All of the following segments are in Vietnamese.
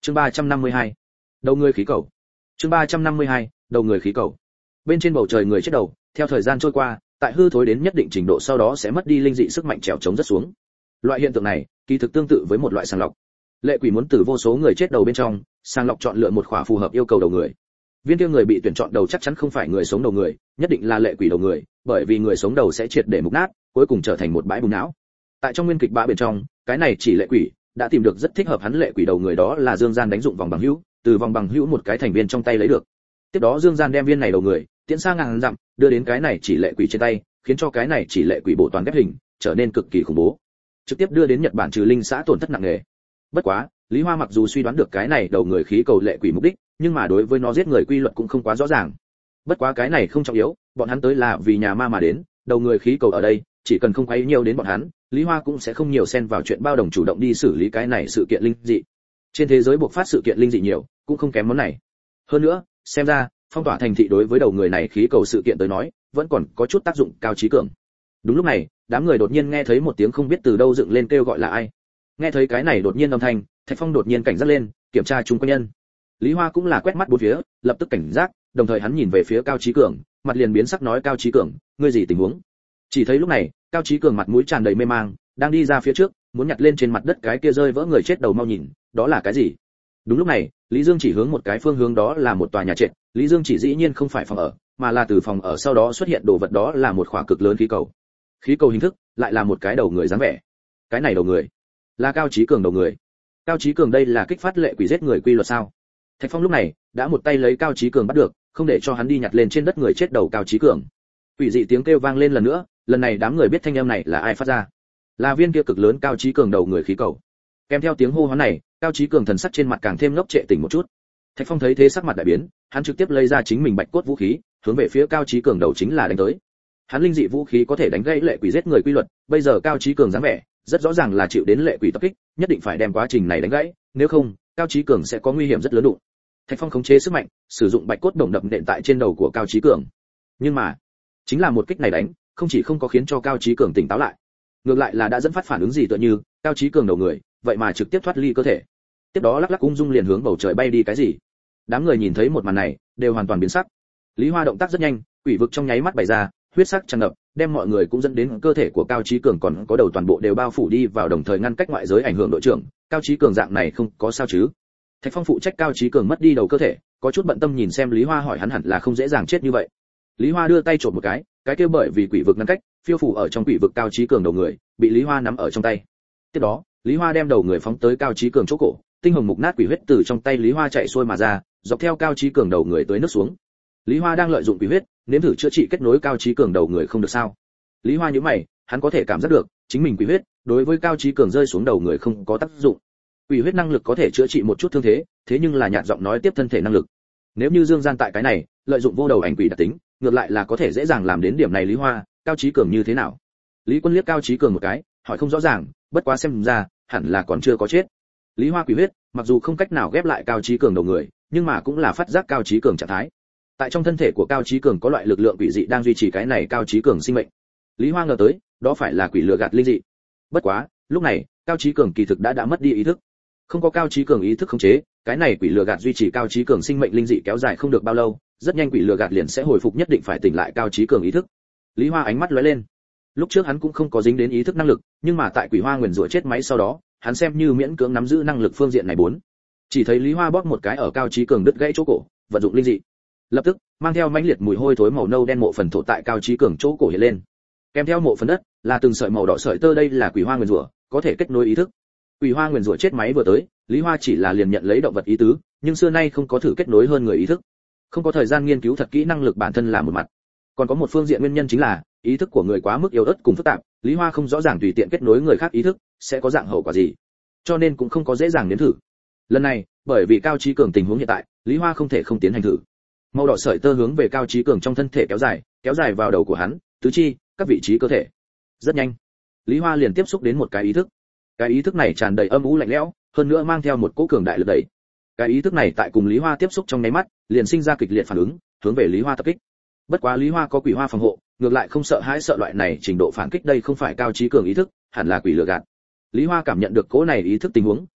Chương 352. Đầu người khí cầu. Chương 352. Đầu người khí cầu. Bên trên bầu trời người chết đầu, theo thời gian trôi qua, tại hư thối đến nhất định trình độ sau đó sẽ mất đi linh dị sức mạnh trèo chống rất xuống. Loại hiện tượng này, kỳ thực tương tự với một loại sàng lọc. Lệ quỷ muốn từ vô số người chết đầu bên trong, sàng lọc chọn lựa một khỏa phù hợp yêu cầu đầu người. Viên kia người bị tuyển chọn đầu chắc chắn không phải người sống đầu người, nhất định là lệ quỷ đầu người, bởi vì người sống đầu sẽ triệt để mục nát, cuối cùng trở thành một bãi bùn não. Tại trong nguyên kịch bã bên trong, cái này chỉ lệ quỷ đã tìm được rất thích hợp hắn lệ quỷ đầu người, đó là Dương Gian đánh dụng vòng bằng hữu, từ vòng bằng hữu một cái thành viên trong tay lấy được. Tiếp đó Dương Gian đem viên này đầu người tiễn sang ngàn dặm, đưa đến cái này chỉ lệ quỷ trên tay, khiến cho cái này chỉ lệ quỷ bộ toàn ghép hình, trở nên cực kỳ khủng bố. Trực tiếp đưa đến Nhật Bản trừ linh xã tổn thất nặng nề. Bất quá, Lý Hoa mặc dù suy đoán được cái này đầu người khí cầu lệ quỷ mục đích, nhưng mà đối với nó giết người quy luật cũng không quá rõ ràng. Bất quá cái này không trọng yếu, bọn hắn tới là vì nhà ma mà đến, đầu người khí cầu ở đây, chỉ cần không quấy nhiều đến bọn hắn, Lý Hoa cũng sẽ không nhiều xen vào chuyện bao đồng, chủ động đi xử lý cái này sự kiện linh dị. Trên thế giới buộc phát sự kiện linh dị nhiều, cũng không kém món này. Hơn nữa, xem ra, phong tỏa thành thị đối với đầu người này khí cầu sự kiện tới nói, vẫn còn có chút tác dụng cao trí cường. Đúng lúc này, đám người đột nhiên nghe thấy một tiếng không biết từ đâu dựng lên kêu gọi là ai. Nghe thấy cái này đột nhiên âm thanh, Thạch Phong đột nhiên cảnh giác lên, kiểm tra chúng quanh nhân. Lý Hoa cũng là quét mắt bốn phía, lập tức cảnh giác, đồng thời hắn nhìn về phía Cao Chí Cường, mặt liền biến sắc nói: "Cao Chí Cường, ngươi gì tình huống?" Chỉ thấy lúc này, Cao Chí Cường mặt mũi tràn đầy mê mang, đang đi ra phía trước, muốn nhặt lên trên mặt đất cái kia rơi vỡ người chết đầu, mau nhìn, đó là cái gì? Đúng lúc này, Lý Dương chỉ hướng một cái phương hướng, đó là một tòa nhà trệt. Lý Dương chỉ dĩ nhiên không phải phòng ở, mà là từ phòng ở sau đó xuất hiện đồ vật, đó là một khỏa cực lớn khí cầu. Khí cầu hình thức lại là một cái đầu người dáng vẻ. Cái này đầu người là Cao Chí Cường đầu người. Cao Chí Cường đây là kích phát lệ quỷ giết người quy luật sao? Thạch Phong lúc này đã một tay lấy Cao Chí Cường bắt được, không để cho hắn đi nhặt lên trên đất người chết đầu Cao Chí Cường. Quỷ dị tiếng kêu vang lên lần nữa, lần này đám người biết thanh âm này là ai phát ra. Là viên kia cực lớn Cao Chí Cường đầu người khí cầu. Kèm theo tiếng hô hoán này, Cao Chí Cường thần sắc trên mặt càng thêm ngốc trệ tỉnh một chút. Thạch Phong thấy thế sắc mặt đại biến, hắn trực tiếp lấy ra chính mình bạch cốt vũ khí, hướng về phía Cao Chí Cường đầu chính là đánh tới. Hắn linh dị vũ khí có thể đánh gãy lệ quỷ giết người quy luật, bây giờ Cao Chí Cường dáng vẻ, rất rõ ràng là chịu đến lệ quỷ tập kích, nhất định phải đem quá trình này đánh gãy, nếu không, Cao Chí Cường sẽ có nguy hiểm rất lớn đụng. Thạch Phong khống chế sức mạnh, sử dụng bạch cốt đồng đập nện tại trên đầu của Cao Chí Cường. Nhưng mà, chính là một kích này đánh, không chỉ không có khiến cho Cao Chí Cường tỉnh táo lại, ngược lại là đã dẫn phát phản ứng gì tựa như, Cao Chí Cường đầu người, vậy mà trực tiếp thoát ly cơ thể. Tiếp đó lắc lắc ung dung liền hướng bầu trời bay đi cái gì. Đám người nhìn thấy một màn này, đều hoàn toàn biến sắc. Lý Hoa động tác rất nhanh, quỷ vực trong nháy mắt bày ra, huyết sắc tràn ngập, đem mọi người cũng dẫn đến cơ thể của Cao Chí Cường còn có đầu toàn bộ đều bao phủ đi vào, đồng thời ngăn cách ngoại giới ảnh hưởng. Đội trưởng, Cao Chí Cường dạng này không có sao chứ? Thạch Phong phụ trách Cao Chí Cường mất đi đầu cơ thể, có chút bận tâm nhìn xem Lý Hoa, hỏi hắn hẳn là không dễ dàng chết như vậy. Lý Hoa đưa tay chộp một cái kia bởi vì quỷ vực ngăn cách, phiêu phủ ở trong quỷ vực Cao Chí Cường đầu người, bị Lý Hoa nắm ở trong tay. Tiếp đó, Lý Hoa đem đầu người phóng tới Cao Chí Cường chỗ cổ, tinh hồng mục nát quỷ huyết từ trong tay Lý Hoa chạy xuôi mà ra, dọc theo Cao Chí Cường đầu người tới nước xuống. Lý Hoa đang lợi dụng quỷ huyết, nếm thử chữa trị kết nối Cao Chí Cường đầu người không được sao? Lý Hoa nhíu mày, hắn có thể cảm giác được, chính mình quỷ huyết đối với Cao Chí Cường rơi xuống đầu người không có tác dụng. Quỷ huyết năng lực có thể chữa trị một chút thương thế, thế nhưng là nhạt giọng nói tiếp thân thể năng lực. Nếu như Dương Gian tại cái này, lợi dụng vô đầu ảnh quỷ đặc tính, ngược lại là có thể dễ dàng làm đến điểm này. Lý Hoa, Cao Chí Cường như thế nào? Lý Quân liếc Cao Chí Cường một cái, hỏi không rõ ràng, bất quá xem ra, hẳn là còn chưa có chết. Lý Hoa quỷ huyết, mặc dù không cách nào ghép lại Cao Chí Cường đầu người, nhưng mà cũng là phát giác Cao Chí Cường trạng thái. Tại trong thân thể của Cao Chí Cường có loại lực lượng quỷ dị đang duy trì cái này Cao Chí Cường sinh mệnh. Lý Hoa ngờ tới, đó phải là quỷ lừa gạt linh dị. Bất quá, lúc này, Cao Chí Cường kỳ thực đã mất đi ý thức. Không có Cao Chí Cường ý thức khống chế, cái này quỷ lừa gạt duy trì Cao Chí Cường sinh mệnh linh dị kéo dài không được bao lâu, rất nhanh quỷ lừa gạt liền sẽ hồi phục, nhất định phải tỉnh lại Cao Chí Cường ý thức. Lý Hoa ánh mắt lóe lên. Lúc trước hắn cũng không có dính đến ý thức năng lực, nhưng mà tại quỷ hoa nguyền rủa chết máy sau đó, hắn xem như miễn cưỡng nắm giữ năng lực phương diện này bốn. Chỉ thấy Lý Hoa bóp một cái ở Cao Chí Cường đứt gãy chỗ cổ, vận dụng linh dị. Lập tức, mang theo mãnh liệt mùi hôi thối màu nâu đen mộ phần thổ tại Cao Chí Cường chỗ cổ hiện lên. Kèm theo mộ phần đất là từng sợi màu đỏ sợi tơ, đây là quỷ hoa nguyền rủa, có thể kết nối ý thức. Quỷ hoa nguyền rủa chết máy vừa tới, Lý Hoa chỉ là liền nhận lấy động vật ý tứ, nhưng xưa nay không có thử kết nối hơn người ý thức. Không có thời gian nghiên cứu thật kỹ năng lực bản thân là một mặt. Còn có một phương diện nguyên nhân chính là ý thức của người quá mức yếu ớt cùng phức tạp, Lý Hoa không rõ ràng tùy tiện kết nối người khác ý thức sẽ có dạng hậu quả gì, cho nên cũng không có dễ dàng nếm thử. Lần này, bởi vì Cao Chí Cường tình huống hiện tại, Lý Hoa không thể không tiến hành thử. Màu đỏ sợi tơ hướng về Cao Chí Cường trong thân thể kéo dài vào đầu của hắn, tứ chi, các vị trí cơ thể. Rất nhanh, Lý Hoa liền tiếp xúc đến một cái ý thức. Cái ý thức này tràn đầy âm u lạnh lẽo, hơn nữa mang theo một cỗ cường đại lực đẩy. Cái ý thức này tại cùng Lý Hoa tiếp xúc trong nháy mắt, liền sinh ra kịch liệt phản ứng, hướng về Lý Hoa tập kích. Bất quá Lý Hoa có quỷ hoa phòng hộ, ngược lại không sợ hãi sợ loại này trình độ phản kích, đây không phải Cao Chí Cường ý thức, hẳn là quỷ lừa gạt. Lý Hoa cảm nhận được cỗ này ý thức tình huống,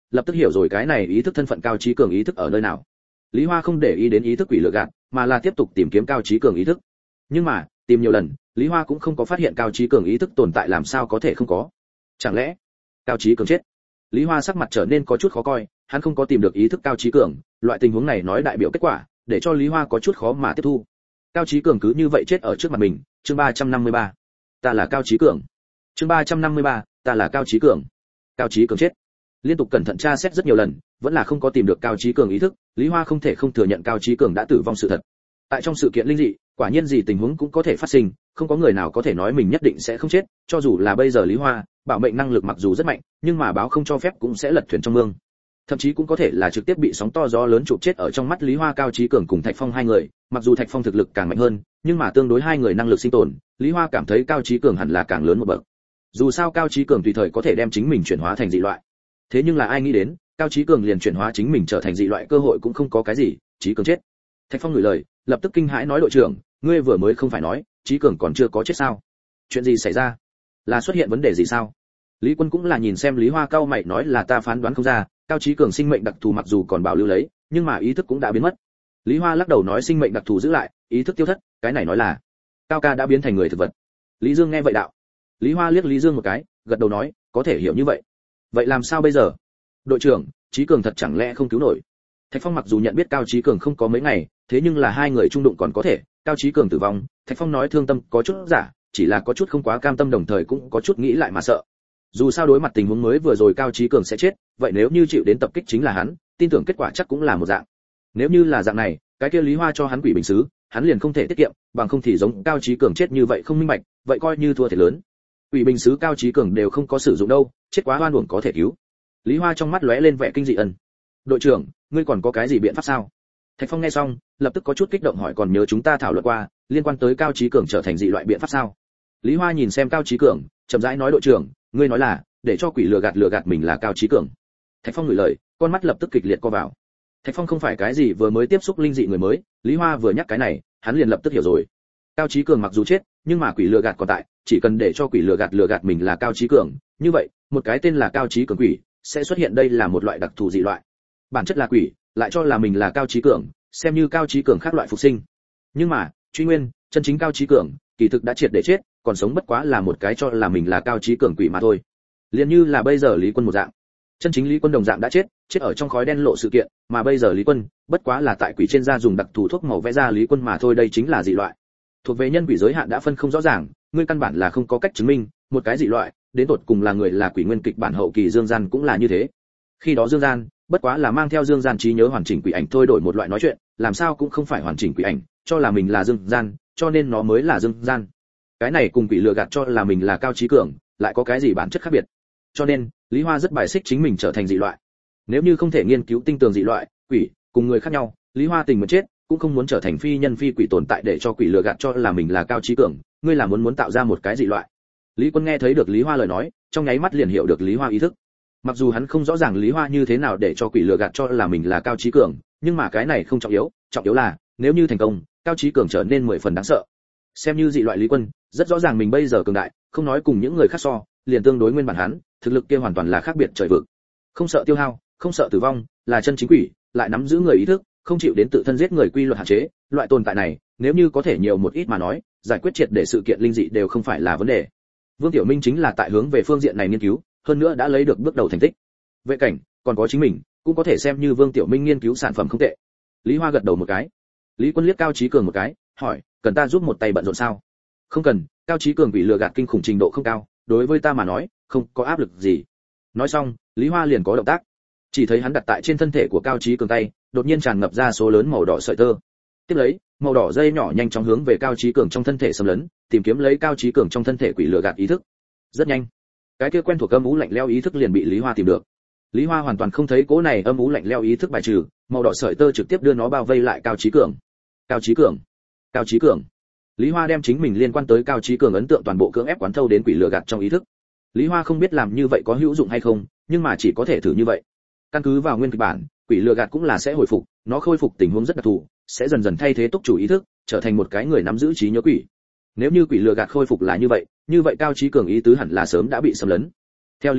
lập tức hiểu rồi cái này ý thức thân phận Cao Chí Cường ý thức ở nơi nào. Lý Hoa không để ý đến ý thức quỷ lừa gạt, mà là tiếp tục tìm kiếm Cao Chí Cường ý thức. Nhưng mà, tìm nhiều lần, Lý Hoa cũng không có phát hiện Cao Chí Cường ý thức tồn tại, làm sao có thể không có? Chẳng lẽ Cao Chí Cường chết? Lý Hoa sắc mặt trở nên có chút khó coi, hắn không có tìm được ý thức Cao Chí Cường, loại tình huống này nói đại biểu kết quả, để cho Lý Hoa có chút khó mà tiếp thu. Cao Chí Cường cứ như vậy chết ở trước mặt mình. Chương 353. Ta là Cao Chí Cường. Chương 353. Ta là Cao Chí Cường. Cao Chí Cường chết. Liên tục cẩn thận tra xét rất nhiều lần, vẫn là không có tìm được Cao Chí Cường ý thức, Lý Hoa không thể không thừa nhận Cao Chí Cường đã tử vong sự thật. Tại trong sự kiện linh dị, quả nhiên gì tình huống cũng có thể phát sinh, không có người nào có thể nói mình nhất định sẽ không chết, cho dù là bây giờ Lý Hoa, bảo mệnh năng lực mặc dù rất mạnh, nhưng mà báo không cho phép cũng sẽ lật thuyền trong mương. Thậm chí cũng có thể là trực tiếp bị sóng to gió lớn chụp chết ở trong mắt Lý Hoa. Cao Chí Cường cùng Thạch Phong hai người, mặc dù Thạch Phong thực lực càng mạnh hơn, nhưng mà tương đối hai người năng lực sinh tồn, Lý Hoa cảm thấy Cao Chí Cường hẳn là càng lớn một bậc. Dù sao Cao Chí Cường tùy thời có thể đem chính mình chuyển hóa thành dị loại. Thế nhưng là ai nghĩ đến, Cao Chí Cường liền chuyển hóa chính mình trở thành dị loại cơ hội cũng không có cái gì, Chí Cường chết. Thạch Phong ngửi lời, lập tức kinh hãi nói đội trưởng, ngươi vừa mới không phải nói, Chí Cường còn chưa có chết sao? Chuyện gì xảy ra? Là xuất hiện vấn đề gì sao? Lý Quân cũng là nhìn xem Lý Hoa cao mày nói là ta phán đoán không ra, Cao Chí Cường sinh mệnh đặc thù mặc dù còn bảo lưu lấy, nhưng mà ý thức cũng đã biến mất. Lý Hoa lắc đầu nói sinh mệnh đặc thù giữ lại, ý thức tiêu thất, cái này nói là Cao ca đã biến thành người thực vật. Lý Dương nghe vậy đạo. Lý Hoa liếc Lý Dương một cái, gật đầu nói, có thể hiểu như vậy. Vậy làm sao bây giờ? Đội trưởng, Chí Cường thật chẳng lẽ không cứu nổi? Thạch Phong mặc dù nhận biết Cao Chí Cường không có mấy ngày, thế nhưng là hai người chung đụng còn có thể, Cao Chí Cường tử vong, Thạch Phong nói thương tâm có chút giả, chỉ là có chút không quá cam tâm, đồng thời cũng có chút nghĩ lại mà sợ. Dù sao đối mặt tình huống mới vừa rồi Cao Chí Cường sẽ chết, vậy nếu như chịu đến tập kích chính là hắn, tin tưởng kết quả chắc cũng là một dạng. Nếu như là dạng này, cái kia Lý Hoa cho hắn quỷ bình sứ, hắn liền không thể tiết kiệm, bằng không thì giống Cao Chí Cường chết như vậy không minh bạch, vậy coi như thua thiệt lớn. Quỷ bình sứ Cao Chí Cường đều không có sử dụng đâu, chết quá oan uổng có thể cứu. Lý Hoa trong mắt lóe lên vẻ kinh dị ân. Đội trưởng, ngươi còn có cái gì biện pháp sao? Thạch Phong nghe xong, lập tức có chút kích động hỏi còn nhớ chúng ta thảo luận qua, liên quan tới Cao Chí Cường trở thành dị loại biện pháp sao? Lý Hoa nhìn xem Cao Chí Cường, chậm rãi nói đội trưởng, ngươi nói là để cho quỷ lừa gạt mình là Cao Chí Cường. Thạch Phong ngửi lời, con mắt lập tức kịch liệt co vào. Thạch Phong không phải cái gì vừa mới tiếp xúc linh dị người mới, Lý Hoa vừa nhắc cái này, hắn liền lập tức hiểu rồi. Cao Chí Cường mặc dù chết, nhưng mà quỷ lừa gạt còn tại, chỉ cần để cho quỷ lừa gạt mình là Cao Chí Cường, như vậy, một cái tên là Cao Chí Cường quỷ sẽ xuất hiện, đây là một loại đặc thù dị loại. Bản chất là quỷ, lại cho là mình là Cao Chí Cường, xem như Cao Chí Cường khác loại phục sinh. Nhưng mà, truy nguyên, chân chính Cao Chí Cường, kỳ thực đã triệt để chết, còn sống bất quá là một cái cho là mình là Cao Chí Cường quỷ mà thôi. Liền như là bây giờ Lý Quân một dạng. Chân chính Lý Quân đồng dạng đã chết ở trong khói đen lộ sự kiện, mà bây giờ Lý Quân, bất quá là tại quỷ trên da dùng đặc thù thuốc màu vẽ ra Lý Quân mà thôi, đây chính là dị loại. Thuộc về nhân quỷ giới hạn đã phân không rõ ràng, ngươi căn bản là không có cách chứng minh, một cái dị loại, đến tột cùng là người là quỷ nguyên kịch bản hậu kỳ Dương Gian cũng là như thế. Khi đó Dương Gian, bất quá là mang theo Dương Gian trí nhớ hoàn chỉnh quỷ ảnh thôi, đổi một loại nói chuyện, làm sao cũng không phải hoàn chỉnh quỷ ảnh, cho là mình là Dương Gian, cho nên nó mới là Dương Gian. Cái này cùng quỷ lừa gạt cho là mình là Cao Chí Cường, lại có cái gì bản chất khác biệt? Cho nên, Lý Hoa rất bài xích chính mình trở thành dị loại. Nếu như không thể nghiên cứu tinh tường dị loại, quỷ cùng người khác nhau, Lý Hoa tình muốn chết, cũng không muốn trở thành phi nhân phi quỷ tồn tại để cho quỷ lừa gạt cho là mình là Cao Chí Cường, ngươi là muốn tạo ra một cái dị loại. Lý Quân nghe thấy được Lý Hoa lời nói, trong nháy mắt liền hiểu được Lý Hoa ý thức. Mặc dù hắn không rõ ràng Lý Hoa như thế nào để cho quỷ lừa gạt cho là mình là Cao Chí Cường, nhưng mà cái này không trọng yếu là nếu như thành công, Cao Chí Cường trở nên 10 phần đáng sợ. Xem như dị loại Lý Quân, rất rõ ràng mình bây giờ cường đại, không nói cùng những người khác so, liền tương đối nguyên bản hắn, thực lực kia hoàn toàn là khác biệt trời vực. Không sợ tiêu hao, không sợ tử vong, là chân chính quỷ, lại nắm giữ người ý thức, không chịu đến tự thân giết người quy luật hạn chế, loại tồn tại này, nếu như có thể nhiều một ít mà nói, giải quyết triệt để sự kiện linh dị đều không phải là vấn đề. Vương Tiểu Minh chính là tại hướng về phương diện này nghiên cứu, hơn nữa đã lấy được bước đầu thành tích. Vệ cảnh, còn có chính mình, cũng có thể xem như Vương Tiểu Minh nghiên cứu sản phẩm không tệ. Lý Hoa gật đầu một cái. Lý Quân liếc Cao Chí Cường một cái, hỏi, cần ta giúp một tay bận rộn sao? Không cần, Cao Chí Cường bị lừa gạt kinh khủng trình độ không cao, đối với ta mà nói, không có áp lực gì. Nói xong, Lý Hoa liền có động tác. Chỉ thấy hắn đặt tại trên thân thể của Cao Chí Cường tay, đột nhiên tràn ngập ra số lớn màu đỏ sợi tơ. Tiếp lấy, màu đỏ dây nhỏ nhanh chóng hướng về Cao Chí Cường trong thân thể xâm lấn, tìm kiếm lấy Cao Chí Cường trong thân thể quỷ lừa gạt ý thức. Rất nhanh, cái kia quen thuộc âm u lạnh lẽo ý thức liền bị Lý Hoa tìm được. Lý Hoa hoàn toàn không thấy cố này âm u lạnh lẽo ý thức bài trừ, màu đỏ sợi tơ trực tiếp đưa nó bao vây lại Cao Chí Cường. Cao Chí Cường, Cao Chí Cường. Lý Hoa đem chính mình liên quan tới Cao Chí Cường ấn tượng toàn bộ cưỡng ép quán thâu đến quỷ lừa gạt trong ý thức. Lý Hoa không biết làm như vậy có hữu dụng hay không, nhưng mà chỉ có thể thử như vậy. Căn cứ vào nguyên kịch bản, quỷ lừa gạt cũng là sẽ hồi phục, nó khôi phục tình huống rất đặc thù, sẽ dần dần thay thế túc chủ ý thức, trở thành một cái người nắm giữ trí nhớ quỷ. Nếu như quỷ lừa gạt khôi phục là như vậy Cao Chí Cường ý tứ hẳn là sớm đã bị xâm lấn. Theo lý thuyết,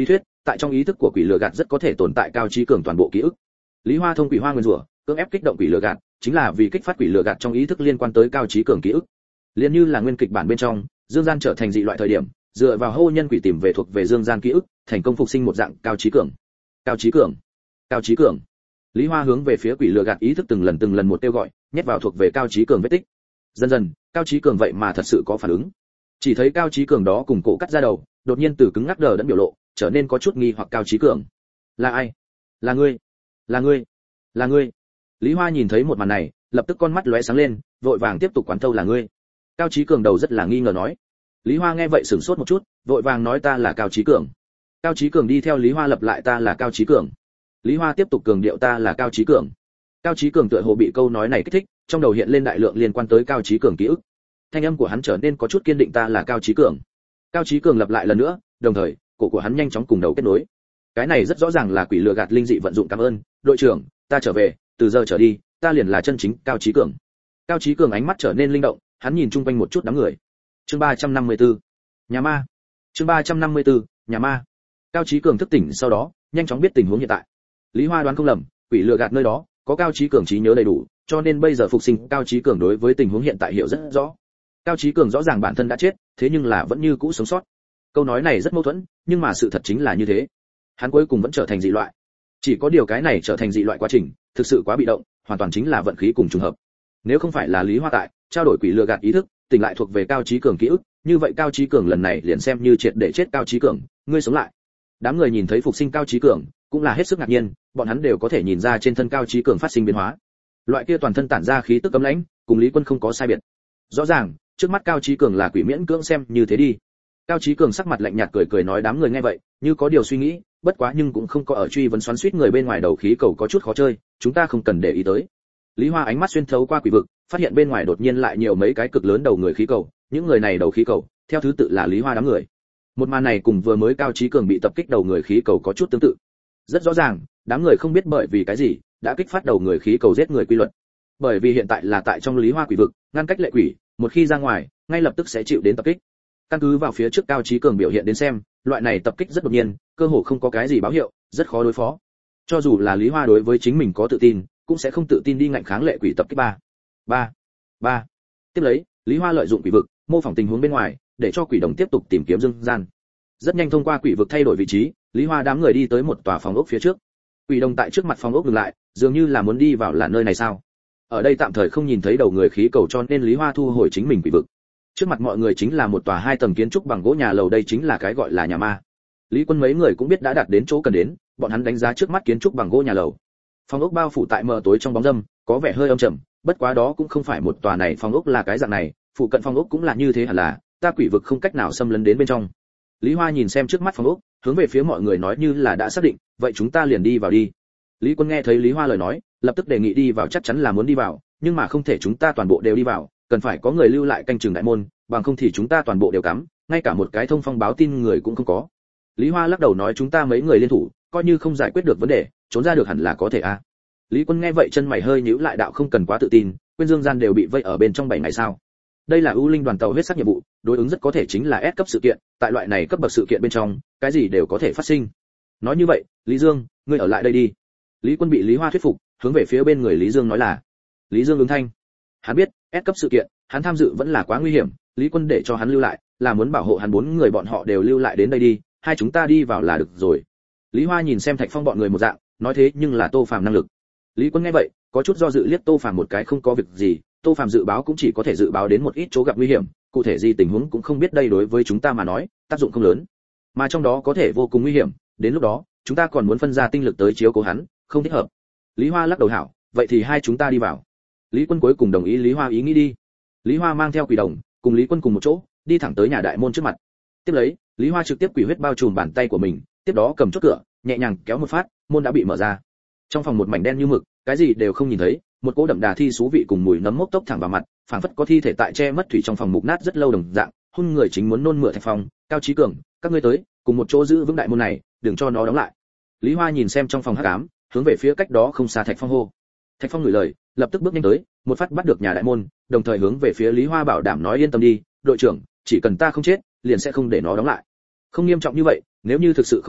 tại trong ý thức của quỷ lừa gạt rất có thể tồn tại cao trí cường toàn bộ ký ức. Lý Hoa thông quỷ hoa nguyên rủa, cưỡng ép kích động quỷ lừa gạt, chính là vì kích phát quỷ lừa gạt trong ý thức liên quan tới cao trí cường ký ức. Liên như là nguyên kịch bản bên trong, Dương Gian trở thành dị loại thời điểm, dựa vào hô nhân quỷ tìm về thuộc về Dương Gian ký ức, thành công phục sinh một dạng cao trí cường. Cao trí cường, cao trí cường. Lý Hoa hướng về phía quỷ lừa gạt ý thức từng lần một kêu gọi, nhét vào thuộc về cao trí cường vết tích. Dần dần, cao trí cường vậy mà thật sự có phản ứng. Chỉ thấy cao trí cường đó cùng cổ cắt ra đầu, đột nhiên từ cứng ngắc đờ đẫn biểu lộ, trở nên có chút nghi hoặc. Cao trí cường, là ai? Là ngươi, là ngươi, là ngươi. Lý Hoa nhìn thấy một màn này, lập tức con mắt lóe sáng lên, vội vàng tiếp tục quán thâu là ngươi. Cao trí cường đầu rất là nghi ngờ nói. Lý Hoa nghe vậy sửng sốt một chút, vội vàng nói ta là Cao trí cường. Cao trí cường đi theo Lý Hoa lặp lại ta là Cao trí cường. Lý Hoa tiếp tục cường điệu ta là Cao trí cường. Cao trí cường tựa hồ bị câu nói này kích thích, trong đầu hiện lên đại lượng liên quan tới Cao trí cường ký ức. Thanh âm của hắn trở nên có chút kiên định ta là Cao trí cường. Cao trí cường lặp lại lần nữa, đồng thời, cổ của hắn nhanh chóng cùng đầu kết nối. Cái này rất rõ ràng là quỷ lừa gạt linh dị vận dụng. Cảm ơn, đội trưởng, ta trở về, từ giờ trở đi, ta liền là chân chính Cao trí cường. Cao trí cường ánh mắt trở nên linh động, hắn nhìn chung quanh một chút đám người. Chương 354. Nhà ma. Chương 354. Nhà ma. Cao trí cường thức tỉnh sau đó, nhanh chóng biết tình huống hiện tại. Lý Hoa đoán không lầm, quỷ lừa gạt nơi đó có Cao trí cường trí nhớ đầy đủ, cho nên bây giờ phục sinh Cao trí cường đối với tình huống hiện tại hiểu rất rõ. Cao trí cường rõ ràng bản thân đã chết, thế nhưng là vẫn như cũ sống sót. Câu nói này rất mâu thuẫn, nhưng mà sự thật chính là như thế. Hắn cuối cùng vẫn trở thành dị loại. Chỉ có điều cái này trở thành dị loại quá trình, thực sự quá bị động, hoàn toàn chính là vận khí cùng trùng hợp. Nếu không phải là Lý Hoa tại, trao đổi quỷ lừa gạt ý thức, tỉnh lại thuộc về Cao trí cường ký ức, như vậy Cao trí cường lần này liền xem như triệt để chết. Cao trí cường, ngươi sống lại. Đám người nhìn thấy phục sinh Cao trí cường, cũng là hết sức ngạc nhiên, bọn hắn đều có thể nhìn ra trên thân Cao trí cường phát sinh biến hóa. Loại kia toàn thân tản ra khí tức cấm lãnh, cùng Lý Quân không có sai biệt. Rõ ràng, trước mắt Cao trí cường là quỷ miễn cưỡng xem như thế đi. Cao trí cường sắc mặt lạnh nhạt cười nói đám người nghe vậy, như có điều suy nghĩ, bất quá nhưng cũng không có ở truy vấn xoắn xuýt người bên ngoài. Đầu khí cầu có chút khó chơi, chúng ta không cần để ý tới. Lý Hoa ánh mắt xuyên thấu qua quỷ vực, phát hiện bên ngoài đột nhiên lại nhiều mấy cái cực lớn đầu người khí cầu, những người này đầu khí cầu, theo thứ tự là Lý Hoa đám người. Một màn này cùng vừa mới Cao trí cường bị tập kích đầu người khí cầu có chút tương tự. Rất rõ ràng, đám người không biết bởi vì cái gì đã kích phát đầu người khí cầu giết người quy luật. Bởi vì hiện tại là tại trong Lý Hoa quỷ vực, ngăn cách lệ quỷ, một khi ra ngoài, ngay lập tức sẽ chịu đến tập kích. Căn cứ vào phía trước Cao trí cường biểu hiện đến xem, loại này tập kích rất đột nhiên, cơ hồ không có cái gì báo hiệu, rất khó đối phó. Cho dù là Lý Hoa đối với chính mình có tự tin, cũng sẽ không tự tin đi ngạnh kháng lệ quỷ tập kích. Ba. Tiếp lấy, Lý Hoa lợi dụng quỷ vực, mô phỏng tình huống bên ngoài, để cho quỷ đồng tiếp tục tìm kiếm Dương Gian. Rất nhanh thông qua quỷ vực thay đổi vị trí, Lý Hoa đám người đi tới một tòa phòng ốc phía trước. Quỷ đồng tại trước mặt phòng ốc dừng lại, dường như là muốn đi vào. Là nơi này sao? Ở đây tạm thời không nhìn thấy đầu người khí cầu, cho nên Lý Hoa thu hồi chính mình quỷ vực. Trước mặt mọi người chính là một tòa 2 tầng kiến trúc bằng gỗ nhà lầu, đây chính là cái gọi là nhà ma. Lý Quân mấy người cũng biết đã đạt đến chỗ cần đến, bọn hắn đánh giá trước mắt kiến trúc bằng gỗ nhà lầu. Phòng ốc bao phủ tại mờ tối trong bóng râm, có vẻ hơi âm trầm, bất quá đó cũng không phải một tòa này phòng ốc là cái dạng này, phụ cận phòng ốc cũng là như thế hẳn là, ta quỷ vực không cách nào xâm lấn đến bên trong. Lý Hoa nhìn xem trước mắt phòng ốc, hướng về phía mọi người nói như là đã xác định, vậy chúng ta liền đi vào đi. Lý Quân nghe thấy Lý Hoa lời nói, lập tức đề nghị đi vào. Chắc chắn là muốn đi vào, nhưng mà không thể chúng ta toàn bộ đều đi vào, cần phải có người lưu lại canh chừng đại môn, bằng không thì chúng ta toàn bộ đều cắm, ngay cả một cái thông phong báo tin người cũng không có. Lý Hoa lắc đầu nói chúng ta mấy người liên thủ, coi như không giải quyết được vấn đề, trốn ra được hẳn là có thể a. Lý Quân nghe vậy chân mày hơi nhíu lại, đạo không cần quá tự tin, Quyên Dương Gian đều bị vây ở bên trong 7 ngày sao? Đây là ưu linh đoàn tàu huyết sắc nhiệm vụ, đối ứng rất có thể chính là S cấp sự kiện, tại loại này cấp bậc sự kiện bên trong, cái gì đều có thể phát sinh. Nói như vậy, Lý Dương, ngươi ở lại đây đi. Lý Quân bị Lý Hoa thuyết phục, hướng về phía bên người Lý Dương nói là. Lý Dương ứng thanh. Hắn biết, S cấp sự kiện, hắn tham dự vẫn là quá nguy hiểm, Lý Quân để cho hắn lưu lại, là muốn bảo hộ hắn 4 người bọn họ đều lưu lại đến đây đi, hai chúng ta đi vào là được rồi. Lý Hoa nhìn xem Thạch Phong bọn người một dạng, nói thế nhưng là Tô Phàm năng lực. Lý Quân nghe vậy, có chút do dự liếc Tô Phàm một cái, không có việc gì, Tô Phàm dự báo cũng chỉ có thể dự báo đến một ít chỗ gặp nguy hiểm, cụ thể gì tình huống cũng không biết, đây đối với chúng ta mà nói, tác dụng không lớn. Mà trong đó có thể vô cùng nguy hiểm, đến lúc đó, chúng ta còn muốn phân ra tinh lực tới chiếu cố hắn, không thích hợp. Lý Hoa lắc đầu hảo, vậy thì hai chúng ta đi vào. Lý Quân cuối cùng đồng ý Lý Hoa ý nghĩ đi. Lý Hoa mang theo quỷ đồng, cùng Lý Quân cùng một chỗ, đi thẳng tới nhà đại môn trước mặt. Tiếp lấy, Lý Hoa trực tiếp quỷ huyết bao trùm bàn tay của mình, tiếp đó cầm chốt cửa, nhẹ nhàng kéo một phát, môn đã bị mở ra. Trong phòng một mảnh đen như mực, cái gì đều không nhìn thấy, một cỗ đậm đà thi xú vị cùng mùi nấm mốc tốc thẳng vào mặt, phảng phất có thi thể tại che mất thủy trong phòng mục nát rất lâu đồng dạng, hôn người chính muốn nôn mửa. Thạch Phong, Cao Chí Cường, các ngươi tới, cùng một chỗ giữ vững đại môn này, đừng cho nó đóng lại. Lý Hoa nhìn xem trong phòng hắc ám, hướng về phía cách đó không xa Thạch Phong hô. Thạch Phong ngửi lời, lập tức bước nhanh tới, một phát bắt được nhà đại môn, đồng thời hướng về phía Lý Hoa bảo đảm nói yên tâm đi, đội trưởng, chỉ cần ta không chết, liền sẽ không để nó đóng lại. Không nghiêm trọng như vậy, nếu như thực sự không được,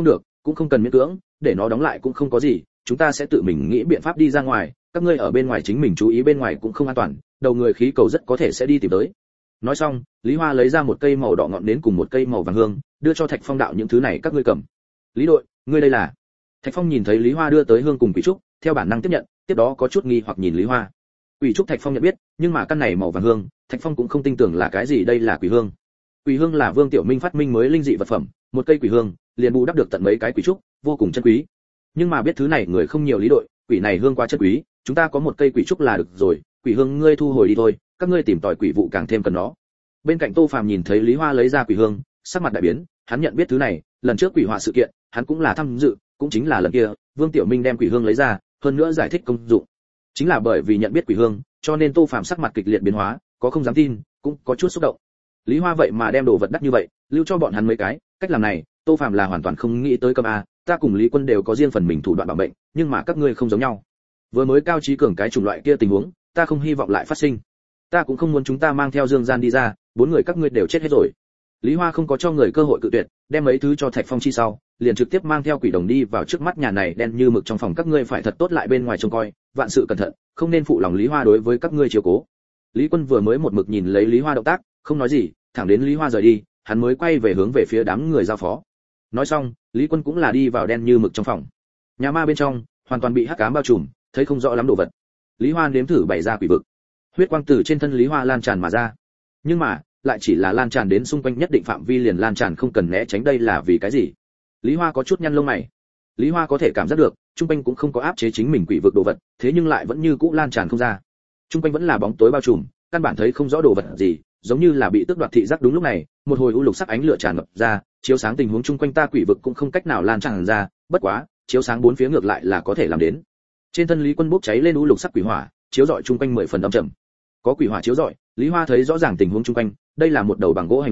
cũng không cần miễn cưỡng, để nó đóng lại cũng không có gì, chúng ta sẽ tự mình nghĩ biện pháp đi ra ngoài, các ngươi ở bên ngoài chính mình chú ý, bên ngoài cũng không an toàn, đầu người khí cầu rất có thể sẽ đi tìm tới. Nói xong, Lý Hoa lấy ra một cây màu đỏ ngọn nến cùng một cây màu vàng hương, đưa cho Thạch Phong đạo, những thứ này các ngươi cầm. Lý đội, ngươi đây là? Thạch Phong nhìn thấy Lý Hoa đưa tới hương cùng quỷ trúc, theo bản năng tiếp nhận, tiếp đó có chút nghi hoặc nhìn Lý Hoa. Quỷ trúc Thạch Phong nhận biết, nhưng mà căn này màu vàng hương, Thạch Phong cũng không tin tưởng là cái gì, đây là quỷ hương. Quỷ hương là Vương Tiểu Minh phát minh mới linh dị vật phẩm, một cây quỷ hương liền bù đắp được tận mấy cái quỷ trúc, vô cùng chân quý. Nhưng mà biết thứ này người không nhiều Lý đội, quỷ này hương quá chân quý, chúng ta có một cây quỷ trúc là được rồi, quỷ hương ngươi thu hồi đi thôi, các ngươi tìm tòi quỷ vụ càng thêm cần nó. Bên cạnh Tô Phàm nhìn thấy Lý Hoa lấy ra quỷ hương, sắc mặt đại biến, hắn nhận biết thứ này, lần trước quỷ họa sự kiện, hắn cũng là tham dự, cũng chính là lần kia, Vương Tiểu Minh đem quỷ hương lấy ra, hơn nữa giải thích công dụng. Chính là bởi vì nhận biết quỷ hương, cho nên Tô Phàm sắc mặt kịch liệt biến hóa, có không dám tin, cũng có chút xúc động. Lý Hoa vậy mà đem đồ vật đắt như vậy, lưu cho bọn hắn mấy cái, cách làm này, Tô Phàm là hoàn toàn không nghĩ tới. Cầm a, ta cùng Lý Quân đều có riêng phần mình thủ đoạn bảo mệnh, nhưng mà các ngươi không giống nhau. Vừa mới Cao Chí Cường cái chủng loại kia tình huống, ta không hy vọng lại phát sinh. Ta cũng không muốn chúng ta mang theo Dương Gian đi ra, 4 người các ngươi đều chết hết rồi. Lý Hoa không có cho người cơ hội cự tuyệt, đem mấy thứ cho Thạch Phong chi sau, liền trực tiếp mang theo quỷ đồng đi vào trước mắt nhà này đen như mực trong phòng, các ngươi phải thật tốt lại bên ngoài trông coi, vạn sự cẩn thận, không nên phụ lòng Lý Hoa đối với các ngươi chiếu cố. Lý Quân vừa mới một mực nhìn lấy Lý Hoa động tác, không nói gì, thẳng đến Lý Hoa rời đi, hắn mới quay về hướng về phía đám người giao phó. Nói xong, Lý Quân cũng là đi vào đen như mực trong phòng. Nhà ma bên trong hoàn toàn bị hắc ám bao trùm, thấy không rõ lắm đồ vật. Lý Hoa nếm thử bày ra quỷ vực, huyết quang từ trên thân Lý Hoa lan tràn mà ra, nhưng mà lại chỉ là lan tràn đến xung quanh nhất định phạm vi liền lan tràn, không cần né tránh, đây là vì cái gì? Lý Hoa có chút nhăn lông mày. Lý Hoa có thể cảm giác được, trung quanh cũng không có áp chế chính mình quỷ vực đồ vật, thế nhưng lại vẫn như cũ lan tràn không ra. Trung quanh vẫn là bóng tối bao trùm, căn bản thấy không rõ đồ vật gì, giống như là bị tước đoạt thị giác. Đúng lúc này, một hồi u lục sắc ánh lửa tràn ngập ra, chiếu sáng tình huống chung quanh, ta quỷ vực cũng không cách nào lan tràn ra, bất quá, chiếu sáng bốn phía ngược lại là có thể làm đến. Trên thân Lý Quân bốc cháy lên u lục sắc quỷ hỏa, chiếu rọi chung quanh 10 phần âm trầm. Có quỷ hỏa chiếu rọi, Lý Hoa thấy rõ ràng tình huống chung quanh, đây là một đầu bằng gỗ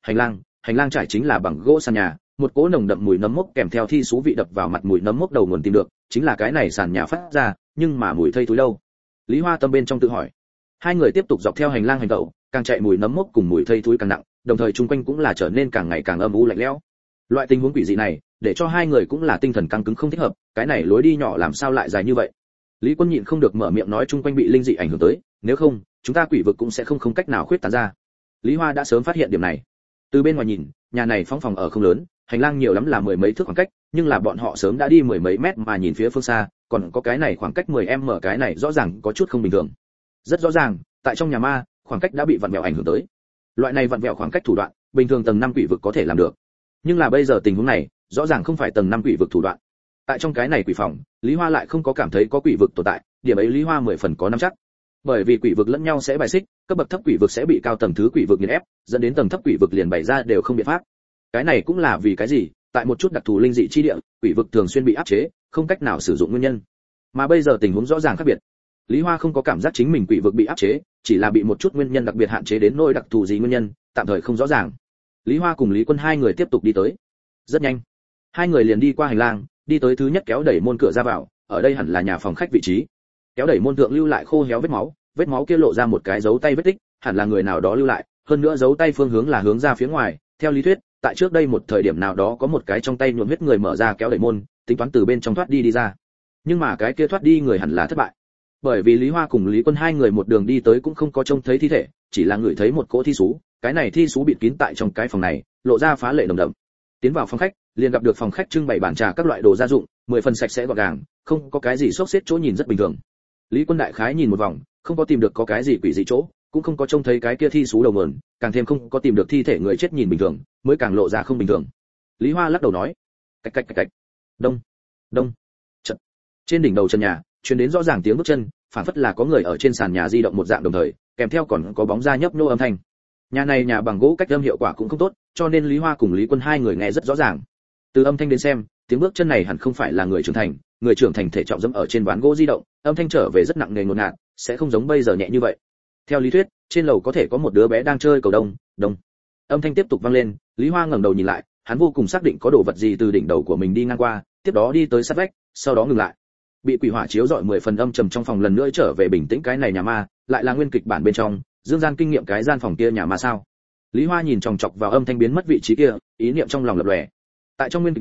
hành lang trải chính là bằng gỗ sàn nhà, một cỗ nồng đậm mùi nấm mốc kèm theo thi xú vị đập vào mặt, mùi nấm mốc đầu nguồn tìm được, chính là cái này sàn nhà phát ra, nhưng mà mùi thây thối đâu? Lý Hoa tâm bên trong tự hỏi. Hai người tiếp tục dọc theo hành lang hành tẩu, càng chạy mùi nấm mốc cùng mùi thây thối càng nặng, đồng thời chung quanh cũng là trở nên càng ngày càng âm u lạnh lẽo. Loại tình huống quỷ dị này, để cho hai người cũng là tinh thần căng cứng không thích hợp, cái này lối đi nhỏ làm sao lại dài như vậy? Lý Quân nhịn không được mở miệng nói, chung quanh bị linh dị ảnh hưởng tới, nếu không, chúng ta quỷ vực cũng sẽ không cách nào khuyết tán ra. Lý Hoa đã sớm phát hiện điểm này. Từ bên ngoài nhìn, nhà này phóng phòng ở không lớn, hành lang nhiều lắm là 10 mấy thước khoảng cách, nhưng là bọn họ sớm đã đi 10 mấy mét, mà nhìn phía phương xa, còn có cái này khoảng cách 10m, cái này rõ ràng có chút không bình thường. Rất rõ ràng, tại trong nhà ma, khoảng cách đã bị vặn vẹo ảnh hưởng tới. Loại này vặn vẹo khoảng cách thủ đoạn, bình thường tầng 5 quỷ vực có thể làm được. Nhưng là bây giờ tình huống này, rõ ràng không phải tầng 5 quỷ vực thủ đoạn. Tại trong cái này quỷ phòng, Lý Hoa lại không có cảm thấy có quỷ vực tồn tại, điểm ấy Lý Hoa 10 phần có nắm chắc. Bởi vì quỷ vực lẫn nhau sẽ bài xích, cấp bậc thấp quỷ vực sẽ bị cao tầng thứ quỷ vực nghiền ép, dẫn đến tầng thấp quỷ vực liền bày ra đều không biện pháp. Cái này cũng là vì cái gì, tại một chút đặc thù linh dị chi địa, quỷ vực thường xuyên bị áp chế, không cách nào sử dụng nguyên nhân. Mà bây giờ tình huống rõ ràng khác biệt. Lý Hoa không có cảm giác chính mình quỷ vực bị áp chế, chỉ là bị một chút nguyên nhân đặc biệt hạn chế, đến nỗi đặc thù gì nguyên nhân, tạm thời không rõ ràng. Lý Hoa cùng Lý Quân hai người tiếp tục đi tới. Rất nhanh, hai người liền đi qua hành lang, đi tới thứ nhất kéo đẩy môn cửa ra vào, ở đây hẳn là nhà phòng khách vị trí. Kéo đẩy môn thượng lưu lại khô héo vết máu kia lộ ra một cái dấu tay vết tích, hẳn là người nào đó lưu lại, hơn nữa dấu tay phương hướng là hướng ra phía ngoài, theo lý thuyết, tại trước đây một thời điểm nào đó có một cái trong tay nhuộm huyết người mở ra kéo đẩy môn, tính toán từ bên trong thoát đi ra. Nhưng mà cái kia thoát đi người hẳn là thất bại. Bởi vì Lý Hoa cùng Lý Quân hai người một đường đi tới cũng không có trông thấy thi thể, chỉ là ngửi thấy một cỗ thi sú, cái này thi sú bịt kín tại trong cái phòng này, lộ ra phá lệ nồng đậm. Tiến vào phòng khách, liền gặp được phòng khách trưng bày bàn trà các loại đồ gia dụng, 10 phần sạch sẽ gọn gàng, không có cái gì xốc xếp, chỗ nhìn rất bình thường. Lý Quân đại khái nhìn một vòng, không có tìm được có cái gì quỷ dị chỗ, cũng không có trông thấy cái kia thi sú đầu nguồn, càng thêm không có tìm được thi thể người chết nhìn bình thường, mới càng lộ ra không bình thường. Lý Hoa lắc đầu nói, cạch cạch cạch cạch, đông, đông, chợt, trên đỉnh đầu trần nhà truyền đến rõ ràng tiếng bước chân, phản phất là có người ở trên sàn nhà di động một dạng, đồng thời kèm theo còn có bóng da nhấp nhô âm thanh. Nhà này nhà bằng gỗ, cách âm hiệu quả cũng không tốt, cho nên Lý Hoa cùng Lý Quân hai người nghe rất rõ ràng. Từ âm thanh đến xem, tiếng bước chân này hẳn không phải là người trưởng thành thể trọng dẫm ở trên ván gỗ di động, âm thanh trở về rất nặng nề ngột ngạt, sẽ không giống bây giờ nhẹ như vậy. Theo lý thuyết, trên lầu có thể có một đứa bé đang chơi cầu đông, đông. Âm thanh tiếp tục vang lên, Lý Hoa ngẩng đầu nhìn lại, hắn vô cùng xác định có đồ vật gì từ đỉnh đầu của mình đi ngang qua, tiếp đó đi tới sát vách, sau đó ngừng lại. Bị quỷ hỏa chiếu rọi 10 phần âm trầm trong phòng lần nữa trở về bình tĩnh, cái này nhà ma, lại là nguyên kịch bản bên trong, Dương Gian kinh nghiệm cái gian phòng kia nhà ma sao? Lý Hoa nhìn chòng chọc vào âm thanh biến mất vị trí kia, ý niệm trong lòng lập lòe. Tại trong nguyên kịch bản,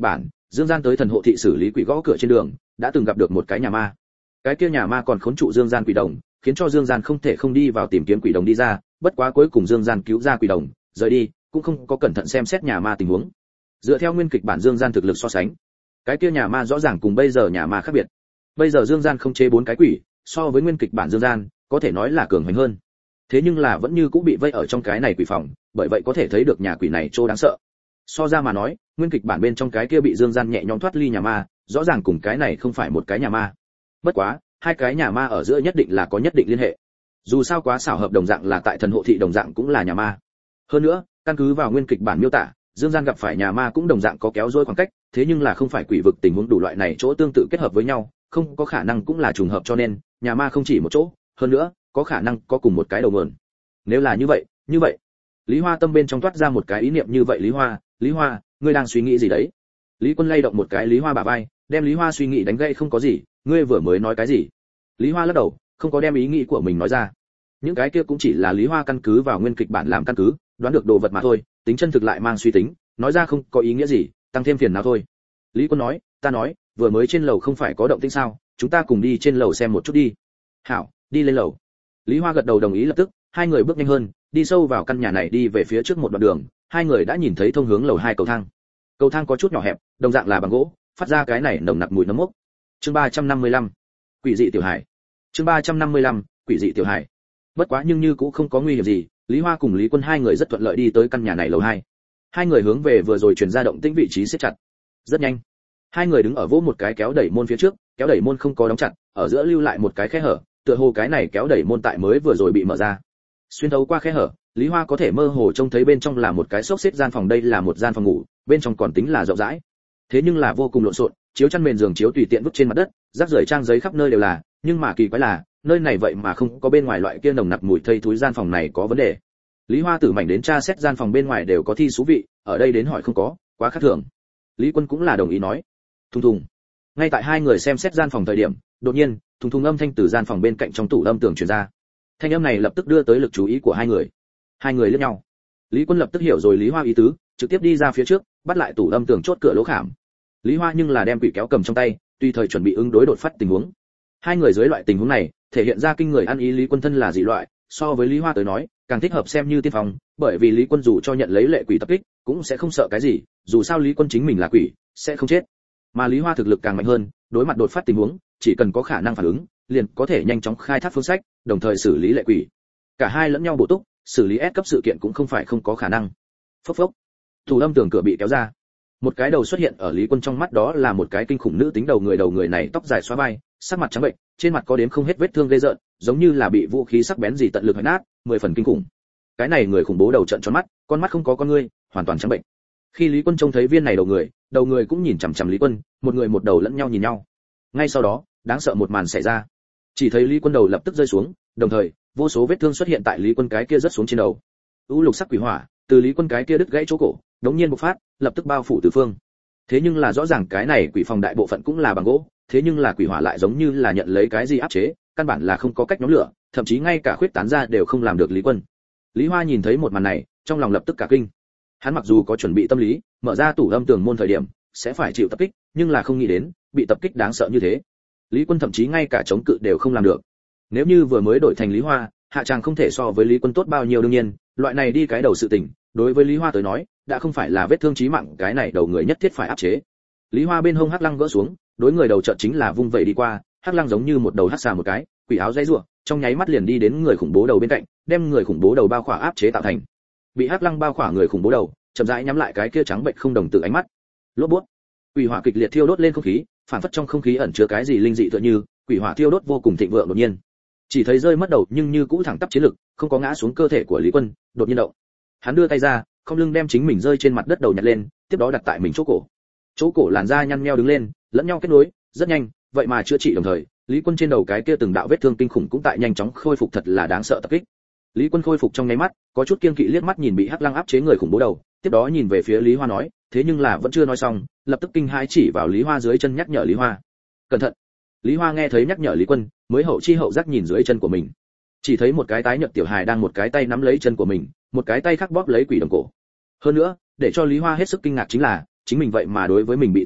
Dương Gian tới thần hộ thị xử lý quỷ gõ cửa trên đường, đã từng gặp được một cái nhà ma. Cái kia nhà ma còn khốn trụ Dương Gian quỷ đồng, khiến cho Dương Gian không thể không đi vào tìm kiếm quỷ đồng đi ra, bất quá cuối cùng Dương Gian cứu ra quỷ đồng, rời đi, cũng không có cẩn thận xem xét nhà ma tình huống. Dựa theo nguyên kịch bản Dương Gian thực lực so sánh, cái kia nhà ma rõ ràng cùng bây giờ nhà ma khác biệt. Bây giờ Dương Gian không chế 4 cái quỷ, so với nguyên kịch bản Dương Gian, có thể nói là cường hành hơn. Thế nhưng là vẫn như cũng bị vây ở trong cái này quỷ phòng, bởi vậy có thể thấy được nhà quỷ này trô đáng sợ. So ra mà nói, nguyên kịch bản bên trong cái kia bị Dương Gian nhẹ nhõm thoát ly nhà ma, rõ ràng cùng cái này không phải một cái nhà ma. Bất quá, hai cái nhà ma ở giữa nhất định là có nhất định liên hệ. Dù sao quá xảo hợp đồng dạng là tại thần hộ thị đồng dạng cũng là nhà ma. Hơn nữa, căn cứ vào nguyên kịch bản miêu tả, Dương Gian gặp phải nhà ma cũng đồng dạng có kéo dôi khoảng cách, thế nhưng là không phải quỷ vực tình huống đủ loại này chỗ tương tự kết hợp với nhau, không có khả năng cũng là trùng hợp cho nên, nhà ma không chỉ một chỗ, hơn nữa, có khả năng có cùng một cái đầu nguồn. Nếu là như vậy, Lý Hoa tâm bên trong toát ra một cái ý niệm như vậy, Lý Hoa, ngươi đang suy nghĩ gì đấy? Lý Quân lay động một cái Lý Hoa bả vai, đem Lý Hoa suy nghĩ đánh gãy, không có gì, ngươi vừa mới nói cái gì? Lý Hoa lắc đầu, không có đem ý nghĩ của mình nói ra. Những cái kia cũng chỉ là Lý Hoa căn cứ vào nguyên kịch bản làm căn cứ, đoán được đồ vật mà thôi, tính chân thực lại mang suy tính, nói ra không có ý nghĩa gì, tăng thêm phiền não thôi. Lý Quân nói, ta nói, vừa mới trên lầu không phải có động tĩnh sao, chúng ta cùng đi trên lầu xem một chút đi. Hảo, đi lên lầu. Lý Hoa gật đầu đồng ý, lập tức, hai người bước nhanh hơn, đi sâu vào căn nhà này, đi về phía trước một đoạn đường, hai người đã nhìn thấy thông hướng lầu 2 cầu thang. Cầu thang có chút nhỏ hẹp, đồng dạng là bằng gỗ, phát ra cái này nồng nặc mùi nấm mốc. Chương 355, quỷ dị tiểu hải. Chương 355, quỷ dị tiểu hải. Bất quá nhưng như cũng không có nguy hiểm gì, Lý Hoa cùng Lý Quân hai người rất thuận lợi đi tới căn nhà này lầu 2. Hai người hướng về vừa rồi truyền ra động tĩnh vị trí siết chặt. Rất nhanh, hai người đứng ở vỗ một cái kéo đẩy môn phía trước, kéo đẩy môn không có đóng chặt, ở giữa lưu lại một cái khe hở, tựa hồ cái này kéo đẩy môn tại mới vừa rồi bị mở ra. Xuyên thấu qua khe hở, Lý Hoa có thể mơ hồ trông thấy bên trong là một cái xốc xếp gian phòng, đây là một gian phòng ngủ, bên trong còn tính là rộng rãi. Thế nhưng là vô cùng lộn xộn, chiếu chăn mền giường chiếu tùy tiện vứt trên mặt đất, rác rưởi trang giấy khắp nơi đều là, nhưng mà kỳ quái là, nơi này vậy mà không có bên ngoài loại kia nồng nặc mùi thây thúi, gian phòng này có vấn đề. Lý Hoa tử mảnh đến tra xét gian phòng bên ngoài đều có thi số vị, ở đây đến hỏi không có, quá khác thường. Lý Quân cũng là đồng ý nói. Thùng thùng. Ngay tại hai người xem xét gian phòng thời điểm, đột nhiên, thùng thùng âm thanh từ gian phòng bên cạnh trong tủ âm tường truyền ra. Thanh âm này lập tức đưa tới lực chú ý của hai người. Hai người liếc nhau. Lý Quân lập tức hiểu rồi Lý Hoa ý tứ, trực tiếp đi ra phía trước, bắt lại tủ âm tường chốt cửa lỗ khảm. Lý Hoa nhưng là đem quỷ kéo cầm trong tay, tùy thời chuẩn bị ứng đối đột phát tình huống. Hai người dưới loại tình huống này, thể hiện ra kinh người ăn ý. Lý Quân thân là dị loại, so với Lý Hoa tới nói, càng thích hợp xem như tiên phong, bởi vì Lý Quân dù cho nhận lấy lệ quỷ tập kích, cũng sẽ không sợ cái gì, dù sao Lý Quân chính mình là quỷ, sẽ không chết. Mà Lý Hoa thực lực càng mạnh hơn, đối mặt đột phát tình huống, chỉ cần có khả năng phản ứng, liền có thể nhanh chóng khai thác phương sách, đồng thời xử lý lệ quỷ. Cả hai lẫn nhau bổ túc, xử lý S cấp sự kiện cũng không phải không có khả năng. Phốc phốc. Tủ âm tường cửa bị kéo ra. Một cái đầu xuất hiện ở Lý Quân trong mắt, đó là một cái kinh khủng nữ tính đầu người này tóc dài xóa vai, sắc mặt trắng bệnh, trên mặt có đếm không hết vết thương ghê rợn, giống như là bị vũ khí sắc bén gì tận lực hoại nát, 10 phần kinh khủng. Cái này người khủng bố đầu trợn tròn mắt, con mắt không có con ngươi, hoàn toàn trắng bệnh. Khi Lý Quân trông thấy viên này đầu người cũng nhìn chằm chằm Lý Quân, một người một đầu lẫn nhau nhìn nhau. Ngay sau đó, đáng sợ một màn xảy ra. Chỉ thấy Lý Quân đầu lập tức rơi xuống, đồng thời, vô số vết thương xuất hiện tại Lý Quân cái kia rất xuống trên đầu. U lục sắc quỷ hỏa, từ Lý Quân cái kia đứt gãy chỗ cổ, đống nhiên bộc phát, lập tức bao phủ tứ phương. Thế nhưng là rõ ràng cái này quỷ phòng đại bộ phận cũng là bằng gỗ, thế nhưng là quỷ hỏa lại giống như là nhận lấy cái gì áp chế, căn bản là không có cách nhóm lửa, thậm chí ngay cả khuyết tán ra đều không làm được Lý Quân. Lý Hoa nhìn thấy một màn này, trong lòng lập tức cả kinh. Hắn mặc dù có chuẩn bị tâm lý, mở ra tủ âm tường môn thời điểm sẽ phải chịu tập kích, nhưng là không nghĩ đến bị tập kích đáng sợ như thế. Lý Quân thậm chí ngay cả chống cự đều không làm được. Nếu như vừa mới đổi thành Lý Hoa, hạ tràng không thể so với Lý Quân tốt bao nhiêu, đương nhiên, loại này đi cái đầu sự tình, đối với Lý Hoa tới nói, đã không phải là vết thương chí mạng, cái này đầu người nhất thiết phải áp chế. Lý Hoa bên hông hắc lăng gỡ xuống, đối người đầu chợt chính là vung vẩy đi qua, hắc lăng giống như một đầu hắc xà một cái, quỷ áo dây rủa, trong nháy mắt liền đi đến người khủng bố đầu bên cạnh, đem người khủng bố đầu bao khỏa áp chế tạo thành. Bị hắc lăng bao khỏa người khủng bố đầu, chậm rãi nhắm lại cái kia trắng bệnh không đồng tử ánh mắt. Lốp bút. Quỷ hỏa kịch liệt thiêu đốt lên không khí, phản phất trong không khí ẩn chứa cái gì linh dị tựa như, quỷ hỏa thiêu đốt vô cùng thịnh vượng đột nhiên. Chỉ thấy rơi mất đầu nhưng như cũ thẳng tắp chiến lực, không có ngã xuống cơ thể của Lý Quân, đột nhiên động. Hắn đưa tay ra, không lưng đem chính mình rơi trên mặt đất đầu nhặt lên, tiếp đó đặt tại mình chỗ cổ. Chỗ cổ làn da nhăn nheo đứng lên, lẫn nhau kết nối, rất nhanh, vậy mà chữa trị đồng thời, Lý Quân trên đầu cái kia từng đạo vết thương kinh khủng cũng tại nhanh chóng khôi phục, thật là đáng sợ tập kích. Lý Quân khôi phục trong nháy mắt, có chút kiêng kỵ liếc mắt nhìn bị hắc lăng áp chế người khủng bố đầu, tiếp đó nhìn về phía Lý Hoa nói, thế nhưng là vẫn chưa nói xong, lập tức kinh hãi chỉ vào Lý Hoa dưới chân nhắc nhở Lý Hoa. Cẩn thận. Lý Hoa nghe thấy nhắc nhở Lý Quân, mới hậu chi hậu giác nhìn dưới chân của mình. Chỉ thấy một cái tái nhợt tiểu hài đang một cái tay nắm lấy chân của mình, một cái tay khác bóp lấy quỷ đồng cổ. Hơn nữa, để cho Lý Hoa hết sức kinh ngạc chính là, chính mình vậy mà đối với mình bị tập kích,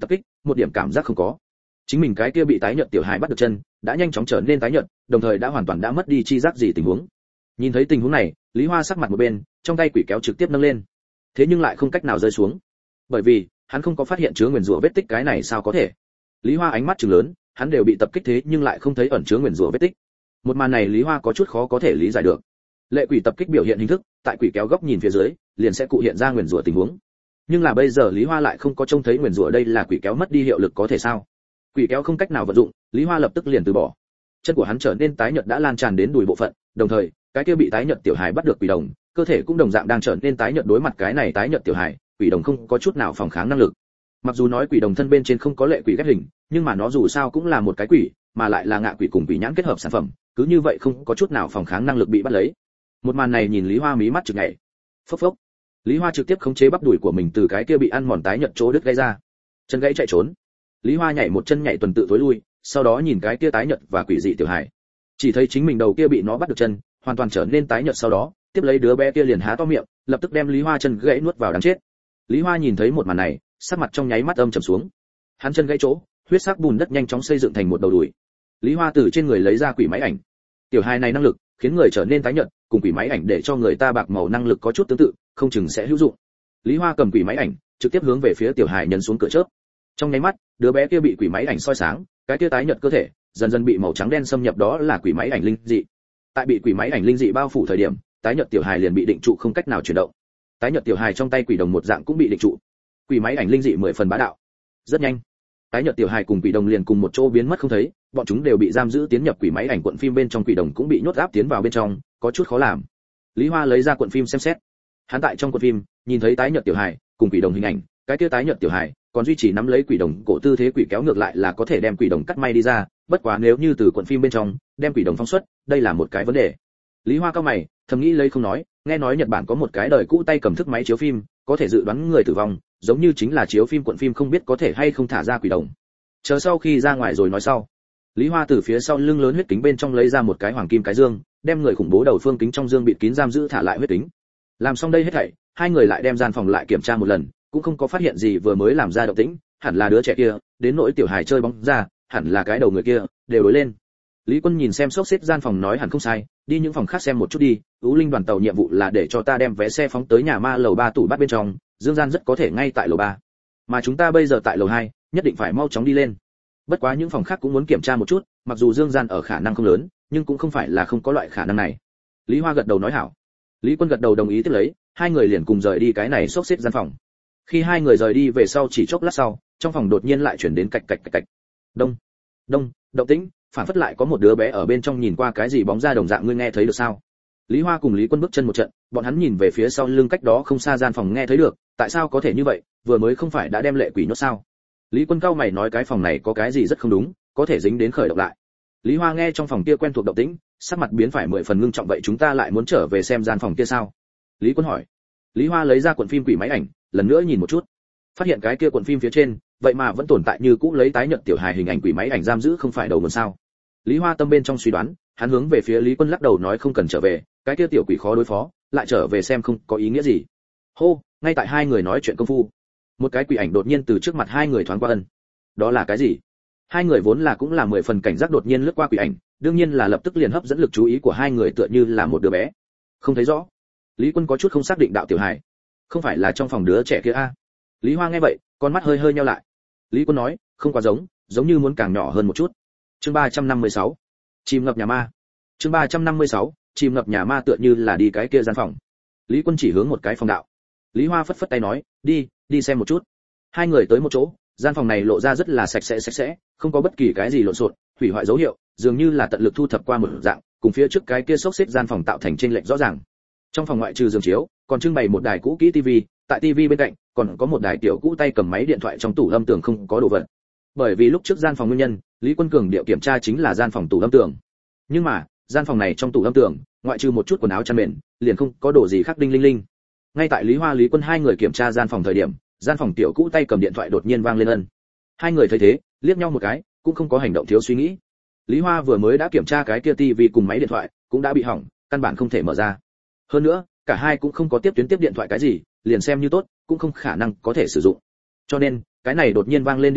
một điểm cảm giác không có. Chính mình cái kia bị tái nhợt tiểu hài bắt được chân, đã nhanh chóng trở nên tái nhợt, đồng thời đã hoàn toàn đã mất đi chi giác gì tình huống. Nhìn thấy tình huống này, Lý Hoa sắc mặt một bên, trong tay quỷ kéo trực tiếp nâng lên. Thế nhưng lại không cách nào rơi xuống, bởi vì hắn không có phát hiện chứa nguyền rủa vết tích, cái này sao có thể? Lý Hoa ánh mắt trừng lớn, hắn đều bị tập kích thế nhưng lại không thấy ẩn chứa nguyền rủa vết tích. Một màn này Lý Hoa có chút khó có thể lý giải được. Lệ quỷ tập kích biểu hiện hình thức, tại quỷ kéo góc nhìn phía dưới, liền sẽ cụ hiện ra nguyền rủa tình huống. Nhưng là bây giờ Lý Hoa lại không có trông thấy nguyền rủa, đây là quỷ kéo mất đi hiệu lực có thể sao? Quỷ kéo không cách nào vận dụng, Lý Hoa lập tức liền từ bỏ. Chân của hắn trở nên tái nhợt đã lan tràn đến đùi bộ phận, đồng thời, cái kia bị tái nhợt tiểu hài bắt được quỷ đồng, cơ thể cũng đồng dạng đang trở nên tái nhợt, đối mặt cái này tái nhợt tiểu hài, quỷ đồng không có chút nào phòng kháng năng lực. Mặc dù nói quỷ đồng thân bên trên không có lệ quỷ ghép hình, nhưng mà nó dù sao cũng là một cái quỷ, mà lại là ngạ quỷ cùng quỷ nhãn kết hợp sản phẩm, cứ như vậy không có chút nào phòng kháng năng lực bị bắt lấy. Một màn này nhìn Lý Hoa mí mắt chực nhảy. Phốc phốc. Lý Hoa trực tiếp khống chế bắp đùi của mình từ cái kia bị ăn mòn tái nhợt chỗ đứt gãy ra. Chân gãy chạy trốn. Lý Hoa nhảy một chân nhảy tuần tự tối lui, sau đó nhìn cái kia tái nhợt và quỷ dị tiểu hài. Chỉ thấy chính mình đầu kia bị nó bắt được chân, hoàn toàn trở nên tái nhợt, sau đó, tiếp lấy đứa bé kia liền há to miệng, lập tức đem Lý Hoa chân gãy nuốt vào đáng chết. Lý Hoa nhìn thấy một màn này, sắc mặt trong nháy mắt âm trầm xuống. Hắn chân gãy chỗ, huyết sắc bùn đất nhanh chóng xây dựng thành một đầu đùi. Lý Hoa từ trên người lấy ra quỷ máy ảnh. Tiểu hài này năng lực khiến người trở nên tái nhợt, cùng quỷ máy ảnh để cho người ta bạc màu năng lực có chút tương tự, không chừng sẽ hữu dụng. Lý Hoa cầm quỷ máy ảnh, trực tiếp hướng về phía tiểu hài nhấn xuống cửa chớp. Trong nháy mắt, đứa bé kia bị quỷ máy ảnh soi sáng, cái kia tái nhợt cơ thể dần dần bị màu trắng đen xâm nhập, đó là quỷ máy ảnh linh dị. Tại bị quỷ máy ảnh linh dị bao phủ thời điểm, tái nhợt tiểu hài liền bị định trụ không cách nào chuyển động. Tái nhợt tiểu hài trong tay quỷ đồng một dạng cũng bị định trụ. Quỷ máy ảnh linh dị 10 phần bá đạo. Rất nhanh, tái nhợt tiểu hài cùng quỷ đồng liền cùng một chỗ biến mất không thấy, bọn chúng đều bị giam giữ tiến nhập quỷ máy ảnh cuộn phim bên trong, quỷ đồng cũng bị nhốt áp tiến vào bên trong, có chút khó làm. Lý Hoa lấy ra cuộn phim xem xét. Hắn tại trong cuộn phim nhìn thấy tái nhợt tiểu hài cùng quỷ đồng hình ảnh, cái kia tái nhợt tiểu hài còn duy trì nắm lấy quỷ đồng cổ tư thế, quỷ kéo ngược lại là có thể đem quỷ đồng cắt may đi ra, bất quá nếu như từ cuộn phim bên trong đem quỷ đồng phóng xuất, đây là một cái vấn đề. Lý Hoa cao mày, thầm nghĩ lấy không nói, nghe nói Nhật Bản có một cái đời cũ tay cầm thức máy chiếu phim, có thể dự đoán người tử vong, giống như chính là chiếu phim cuộn phim, không biết có thể hay không thả ra quỷ đồng. Chờ sau khi ra ngoài rồi nói sau. Lý Hoa từ phía sau lưng lớn huyết kính bên trong lấy ra một cái hoàng kim cái dương, đem người khủng bố đầu phương kính trong dương bịt kín giam giữ, thả lại huyết kính. Làm xong đây hết thảy, hai người lại đem gian phòng lại kiểm tra một lần, cũng không có phát hiện gì vừa mới làm ra động tĩnh, hẳn là đứa trẻ kia, đến nỗi tiểu hài chơi bóng ra, hẳn là cái đầu người kia, đều đối lên. Lý Quân nhìn xem xốc xếp gian phòng nói hẳn không sai, đi những phòng khác xem một chút đi, Ú Linh đoàn tàu nhiệm vụ là để cho ta đem vé xe phóng tới nhà ma lầu 3 tủ bát bên trong, dương gian rất có thể ngay tại lầu 3. Mà chúng ta bây giờ tại lầu 2, nhất định phải mau chóng đi lên. Bất quá những phòng khác cũng muốn kiểm tra một chút, mặc dù dương gian ở khả năng không lớn, nhưng cũng không phải là không có loại khả năng này. Lý Hoa gật đầu nói hảo. Lý Quân gật đầu đồng ý tiếp lấy, hai người liền cùng rời đi cái này xốc xếp gian phòng. Khi hai người rời đi về sau chỉ chốc lát sau, trong phòng đột nhiên lại chuyển đến cạch cạch cạch cạch. Đông, đông, động tĩnh, phản phất lại có một đứa bé ở bên trong nhìn qua cái gì bóng ra đồng dạng, ngươi nghe thấy được sao? Lý Hoa cùng Lý Quân bước chân một trận, bọn hắn nhìn về phía sau lưng cách đó không xa gian phòng, nghe thấy được, tại sao có thể như vậy, vừa mới không phải đã đem lệ quỷ nhốt sao? Lý Quân cau mày nói cái phòng này có cái gì rất không đúng, có thể dính đến khởi động lại. Lý Hoa nghe trong phòng kia quen thuộc động tĩnh, sắc mặt biến phải 10 phần ngưng trọng, vậy chúng ta lại muốn trở về xem gian phòng kia sao? Lý Quân hỏi. Lý Hoa lấy ra cuộn phim quỷ máy ảnh, lần nữa nhìn một chút, phát hiện cái kia cuộn phim phía trên, vậy mà vẫn tồn tại như cũ lấy tái nhợt tiểu hài hình ảnh, quỷ máy ảnh giam giữ không phải đầu nguồn sao? Lý Hoa tâm bên trong suy đoán, hắn hướng về phía Lý Quân lắc đầu nói không cần trở về, cái kia tiểu quỷ khó đối phó, lại trở về xem không có ý nghĩa gì. Hô, ngay tại hai người nói chuyện công phu, một cái quỷ ảnh đột nhiên từ trước mặt hai người thoáng qua ân. Đó là cái gì? Hai người vốn là cũng là 10 phần cảnh giác, đột nhiên lướt qua quỷ ảnh, đương nhiên là lập tức liền hấp dẫn lực chú ý của hai người, tựa như là một đứa bé. Không thấy rõ. Lý Quân có chút không xác định, đạo tiểu hài, không phải là trong phòng đứa trẻ kia a? Lý Hoa nghe vậy, con mắt hơi hơi nheo lại. Lý Quân nói, không quá giống như muốn càng nhỏ hơn một chút. Chương 356. Chìm ngập nhà ma. Chương 356. Chìm ngập nhà ma, tựa như là đi cái kia gian phòng. Lý Quân chỉ hướng một cái phòng đạo. Lý Hoa phất phất tay nói, đi xem một chút. Hai người tới một chỗ, gian phòng này lộ ra rất là sạch sẽ, không có bất kỳ cái gì lộn xộn, hủy hoại dấu hiệu, dường như là tận lực thu thập qua một dạng, cùng phía trước cái kia xốc xếp gian phòng tạo thành chênh lệch rõ ràng. Trong phòng ngoại trừ giường chiếu, còn trưng bày một đài cũ kỹ tivi, tại tivi bên cạnh còn có một đài tiểu cũ tay cầm máy điện thoại, trong tủ âm tường không có đồ vật. Bởi vì lúc trước gian phòng nguyên nhân, Lý Quân cường điệu kiểm tra chính là gian phòng tủ âm tường. Nhưng mà, gian phòng này trong tủ âm tường, ngoại trừ một chút quần áo chăn mền, liền không có đồ gì khác đinh linh linh. Ngay tại Lý Hoa Lý Quân hai người kiểm tra gian phòng thời điểm, gian phòng tiểu cũ tay cầm điện thoại đột nhiên vang lên ân. Hai người thấy thế, liếc nhau một cái, cũng không có hành động thiếu suy nghĩ. Lý Hoa vừa mới đã kiểm tra cái kia tivi cùng máy điện thoại, cũng đã bị hỏng, căn bản không thể mở ra. Hơn nữa, cả hai cũng không có tiếp tuyến tiếp điện thoại cái gì, liền xem như tốt, cũng không khả năng có thể sử dụng. Cho nên, cái này đột nhiên vang lên điện thoại,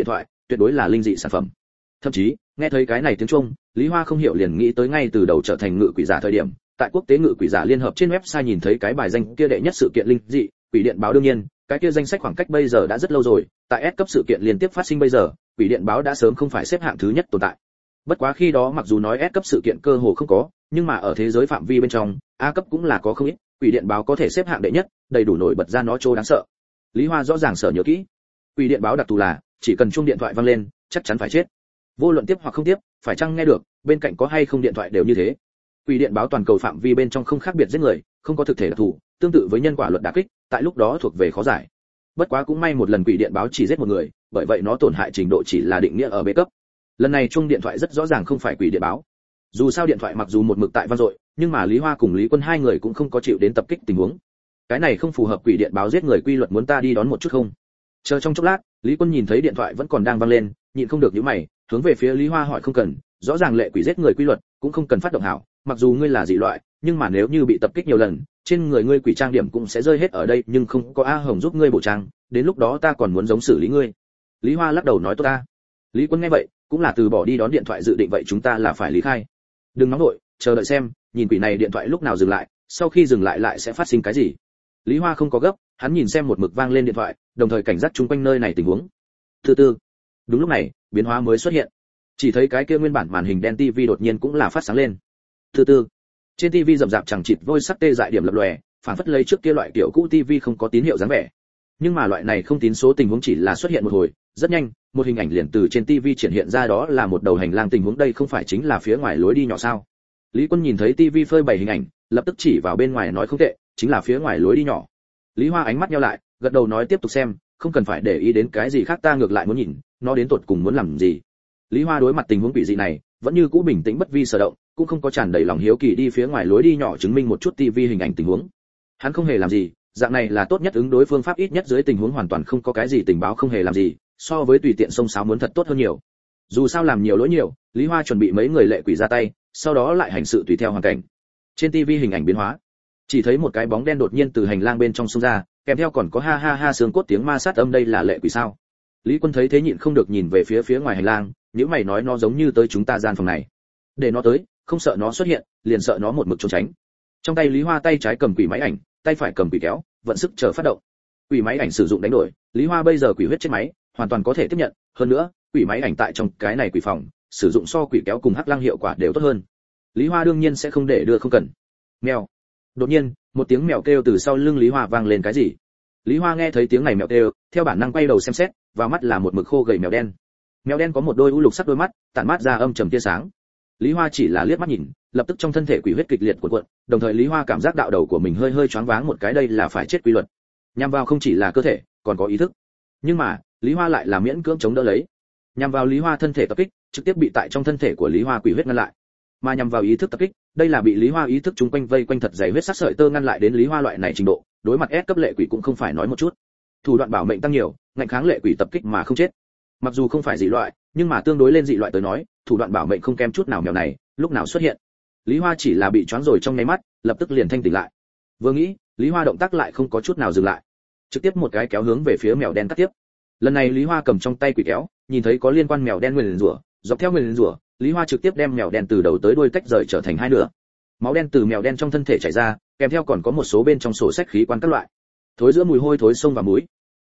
tuyệt đối là linh dị sản phẩm. Thậm chí nghe thấy cái này tiếng chuông, Lý Hoa không hiểu liền nghĩ tới ngay từ đầu trở thành ngự quỷ giả thời điểm, tại quốc tế ngự quỷ giả liên hợp trên website nhìn thấy cái bài danh kia đệ nhất sự kiện linh dị, quỷ điện báo. đương nhiên cái kia danh sách khoảng cách bây giờ đã rất lâu rồi, tại S cấp sự kiện liên tiếp phát sinh bây giờ, quỷ điện báo đã sớm không phải xếp hạng thứ nhất tồn tại. Bất quá khi đó mặc dù nói S cấp sự kiện cơ hồ không có, nhưng mà ở thế giới phạm vi bên trong, A cấp cũng là có không ít, quỷ điện báo có thể xếp hạng đệ nhất, đầy đủ nổi bật ra nó trô đáng sợ. Lý Hoa rõ ràng sở nhớ kỹ. Quỷ điện báo đặc thù là, chỉ cần chuông điện thoại vang lên, chắc chắn phải chết. Vô luận tiếp hoặc không tiếp, phải chăng nghe được, bên cạnh có hay không điện thoại đều như thế. Quỷ điện báo toàn cầu phạm vi bên trong không khác biệt giết người, không có thực thể đặc thù, tương tự với nhân quả luật đả kích, tại lúc đó thuộc về khó giải. Bất quá cũng may một lần quỷ điện báo chỉ giết một người, bởi vậy nó tổn hại trình độ chỉ là định nghĩa ở B cấp. Lần này chuông điện thoại rất rõ ràng không phải quỷ điện báo. Dù sao điện thoại mặc dù một mực tại vang dội, nhưng mà Lý Hoa cùng Lý Quân hai người cũng không có chịu đến tập kích tình huống. Cái này không phù hợp quỷ điện báo giết người quy luật, muốn ta đi đón một chút không? Chờ trong chốc lát, Lý Quân nhìn thấy điện thoại vẫn còn đang vang lên, nhịn không được nhíu mày, hướng về phía Lý Hoa hỏi không cần, rõ ràng lệ quỷ giết người quy luật, cũng không cần phát động hảo, mặc dù ngươi là dị loại, nhưng mà nếu như bị tập kích nhiều lần, trên người ngươi quỷ trang điểm cũng sẽ rơi hết ở đây, nhưng không có A Hồng giúp ngươi bổ trang, đến lúc đó ta còn muốn giống xử lý ngươi. Lý Hoa lắc đầu nói tốt ta. Lý Quân nghe vậy, cũng là từ bỏ đi đón điện thoại dự định vậy chúng ta là phải lý khai. Đừng nóng nội, chờ đợi xem, nhìn quỷ này điện thoại lúc nào dừng lại, sau khi dừng lại lại sẽ phát sinh cái gì. Lý Hoa không có gấp, hắn nhìn xem một mực vang lên điện thoại, đồng thời cảnh giác chung quanh nơi này tình huống. Từ từ, đúng lúc này, biến hóa mới xuất hiện. Chỉ thấy cái kia nguyên bản màn hình đen TV đột nhiên cũng là phát sáng lên. Từ từ, trên TV rậm rạp chẳng chịt vôi sắc tê dại điểm lập lòe, phản phất lấy trước kia loại kiểu cũ TV không có tín hiệu dáng vẻ. Nhưng mà loại này không tín số tình huống chỉ là xuất hiện một hồi, rất nhanh, một hình ảnh liền từ trên TV triển hiện ra, đó là một đầu hành lang tình huống, đây không phải chính là phía ngoài lối đi nhỏ sao? Lý Quân nhìn thấy TV phơi bày hình ảnh, lập tức chỉ vào bên ngoài nói không tệ, chính là phía ngoài lối đi nhỏ. Lý Hoa ánh mắt nheo lại, gật đầu nói tiếp tục xem, không cần phải để ý đến cái gì khác, ta ngược lại muốn nhìn, nó đến tột cùng muốn làm gì. Lý Hoa đối mặt tình huống quỷ dị này, vẫn như cũ bình tĩnh bất vi sở động, cũng không có tràn đầy lòng hiếu kỳ đi phía ngoài lối đi nhỏ chứng minh một chút TV hình ảnh tình huống. Hắn không hề làm gì, dạng này là tốt nhất ứng đối phương pháp, ít nhất dưới tình huống hoàn toàn không có cái gì tình báo không hề làm gì, so với tùy tiện xông xáo muốn thật tốt hơn nhiều. Dù sao làm nhiều lỗi nhiều, Lý Hoa chuẩn bị mấy người lệ quỷ ra tay, sau đó lại hành sự tùy theo hoàn cảnh. Trên TV hình ảnh biến hóa, chỉ thấy một cái bóng đen đột nhiên từ hành lang bên trong xông ra, kèm theo còn có ha ha ha xương cốt tiếng ma sát âm, đây là lệ quỷ sao? Lý Quân thấy thế nhịn không được nhìn về phía ngoài hành lang, nếu mày nói nó giống như tới chúng ta gian phòng này. Để nó tới, không sợ nó xuất hiện, liền sợ nó một mực trốn tránh. Trong tay Lý Hoa tay trái cầm quỷ máy ảnh, tay phải cầm quỷ kéo, vận sức chờ phát động. Quỷ máy ảnh sử dụng đánh đổi, Lý Hoa bây giờ quỷ huyết trên máy, hoàn toàn có thể tiếp nhận, hơn nữa, quỷ máy ảnh tại trong cái này quỷ phòng, sử dụng so quỷ kéo cùng hắc lăng hiệu quả đều tốt hơn. Lý Hoa đương nhiên sẽ không để đưa không cần. Mèo. Đột nhiên, một tiếng mèo kêu từ sau lưng Lý Hoa vang lên, cái gì? Lý Hoa nghe thấy tiếng này mèo kêu, theo bản năng quay đầu xem xét, vào mắt là một mực khô gầy mèo đen. Mèo đen có một đôi u lục sắc đôi mắt, tản mát ra âm trầm tia sáng. Lý Hoa chỉ là liếc mắt nhìn, lập tức trong thân thể quỷ huyết kịch liệt cuộn cuộn, đồng thời Lý Hoa cảm giác đạo đầu của mình hơi hơi choáng váng một cái, đây là phải chết quy luật. Nhằm vào không chỉ là cơ thể, còn có ý thức. Nhưng mà, Lý Hoa lại là miễn cưỡng chống đỡ lấy. Nhằm vào Lý Hoa thân thể tập kích, trực tiếp bị tại trong thân thể của Lý Hoa quỷ huyết ngăn lại. Mà nhằm vào ý thức tập kích, đây là bị Lý Hoa ý thức chung quanh vây quanh thật dày huyết sắc sợi tơ ngăn lại, đến Lý Hoa loại này trình độ, đối mặt S cấp lệ quỷ cũng không phải nói một chút. Thủ đoạn bảo mệnh tăng nhiều, ngạnh kháng lệ quỷ tập kích mà không chết. Mặc dù không phải dị loại, nhưng mà tương đối lên dị loại tới nói, thủ đoạn bảo mệnh không kém chút nào. Mèo này, lúc nào xuất hiện? Lý Hoa chỉ là bị choáng rồi trong nháy mắt, lập tức liền thanh tỉnh lại. Vừa nghĩ, Lý Hoa động tác lại không có chút nào dừng lại, trực tiếp một cái kéo hướng về phía mèo đen cắt tiếp. Lần này Lý Hoa cầm trong tay quỷ kéo, nhìn thấy có liên quan mèo đen nguyền rủa, dọc theo nguyền rủa, Lý Hoa trực tiếp đem mèo đen từ đầu tới đuôi tách rời trở thành hai nửa. Máu đen từ mèo đen trong thân thể chảy ra, kèm theo còn có một số bên trong sổ sách khí quan các loại. Thối giữa mùi hôi thối xông vào mũi.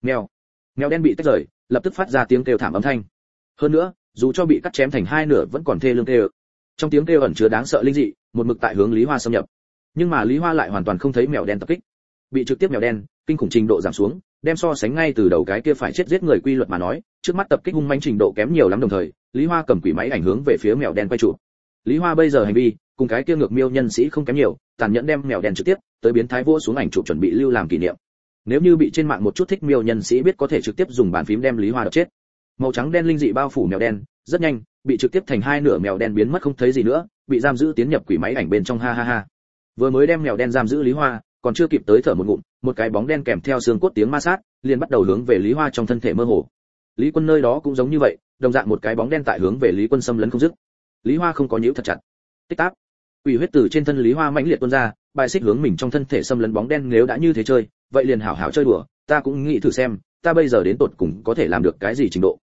Mèo đen bị tách rời, lập tức phát ra tiếng kêu thảm âm thanh. Hơn nữa, dù cho bị cắt chém thành hai nửa vẫn còn thê lương kêu. Trong tiếng kêu ẩn chứa đáng sợ linh dị, một mực tại hướng Lý Hoa xâm nhập. Nhưng mà Lý Hoa lại hoàn toàn không thấy mèo đen tập kích. Bị trực tiếp mèo đen, kinh khủng trình độ giảm xuống, đem so sánh ngay từ đầu cái kia phải chết giết người quy luật mà nói, trước mắt tập kích hung manh trình độ kém nhiều lắm. Đồng thời, Lý Hoa cầm quỷ máy ảnh hướng về phía mèo đen quay chụp. Lý Hoa bây giờ hành vi, cùng cái kia ngược miêu nhân sĩ không kém nhiều, tàn nhẫn đem mèo đen trực tiếp tới biến thái vỗ xuống ảnh chụp chuẩn bị lưu làm kỷ niệm. Nếu như bị trên mạng một chút thích miêu nhân sĩ biết, có thể trực tiếp dùng bàn phím đem Lý Hoa đập chết. Màu trắng đen linh dị bao phủ mèo đen, rất nhanh bị trực tiếp thành hai nửa, mèo đen biến mất không thấy gì nữa, bị giam giữ tiến nhập quỷ máy ảnh bên trong, ha ha ha. Vừa mới đem mèo đen giam giữ Lý Hoa, còn chưa kịp tới thở một ngụm, một cái bóng đen kèm theo xương cốt tiếng ma sát, liền bắt đầu hướng về Lý Hoa trong thân thể mơ hồ. Lý Quân nơi đó cũng giống như vậy, đồng dạng một cái bóng đen tại hướng về Lý Quân xâm lấn không dứt. Lý Hoa không có nhíu thật chặt. Tích tắc, quỷ huyết từ trên thân Lý Hoa mãnh liệt tuôn ra, bài xích hướng mình trong thân thể xâm lấn bóng đen, nếu đã như thế chơi, vậy liền hảo hảo chơi đùa, ta cũng nghĩ thử xem, ta bây giờ đến tột cùng có thể làm được cái gì trình độ.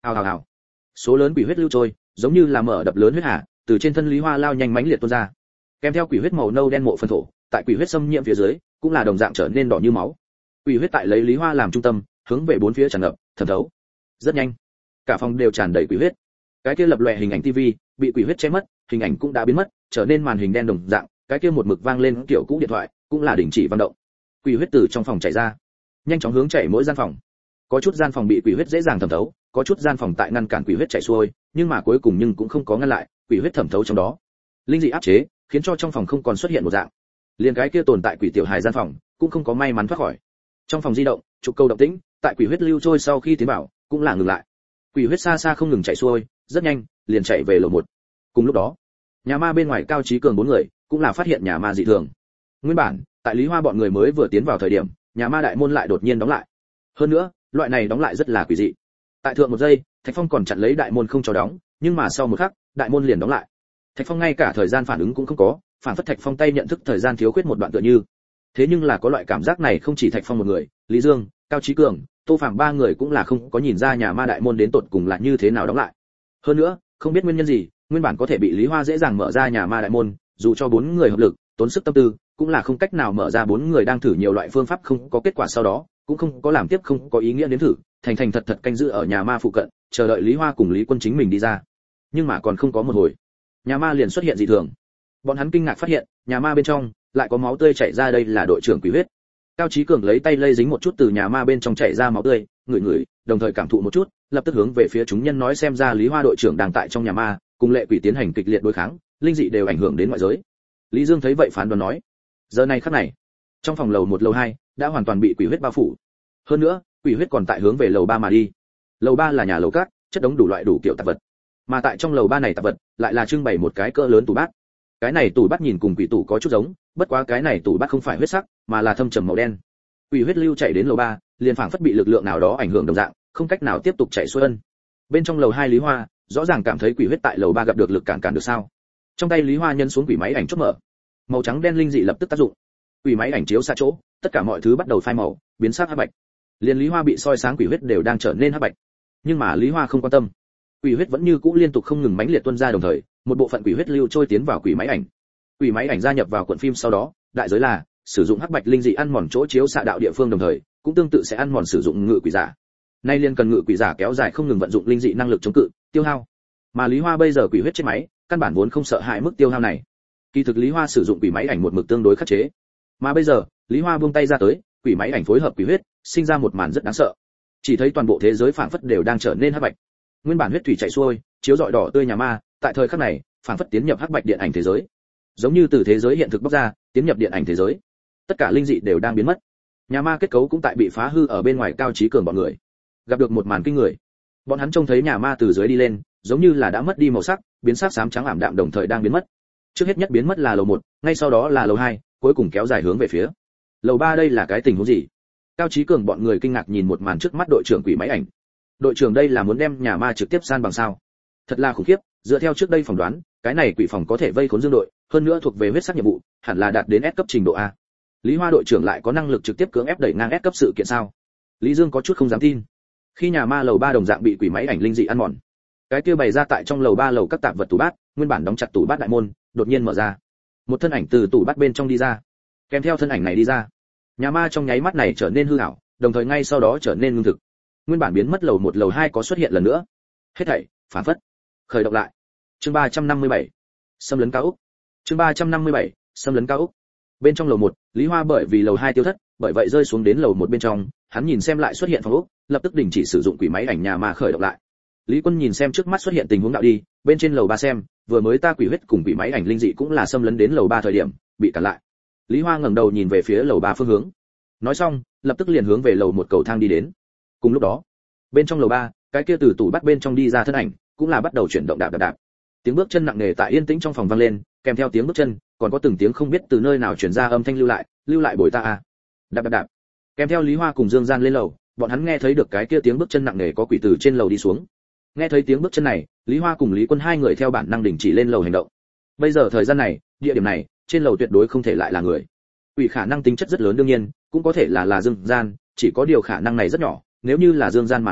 Hào hào hào. Số lớn quỷ huyết lưu trôi, giống như là mở đập lớn huyết hà, từ trên thân Lý Hoa lao nhanh mãnh liệt tuôn ra. Kèm theo quỷ huyết màu nâu đen mộ phân thổ, tại quỷ huyết xâm nhiễm phía dưới, cũng là đồng dạng trở nên đỏ như máu. Quỷ huyết tại lấy Lý Hoa làm trung tâm, hướng về bốn phía tràn ngập, thẩm thấu. Rất nhanh, cả phòng đều tràn đầy quỷ huyết. Cái kia lập lòe hình ảnh TV bị quỷ huyết che mất, hình ảnh cũng đã biến mất, trở nên màn hình đen đồng dạng, cái kia một mực vang lên kiểu cũ điện thoại, cũng là đình chỉ vận động. Quỷ huyết từ trong phòng chảy ra, nhanh chóng hướng chảy mỗi gian phòng. Có chút gian phòng bị quỷ huyết dễ dàng thẩm thấu, có chút gian phòng tại ngăn cản quỷ huyết chảy xuôi, nhưng mà cuối cùng cũng không có ngăn lại, quỷ huyết thẩm thấu trong đó. Linh dị áp chế, khiến cho trong phòng không còn xuất hiện một dạng. Liền cái kia tồn tại quỷ tiểu hài gian phòng, cũng không có may mắn thoát khỏi. Trong phòng di động, trục câu động tĩnh, tại quỷ huyết lưu trôi sau khi tiến vào, cũng là ngừng lại. Quỷ huyết xa xa không ngừng chảy xuôi, rất nhanh, liền chạy về lầu 1. Cùng lúc đó, nhà ma bên ngoài Cao Chí Cường 4 người, cũng là phát hiện nhà ma dị thường. Nguyên bản, tại Lý Hoa bọn người mới vừa tiến vào thời điểm, nhà ma đại môn lại đột nhiên đóng lại. Hơn nữa, loại này đóng lại rất là quỷ dị. Tại thượng một giây, Thạch Phong còn chặn lấy đại môn không cho đóng, nhưng mà sau một khắc, đại môn liền đóng lại. Thạch Phong ngay cả thời gian phản ứng cũng không có, phản phất Thạch Phong tay nhận thức thời gian thiếu khuyết một đoạn tựa như. Thế nhưng là có loại cảm giác này không chỉ Thạch Phong một người, Lý Dương, Cao Chí Cường, Tô Phàm ba người cũng là không có nhìn ra nhà ma đại môn đến tột cùng là như thế nào đóng lại. Hơn nữa, không biết nguyên nhân gì, nguyên bản có thể bị Lý Hoa dễ dàng mở ra nhà ma đại môn, dù cho 4 người hợp lực, tốn sức tâm tư, cũng là không cách nào mở ra. 4 người đang thử nhiều loại phương pháp không có kết quả, sau đó cũng không có làm tiếp không có ý nghĩa đến thử, thành thật thật canh giữ ở nhà ma phụ cận, chờ đợi Lý Hoa cùng Lý Quân chính mình đi ra. Nhưng mà còn không có một hồi, nhà ma liền xuất hiện dị thường. Bọn hắn kinh ngạc phát hiện, nhà ma bên trong lại có máu tươi chảy ra, đây là đội trưởng quỷ huyết. Cao Chí Cường lấy tay lây dính một chút từ nhà ma bên trong chảy ra máu tươi, ngửi, đồng thời cảm thụ một chút, lập tức hướng về phía chúng nhân nói, xem ra Lý Hoa đội trưởng đang tại trong nhà ma, cùng lệ quỷ tiến hành kịch liệt đối kháng, linh dị đều ảnh hưởng đến ngoại giới. Lý Dương thấy vậy phán đoán nói, giờ này khắc này, trong phòng lầu 1 lầu 2 đã hoàn toàn bị quỷ huyết bao phủ. Hơn nữa, quỷ huyết còn tại hướng về lầu 3 mà đi. Lầu 3 là nhà lầu cát, chất đống đủ loại đủ kiểu tạp vật. Mà tại trong lầu 3 này tạp vật, lại là trưng bày một cái cỡ lớn tủ bát. Cái này tủ bát nhìn cùng quỷ tủ có chút giống, bất quá cái này tủ bát không phải huyết sắc, mà là thâm trầm màu đen. Quỷ huyết lưu chạy đến lầu 3, liền phảng phất bị lực lượng nào đó ảnh hưởng đồng dạng, không cách nào tiếp tục chạy xuôi ân. Bên trong lầu 2 Lý Hoa, rõ ràng cảm thấy quỷ huyết tại lầu 3 gặp được lực cản được sao? Trong tay Lý Hoa nhân xuống quỷ máy ảnh chốt mở. Màu trắng đen linh dị lập tức tác dụng. Quỷ máy ảnh chiếu xa chỗ, tất cả mọi thứ bắt đầu phai màu, biến sắc hắc bạch. Liên Lý Hoa bị soi sáng quỷ huyết đều đang trở nên hắc bạch. Nhưng mà Lý Hoa không quan tâm. Quỷ huyết vẫn như cũ liên tục không ngừng mãnh liệt tuôn ra, đồng thời, một bộ phận quỷ huyết lưu trôi tiến vào quỷ máy ảnh. Quỷ máy ảnh gia nhập vào cuộn phim sau đó, đại giới là sử dụng hắc bạch linh dị ăn mòn chỗ chiếu xạ đạo địa phương, đồng thời cũng tương tự sẽ ăn mòn sử dụng ngự quỷ giả. Nay liên cần ngự quỷ giả kéo dài không ngừng vận dụng linh dị năng lực chống cự, tiêu hao. Mà Lý Hoa bây giờ quỷ huyết trên máy, căn bản vốn không sợ hãi mức tiêu hao này. Kỳ thực Lý Hoa sử dụng quỷ máy ảnh một mực tương đối khắc chế. Mà bây giờ, Lý Hoa buông tay ra tới, quỷ máy ảnh phối hợp quỷ huyết, sinh ra một màn rất đáng sợ. Chỉ thấy toàn bộ thế giới phảng phất đều đang trở nên hắc bạch. Nguyên bản huyết thủy chảy xuôi, chiếu rọi đỏ tươi nhà ma, tại thời khắc này, phảng phất tiến nhập hắc bạch điện ảnh thế giới. Giống như từ thế giới hiện thực bóc ra, tiến nhập điện ảnh thế giới. Tất cả linh dị đều đang biến mất. Nhà ma kết cấu cũng tại bị phá hư, ở bên ngoài Cao Chí Cường bọn người gặp được một màn kinh người. Bọn hắn trông thấy nhà ma từ dưới đi lên, giống như là đã mất đi màu sắc, biến sắc xám trắng ảm đạm, đồng thời đang biến mất. Trước hết nhất biến mất là lầu 1, ngay sau đó là lầu 2, cuối cùng kéo dài hướng về phía lầu 3. Đây là cái tình huống gì? Cao Chí Cường bọn người kinh ngạc nhìn một màn trước mắt đội trưởng quỷ máy ảnh. Đội trưởng đây là muốn đem nhà ma trực tiếp san bằng sao? Thật là khủng khiếp, dựa theo trước đây phỏng đoán, cái này quỷ phòng có thể vây khốn Dương đội, hơn nữa thuộc về huyết sắc nhiệm vụ, hẳn là đạt đến S cấp trình độ A. Lý Hoa đội trưởng lại có năng lực trực tiếp cưỡng ép đẩy ngang S cấp sự kiện sao? Lý Dương có chút không dám tin. Khi nhà ma lầu 3 đồng dạng bị quỷ máy ảnh linh dị ăn mòn, cái kia bày ra tại trong lầu 3 lầu các tạp vật tủ bát, nguyên bản đóng chặt tủ bát đại môn, đột nhiên mở ra. Một thân ảnh từ tủ bát bên trong đi ra. Kèm theo thân ảnh này đi ra, nhà ma trong nháy mắt này trở nên hư ảo, đồng thời ngay sau đó trở nên ngưng thực. Nguyên bản biến mất lầu 1 lầu 2 có xuất hiện lần nữa. Hết thảy phản phất khởi động lại. Chương 357. Xâm lấn cao ốc. Chương 357. Xâm lấn cao ốc. Bên trong lầu 1, Lý Hoa bởi vì lầu 2 tiêu thất, bởi vậy rơi xuống đến lầu 1 bên trong, hắn nhìn xem lại xuất hiện phòng ốc, lập tức đình chỉ sử dụng quỷ máy ảnh nhà ma khởi động lại. Lý Quân nhìn xem trước mắt xuất hiện tình huống đạo đi, bên trên lầu 3 xem, vừa mới ta quỷ huyết cùng quỷ máy ảnh linh dị cũng là xâm lấn đến lầu 3 thời điểm, bị cản lại. Lý Hoa ngẩng đầu nhìn về phía lầu 3 phương hướng. Nói xong, lập tức liền hướng về lầu 1 cầu thang đi đến. Cùng lúc đó, bên trong lầu 3, cái kia từ tủ bắt bên trong đi ra thân ảnh, cũng là bắt đầu chuyển động đạp đạp đạp. Tiếng bước chân nặng nề tại yên tĩnh trong phòng vang lên, kèm theo tiếng bước chân, còn có từng tiếng không biết từ nơi nào truyền ra âm thanh lưu lại bồi ta a. Đạp đạp đạp. Kèm theo Lý Hoa cùng Dương Gian lên lầu, bọn hắn nghe thấy được cái kia tiếng bước chân nặng nề có quỷ từ trên lầu đi xuống. Nghe thấy tiếng bước chân này, Lý Hoa cùng Lý Quân hai người theo bản năng đình chỉ lên lầu hành động. Bây giờ thời gian này, địa điểm này, trên lầu tuyệt đối không thể lại là người. Quỷ khả năng tính chất rất lớn, đương nhiên, cũng có thể là Dương Gian, chỉ có điều khả năng này rất nhỏ, nếu như là Dương Gian mà nói,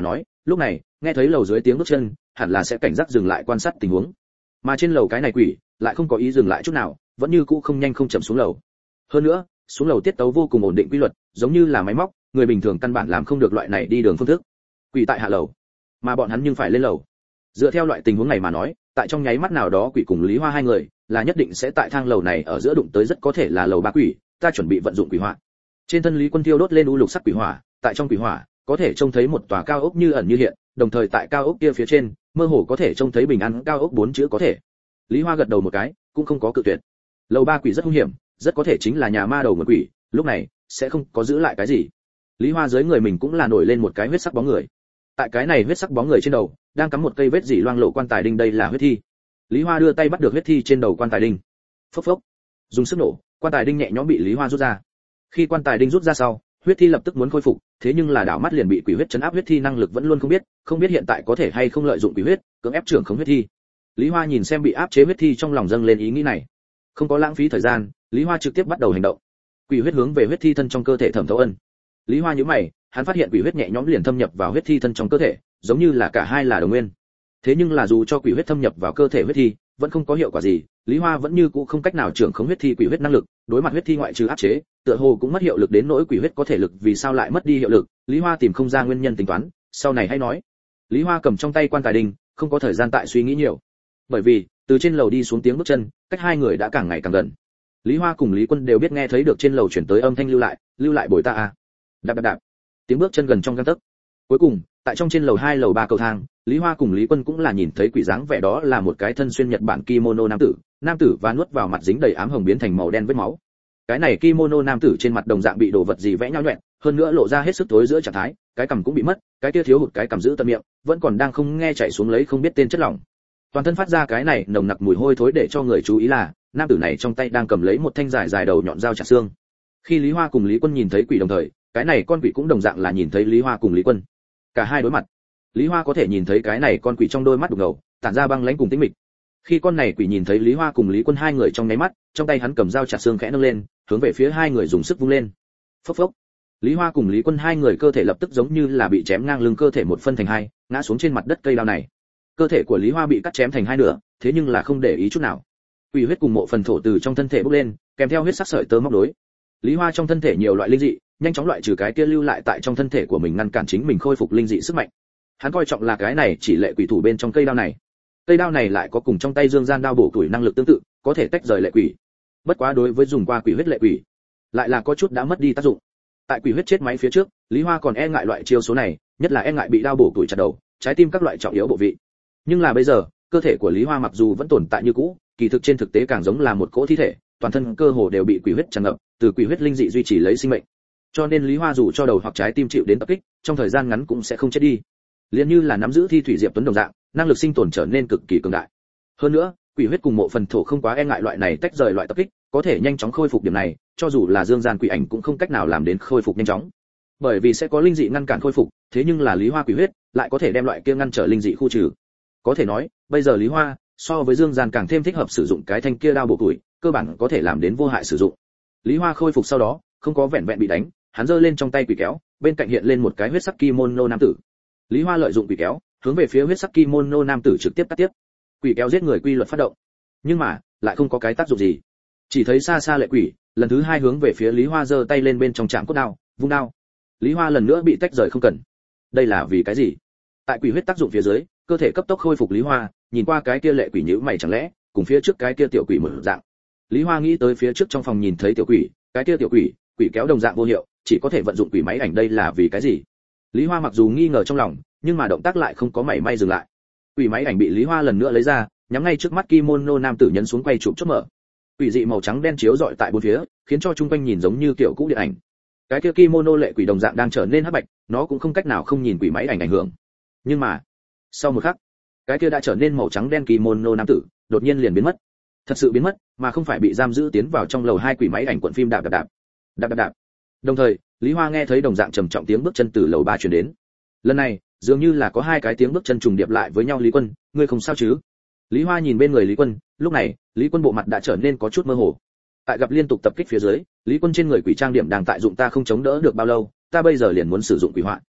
lúc này nghe thấy lầu dưới tiếng bước chân, hẳn là sẽ cảnh giác dừng lại quan sát tình huống. Mà trên lầu cái này quỷ lại không có ý dừng lại chút nào, vẫn như cũ không nhanh không chậm xuống lầu. Hơn nữa, xuống lầu tiết tấu vô cùng ổn định quy luật, giống như là máy móc, người bình thường căn bản làm không được loại này đi đường phương thức. Quỷ tại hạ lầu, mà bọn hắn nhưng phải lên lầu. Dựa theo loại tình huống này mà nói, tại trong nháy mắt nào đó quỷ cùng Lý Hoa hai người là nhất định sẽ tại thang lầu này ở giữa đụng tới, rất có thể là lầu ba quỷ. Ta chuẩn bị vận dụng quỷ hỏa. Trên thân Lý Quân thiêu đốt lên u lục sắc quỷ hỏa, tại trong quỷ hỏa có thể trông thấy một tòa cao ốc như ẩn như hiện, đồng thời tại cao ốc kia phía trên mơ hồ có thể trông thấy bình an cao ốc 4 chữ có thể. Lý Hoa gật đầu một cái, cũng không có cự tuyệt. Lầu ba quỷ rất hung hiểm, rất có thể chính là nhà ma đầu nguồn quỷ, lúc này sẽ không có giữ lại cái gì. Lý Hoa dưới người mình cũng là nổi lên một cái huyết sắc bóng người. Tại cái này huyết sắc bóng người trên đầu đang cắm một cây vết dỉ loang lộ quan tài đinh, đây là huyết thi. Lý Hoa đưa tay bắt được huyết thi trên đầu quan tài đinh. Phốc phốc, dùng sức nổ, quan tài đinh nhẹ nhõm bị Lý Hoa rút ra. Khi quan tài đinh rút ra sau, huyết thi lập tức muốn khôi phục, thế nhưng là đảo mắt liền bị quỷ huyết trấn áp, huyết thi năng lực vẫn luôn không biết hiện tại có thể hay không lợi dụng quỷ huyết cưỡng ép trưởng khống huyết thi. Lý Hoa nhìn xem bị áp chế huyết thi, trong lòng dâng lên ý nghĩ này. Không có lãng phí thời gian, Lý Hoa trực tiếp bắt đầu hành động. Quỷ huyết hướng về huyết thi thân trong cơ thể thẩm thấu ân. Lý Hoa nhíu mày, hắn phát hiện quỷ huyết nhẹ nhõm liền thâm nhập vào huyết thi thân trong cơ thể, giống như là cả hai là đồng nguyên. Thế nhưng là dù cho quỷ huyết thâm nhập vào cơ thể huyết thi, vẫn không có hiệu quả gì, Lý Hoa vẫn như cũ không cách nào trưởng khống huyết thi quỷ huyết năng lực, đối mặt huyết thi ngoại trừ áp chế, tựa hồ cũng mất hiệu lực, đến nỗi quỷ huyết có thể lực vì sao lại mất đi hiệu lực, Lý Hoa tìm không ra nguyên nhân tính toán, sau này hãy nói. Lý Hoa cầm trong tay quan tài đinh, không có thời gian tại suy nghĩ nhiều. Bởi vì, từ trên lầu đi xuống tiếng bước chân, cách hai người đã càng ngày càng gần. Lý Hoa cùng Lý Quân đều biết nghe thấy được trên lầu chuyển tới âm thanh, lưu lại bồi ta à. Đạp đạp đạp. Tiếng bước chân gần trong gang tấc. Cuối cùng, tại trong trên lầu 2 lầu 3 cầu thang, Lý Hoa cùng Lý Quân cũng là nhìn thấy quỷ dáng vẻ, đó là một cái thân xuyên Nhật Bản kimono nam tử và nuốt vào mặt dính đầy ám hồng biến thành màu đen vết máu. Cái này kimono nam tử trên mặt đồng dạng bị đồ vật gì vẽ nhão nhọẹt, hơn nữa lộ ra hết sức tối giữa trạng thái, cái cằm cũng bị mất, cái kia thiếu hụt cái cằm giữ tận miệng, vẫn còn đang không nghe chảy xuống lấy không biết tên chất lỏng. Toàn thân phát ra cái này nồng nặc mùi hôi thối, để cho người chú ý là, nam tử này trong tay đang cầm lấy một thanh dài đầu nhọn dao chặt xương. Khi Lý Hoa cùng Lý Quân nhìn thấy quỷ đồng thời, cái này con quỷ cũng đồng dạng là nhìn thấy Lý Hoa cùng Lý Quân. Cả hai đối mặt. Lý Hoa có thể nhìn thấy cái này con quỷ trong đôi mắt đục ngầu tản ra băng lãnh cùng tĩnh mịch. Khi con này quỷ nhìn thấy Lý Hoa cùng Lý Quân hai người trong nháy mắt, trong tay hắn cầm dao chặt xương khẽ nâng lên, hướng về phía hai người dùng sức vung lên. Phốc phốc. Lý Hoa cùng Lý Quân hai người cơ thể lập tức giống như là bị chém ngang lưng, cơ thể một phân thành hai, ngã xuống trên mặt đất cây đao này. Cơ thể của Lý Hoa bị cắt chém thành hai nửa, thế nhưng là không để ý chút nào. Quỷ huyết cùng mộ phần thổ từ trong thân thể bốc lên, kèm theo huyết sắc sợi tơ móc đối. Lý Hoa trong thân thể nhiều loại linh dị, nhanh chóng loại trừ cái kia lưu lại tại trong thân thể của mình, ngăn cản chính mình khôi phục linh dị sức mạnh. Hắn coi trọng là cái này chỉ lệ quỷ thủ bên trong cây đao này. Cây đao này lại có cùng trong tay Dương Gian đao bổ tuổi năng lực tương tự, có thể tách rời lệ quỷ. Bất quá đối với dùng qua quỷ huyết lệ quỷ, lại là có chút đã mất đi tác dụng. Tại quỷ huyết chết máy phía trước, Lý Hoa còn e ngại loại chiêu số này, nhất là e ngại bị đao bổ tuổi chặt đầu, trái tim các loại trọng yếu bộ vị. Nhưng là bây giờ, cơ thể của Lý Hoa mặc dù vẫn tồn tại như cũ, kỳ thực trên thực tế càng giống là một cỗ thi thể, toàn thân cơ hồ đều bị quỷ huyết tràn ngập, từ quỷ huyết linh dị duy trì lấy sinh mệnh. Cho nên Lý Hoa dù cho đầu hoặc trái tim chịu đến tập kích, trong thời gian ngắn cũng sẽ không chết đi. Liên như là nắm giữ thi thủy diệp tuấn đồng dạng, năng lực sinh tồn trở nên cực kỳ cường đại. Hơn nữa, quỷ huyết cùng mộ phần thổ không quá e ngại loại này tách rời loại tập kích, có thể nhanh chóng khôi phục, điểm này, cho dù là Dương Gian quỷ ảnh cũng không cách nào làm đến khôi phục nhanh chóng. Bởi vì sẽ có linh dị ngăn cản khôi phục, thế nhưng là Lý Hoa quỷ huyết lại có thể đem loại kia ngăn trở linh dị khu trừ. Có thể nói, bây giờ Lý Hoa so với Dương Gian càng thêm thích hợp sử dụng cái thanh kia đao bổ tuổi, cơ bản có thể làm đến vô hại sử dụng. Lý Hoa khôi phục sau đó, không có vẹn vẹn bị đánh, hắn giơ lên trong tay quỷ kéo, bên cạnh hiện lên một cái huyết sắc kimono nam tử. Lý Hoa lợi dụng quỷ kéo, hướng về phía huyết sắc kimono nam tử trực tiếp cắt tiếp. Quỷ kéo giết người quy luật phát động, nhưng mà lại không có cái tác dụng gì. Chỉ thấy xa xa lệ quỷ lần thứ hai hướng về phía Lý Hoa giơ tay lên bên trong chạm cốt đao, vung đao. Lý Hoa lần nữa bị tách rời không cần. Đây là vì cái gì? Tại quỷ huyết tác dụng phía dưới, cơ thể cấp tốc khôi phục. Lý Hoa nhìn qua cái kia lệ quỷ nhíu mày, chẳng lẽ cùng phía trước cái kia tiểu quỷ một dạng? Lý Hoa nghĩ tới phía trước trong phòng nhìn thấy tiểu quỷ, cái kia tiểu quỷ, quỷ kéo đồng dạng vô hiệu, chỉ có thể vận dụng quỷ máy ảnh, đây là vì cái gì? Lý Hoa mặc dù nghi ngờ trong lòng, nhưng mà động tác lại không có mảy may dừng lại. Quỷ máy ảnh bị Lý Hoa lần nữa lấy ra, nhắm ngay trước mắt kimono nam tử, nhấn xuống quay chụp chốt mở. Quỷ dị màu trắng đen chiếu rọi tại bốn phía, khiến cho chung quanh nhìn giống như kiểu cũ điện ảnh. Cái kia kimono lệ quỷ đồng dạng đang trở nên hắc bạch, nó cũng không cách nào không nhìn quỷ máy ảnh ảnh hưởng. Nhưng mà, sau một khắc, cái kia đã trở nên màu trắng đen kimono nam tử đột nhiên liền biến mất. Thật sự biến mất, mà không phải bị giam giữ tiến vào trong lầu 2 quỷ máy ảnh cuộn phim đạp đạp đạp. Đạp đạp đạp. Đồng thời, Lý Hoa nghe thấy đồng dạng trầm trọng tiếng bước chân từ lầu 3 truyền đến. Lần này, dường như là có hai cái tiếng bước chân trùng điệp lại với nhau. Lý Quân, ngươi không sao chứ? Lý Hoa nhìn bên người Lý Quân, lúc này, Lý Quân bộ mặt đã trở nên có chút mơ hồ. Tại gặp liên tục tập kích phía dưới, Lý Quân trên người quỷ trang điểm đang tại dụng, ta không chống đỡ được bao lâu, ta bây giờ liền muốn sử dụng quỷ họa.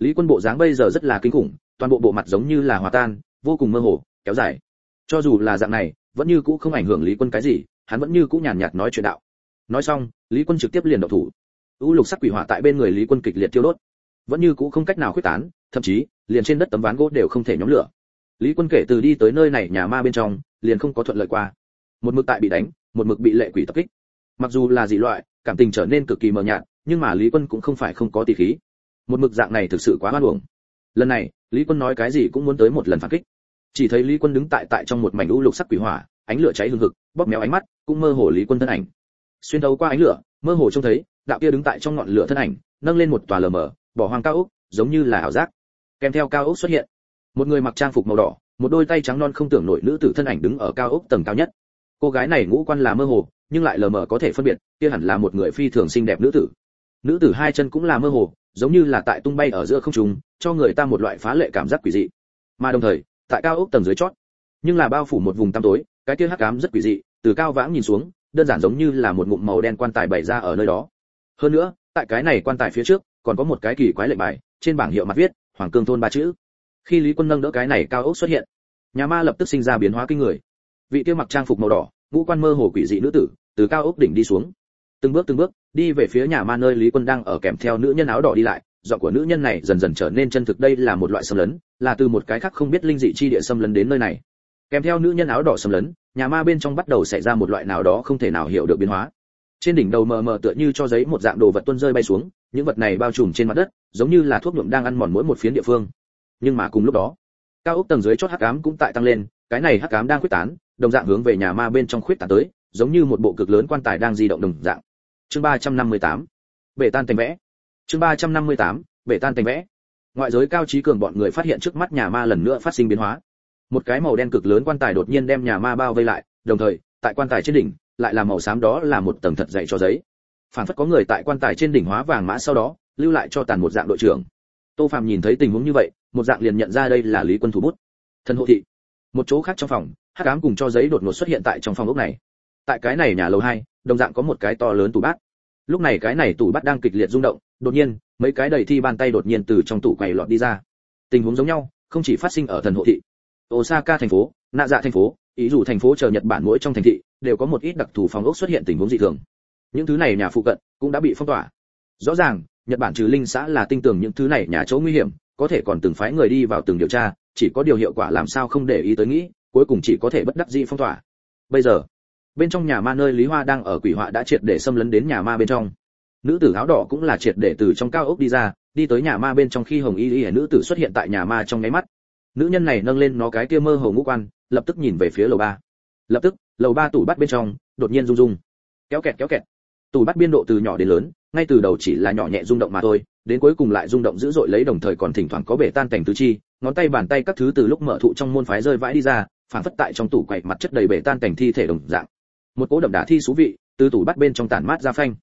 Lý Quân bộ dáng bây giờ rất là kinh khủng, toàn bộ bộ mặt giống như là hòa tan, vô cùng mơ hồ, kéo dài. Cho dù là dạng này, vẫn như cũ không ảnh hưởng Lý Quân cái gì, hắn vẫn như cũ nhàn nhạt nói chuyện đạo. Nói xong, Lý Quân trực tiếp liền động thủ. U lục sắc quỷ hỏa tại bên người Lý Quân kịch liệt thiêu đốt, vẫn như cũ không cách nào khuyết tán, thậm chí liền trên đất tấm ván gỗ đều không thể nhóm lửa. Lý Quân kể từ đi tới nơi này nhà ma bên trong, liền không có thuận lợi qua. Một mực tại bị đánh, một mực bị lệ quỷ tập kích. Mặc dù là dị loại, cảm tình trở nên cực kỳ mờ nhạt, nhưng mà Lý Quân cũng không phải không có tỷ khí. Một mực dạng này thực sự quá oan uổng. Lần này, Lý Quân nói cái gì cũng muốn tới một lần phản kích. Chỉ thấy Lý Quân đứng tại trong một mảnh u lục sắc quỷ hỏa, ánh lửa cháy hừng hực, bóp méo ánh mắt, cũng mơ hồ Lý Quân thân ảnh. Xuyên thấu qua ánh lửa, mơ hồ trông thấy, đạo kia đứng tại trong ngọn lửa thân ảnh, nâng lên một tòa lờ mờ, bỏ hoang cao ốc, giống như là ảo giác. Kèm theo cao ốc xuất hiện, một người mặc trang phục màu đỏ, một đôi tay trắng non không tưởng nổi nữ tử thân ảnh đứng ở cao ốc tầng cao nhất. Cô gái này ngũ quan là mơ hồ, nhưng lại lờ mờ có thể phân biệt, kia hẳn là một người phi thường xinh đẹp nữ tử. Nữ tử hai chân cũng là mơ hồ, giống như là tại tung bay ở giữa không trung, cho người ta một loại phá lệ cảm giác quỷ dị. Mà đồng thời, tại cao ốc tầng dưới chót, nhưng là bao phủ một vùng tăm tối, cái kia hắc ám rất quỷ dị, từ cao vãng nhìn xuống, đơn giản giống như là một ngụm màu đen quan tài bày ra ở nơi đó. Hơn nữa, tại cái này quan tài phía trước, còn có một cái kỳ quái lệnh bài, trên bảng hiệu mặt viết Hoàng Cương thôn ba chữ. Khi Lý Quân nâng đỡ cái này cao ốc xuất hiện, nhà ma lập tức sinh ra biến hóa kinh người. Vị kia mặc trang phục màu đỏ, ngũ quan mơ hồ quỷ dị nữ tử, từ cao ốc đỉnh đi xuống, từng bước đi về phía nhà ma nơi Lý Quân đang ở, kèm theo nữ nhân áo đỏ đi lại. Giọng của nữ nhân này dần dần trở nên chân thực, đây là một loại xâm lấn, là từ một cái khác không biết linh dị chi địa xâm lấn đến nơi này. Kèm theo nữ nhân áo đỏ xâm lấn, nhà ma bên trong bắt đầu xảy ra một loại nào đó không thể nào hiểu được biến hóa. Trên đỉnh đầu mờ mờ tựa như cho giấy một dạng đồ vật tuôn rơi bay xuống, những vật này bao trùm trên mặt đất, giống như là thuốc nhuộm đang ăn mòn mỗi một phiến địa phương. Nhưng mà cùng lúc đó, cao ốc tầng dưới chót hắc ám cũng tại tăng lên, cái này hắc ám đang khuếch tán, đồng dạng hướng về nhà ma bên trong khuếch tán tới, giống như một bộ cực lớn quan tài đang di động đồng dạng. Chương 358. Bể tan thành vẽ. Chương 358. Bể tan thành vẽ. Ngoại giới cao trí cường bọn người phát hiện trước mắt nhà ma lần nữa phát sinh biến hóa. Một cái màu đen cực lớn quan tài đột nhiên đem nhà ma bao vây lại, đồng thời, tại quan tài trên đỉnh lại là màu xám, đó là một tầng thật dày cho giấy. Phản phất có người tại quan tài trên đỉnh hóa vàng mã, sau đó lưu lại cho tàn một dạng đội trưởng. Tô Phàm nhìn thấy tình huống như vậy, một dạng liền nhận ra đây là Lý Quân thủ bút. Thần hộ thị. Một chỗ khác trong phòng, hắc ám cùng cho giấy đột ngột xuất hiện tại trong phòng ốc này. Tại cái này nhà lầu 2, đồng dạng có một cái to lớn tủ bát. Lúc này cái này tủ bát đang kịch liệt rung động, đột nhiên, mấy cái đầy thi bàn tay đột nhiên từ trong tủ quầy lọt đi ra. Tình huống giống nhau, không chỉ phát sinh ở thần hộ thị, Osaka thành phố, Nạ Dạ thành phố, ý dù thành phố chờ Nhật Bản, mỗi trong thành thị đều có một ít đặc thù phòng ốc xuất hiện tình huống dị thường. Những thứ này nhà phụ cận cũng đã bị phong tỏa. Rõ ràng, Nhật Bản trừ linh xã là tin tưởng những thứ này nhà chỗ nguy hiểm, có thể còn từng phái người đi vào từng điều tra, chỉ có điều hiệu quả làm sao không để ý tới nghĩ, cuối cùng chỉ có thể bất đắc dĩ phong tỏa. Bây giờ, bên trong nhà ma nơi Lý Hoa đang ở, quỷ họa đã triệt để xâm lấn đến nhà ma bên trong. Nữ tử áo đỏ cũng là triệt để từ trong cao ốc đi ra, đi tới nhà ma bên trong. Khi hồng y nữ tử xuất hiện tại nhà ma trong nháy mắt, nữ nhân này nâng lên nó cái kia mơ hồ ngũ quan, lập tức nhìn về phía lầu 3. Lập tức, lầu 3 tủ bắt bên trong đột nhiên rung rung, kéo kẹt. Tủ bắt biên độ từ nhỏ đến lớn, ngay từ đầu chỉ là nhỏ nhẹ rung động mà thôi, đến cuối cùng lại rung động dữ dội lấy, đồng thời còn thỉnh thoảng có bể tan cảnh tứ chi, ngón tay bàn tay các thứ từ lúc mở thụ trong môn phái rơi vãi đi ra, phản phất tại trong tủ quậy mặt chất đầy bể tan cảnh thi thể đồng dạng. Một cỗ đậm đà thi xú vị từ tủ bắt bên trong tản mát ra phanh.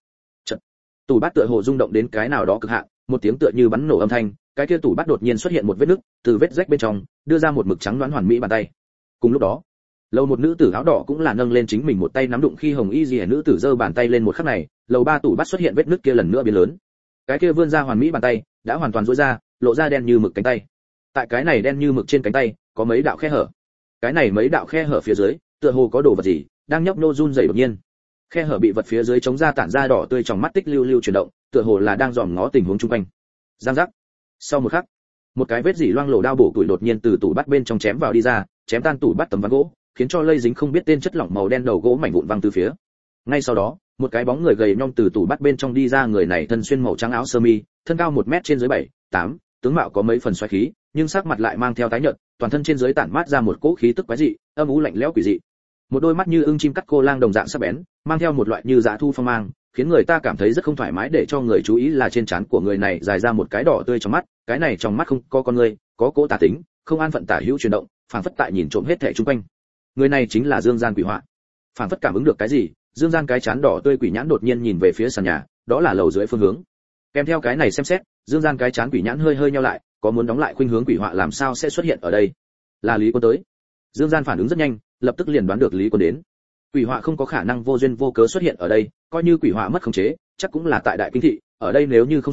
Tủ bát tựa hồ rung động đến cái nào đó cực hạn, một tiếng tựa như bắn nổ âm thanh, cái kia tủ bát đột nhiên xuất hiện một vết nứt, từ vết rách bên trong đưa ra một mực trắng đoán hoàn mỹ bàn tay. Cùng lúc đó, lầu một nữ tử áo đỏ cũng là nâng lên chính mình một tay nắm đụng. Khi hồng y liễu nữ tử giơ bàn tay lên một khắc này, lầu 3 tủ bát xuất hiện vết nứt kia lần nữa biến lớn. Cái kia vươn ra hoàn mỹ bàn tay đã hoàn toàn duỗi ra, lộ ra đen như mực cánh tay. Tại cái này đen như mực trên cánh tay có mấy đạo khe hở. Cái này mấy đạo khe hở phía dưới, tựa hồ có đồ vật gì đang nhấp nhô run rẩy. Đột nhiên, khe hở bị vật phía dưới chống ra, tản ra đỏ tươi, trong mắt tích lưu lưu chuyển động, tựa hồ là đang dòm ngó tình huống xung quanh. Giang giác. Sau một khắc, một cái vết dỉ loang lổ đao bổ củi đột nhiên từ tủ bắt bên trong chém vào đi ra, chém tan tủ bắt tấm ván gỗ, khiến cho lây dính không biết tên chất lỏng màu đen đầu gỗ mảnh vụn văng từ phía. Ngay sau đó, một cái bóng người gầy nhom từ tủ bắt bên trong đi ra, người này thân xuyên màu trắng áo sơ mi, thân cao 1 mét trên dưới 7, 8, tướng mạo có mấy phần xoáy khí, nhưng sắc mặt lại mang theo tái nhợt, toàn thân trên dưới tản mát ra một cỗ khí tức quái dị, âm u lạnh lẽo quỷ dị. Một đôi mắt như ưng chim cắt cô lang đồng dạng sắc bén, mang theo một loại như dã thu phong mang, khiến người ta cảm thấy rất không thoải mái. Để cho người chú ý là trên trán của người này dài ra một cái đỏ tươi trong mắt, cái này trong mắt không có con người, có cỗ tà tính, không an phận tả hữu chuyển động, phảng phất tại nhìn trộm hết thảy xung quanh. Người này chính là Dương Gian quỷ họa. Phảng phất cảm ứng được cái gì, Dương Gian cái trán đỏ tươi quỷ nhãn đột nhiên nhìn về phía sàn nhà, đó là lầu dưới phương hướng. Kèm theo cái này xem xét, Dương Gian cái trán quỷ nhãn hơi hơi nheo lại, có muốn đóng lại khuynh hướng. Quỷ họa làm sao sẽ xuất hiện ở đây? Là Lý Quân tới. Dương Gian phản ứng rất nhanh, lập tức liền đoán được Lý Quân đến. Quỷ họa không có khả năng vô duyên vô cớ xuất hiện ở đây, coi như quỷ họa mất khống chế, chắc cũng là tại đại kinh thị, ở đây nếu như không sai,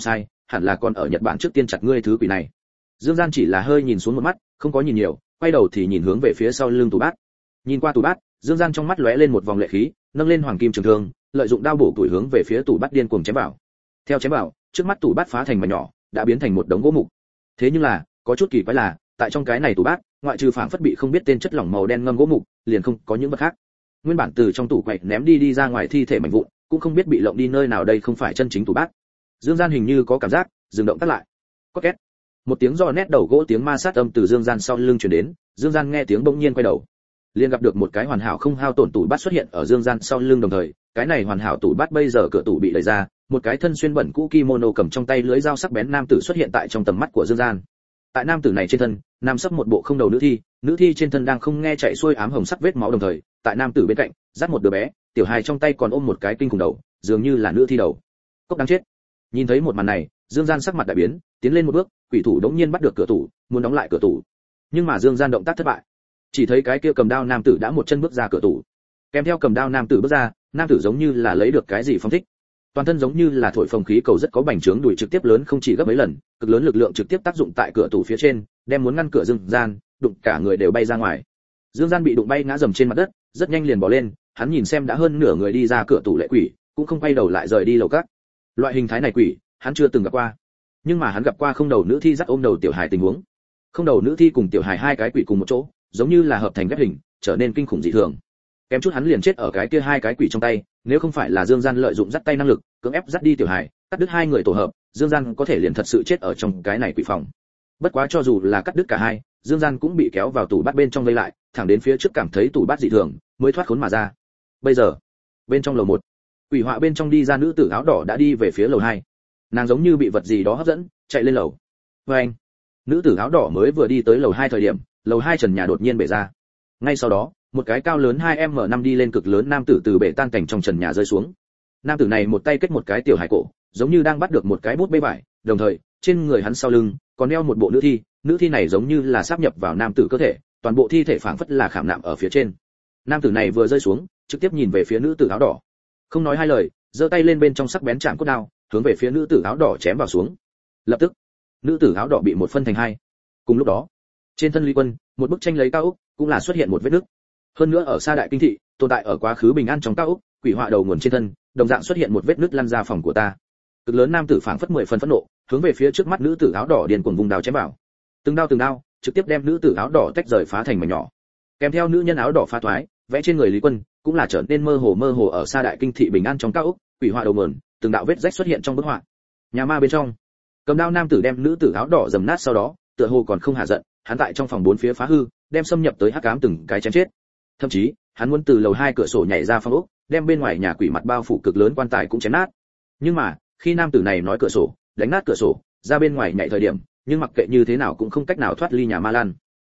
hẳn là còn ở Nhật Bản trước tiên chặt ngươi thứ quỷ này. Dương Gian chỉ là hơi nhìn xuống một mắt, không có nhìn nhiều, quay đầu thì nhìn hướng về phía sau lưng tủ bát. Nhìn qua tủ bát, Dương Gian trong mắt lóe lên một vòng lệ khí, nâng lên hoàng kim trường thương, lợi dụng đao bổ tuổi hướng về phía tủ bát điên cuồng chém vào. Theo chém vào, trước mắt tủ bát phá thành mảnh nhỏ, đã biến thành một đống gỗ mục. Thế nhưng là, có chút kỳ quái là, tại trong cái này tủ bát, ngoại trừ phảng phất bị không biết tên chất lỏng màu đen ngâm gỗ mục, liền không có những vật khác. Nguyên bản từ trong tủ quậy ném đi ra ngoài thi thể mảnh vụn, cũng không biết bị lộng đi nơi nào, đây không phải chân chính tủ bát. Dương Gian hình như có cảm giác, dừng động tác lại. Có két. Một tiếng giò nét đầu gỗ tiếng ma sát âm từ Dương Gian sau lưng truyền đến, Dương Gian nghe tiếng bỗng nhiên quay đầu, liền gặp được một cái hoàn hảo không hao tổn tủ bát xuất hiện ở Dương Gian sau lưng, đồng thời, cái này hoàn hảo tủ bát bây giờ cửa tủ bị đẩy ra, một cái thân xuyên bẩn cũ kimono cầm trong tay lưỡi dao sắc bén nam tử xuất hiện tại trong tầm mắt của Dương Gian. Tại nam tử này trên thân, nằm sấp một bộ không đầu nữ thi trên thân đang không nghe chạy xuôi ám hồng sắc vết máu, đồng thời, tại nam tử bên cạnh, dắt một đứa bé, tiểu hài trong tay còn ôm một cái kinh khủng đầu, dường như là nữ thi đầu. Cốc đáng chết. Nhìn thấy một màn này, Dương Gian sắc mặt đại biến, tiến lên một bước, quỷ thủ đống nhiên bắt được cửa tủ, muốn đóng lại cửa tủ. Nhưng mà Dương Gian động tác thất bại. Chỉ thấy cái kia cầm đao nam tử đã một chân bước ra cửa tủ. Kèm theo cầm đao nam tử bước ra, nam tử giống như là lấy được cái gì phong thích. Toàn thân giống như là thổi phồng khí cầu rất có bành trướng đùi trực tiếp lớn không chỉ gấp mấy lần, cực lớn lực lượng trực tiếp tác dụng tại cửa tủ phía trên, đem muốn ngăn cửa Dương Gian, đụng cả người đều bay ra ngoài. Dương Gian bị đụng bay ngã rầm trên mặt đất, rất nhanh liền bò lên, hắn nhìn xem đã hơn nửa người đi ra cửa tủ lệ quỷ, cũng không quay đầu lại rời đi lầu các. Loại hình thái này quỷ, hắn chưa từng gặp qua. Nhưng mà hắn gặp qua không đầu nữ thi dắt ôm đầu tiểu hài tình huống. Không đầu nữ thi cùng tiểu hài hai cái quỷ cùng một chỗ, giống như là hợp thành ghép hình, trở nên kinh khủng dị thường. Kém chút hắn liền chết ở cái kia hai cái quỷ trong tay, nếu không phải là Dương Gian lợi dụng dắt tay năng lực, cưỡng ép dắt đi tiểu hài, cắt đứt hai người tổ hợp, Dương Gian có thể liền thật sự chết ở trong cái này quỷ phòng. Bất quá cho dù là cắt đứt cả hai, Dương Gian cũng bị kéo vào tủ bát bên trong vây lại, thẳng đến phía trước cảm thấy tủ bát dị thường, mới thoát khốn mà ra. Bây giờ, bên trong lầu 1, quỷ họa bên trong đi ra nữ tử áo đỏ đã đi về phía lầu 2. Nàng giống như bị vật gì đó hấp dẫn, chạy lên lầu. Oeng! Nữ tử áo đỏ mới vừa đi tới lầu 2 thời điểm, lầu 2 trần nhà đột nhiên bể ra. Ngay sau đó, một cái cao lớn 2m5 đi lên cực lớn nam tử từ bể tan cảnh trong trần nhà rơi xuống. Nam tử này một tay kết một cái tiểu hải cổ, giống như đang bắt được một cái bút bê vải, đồng thời, trên người hắn sau lưng còn đeo một bộ nữ thi này giống như là sáp nhập vào nam tử cơ thể, toàn bộ thi thể phảng phất là khảm nạm ở phía trên. Nam tử này vừa rơi xuống, trực tiếp nhìn về phía nữ tử áo đỏ, không nói hai lời, giơ tay lên bên trong sắc bén chạm cốt đao, hướng về phía nữ tử áo đỏ chém vào xuống. Lập tức, nữ tử áo đỏ bị một phân thành hai. Cùng lúc đó, trên thân Lý Quân, một bức tranh lấy cao ốc, cũng là xuất hiện một vết nứt. Hơn nữa ở xa đại kinh thị, tồn tại ở quá khứ bình an trong cao ốc, quỷ họa đầu nguồn trên thân, đồng dạng xuất hiện một vết nứt lăn ra phòng của ta. Cực lớn nam tử phảng phất 10 phần phẫn nộ, hướng về phía trước mắt nữ tử áo đỏ điên cuồng vùng đao chém vào. Từng đao, trực tiếp đem nữ tử áo đỏ tách rời phá thành mảnh nhỏ. Kèm theo nữ nhân áo đỏ phá toái, vẽ trên người Lý Quân, cũng là trở nên mơ hồ ở xa đại kinh thị bình an trong cao ốc, quỷ họa đầu nguồn, từng đạo vết rách xuất hiện trong bức họa. Nhà ma bên trong, cầm đao nam tử đem nữ tử áo đỏ dầm nát, sau đó, tựa hồ còn không hạ giận, hắn tại trong phòng bốn phía phá hư, đem xâm nhập tới hắc ám từng cái chém chết. Thậm chí, hắn muốn từ lầu 2 cửa sổ nhảy ra phòng ốc, đem bên ngoài nhà quỷ mặt bao phủ cực lớn quan tài cũng chém nát. Nhưng mà, khi nam tử này nói cửa sổ, đánh nát cửa sổ, ra bên ngoài nhảy thời điểm, nhưng mặc kệ như thế nào cũng không cách nào thoát ly nhà ma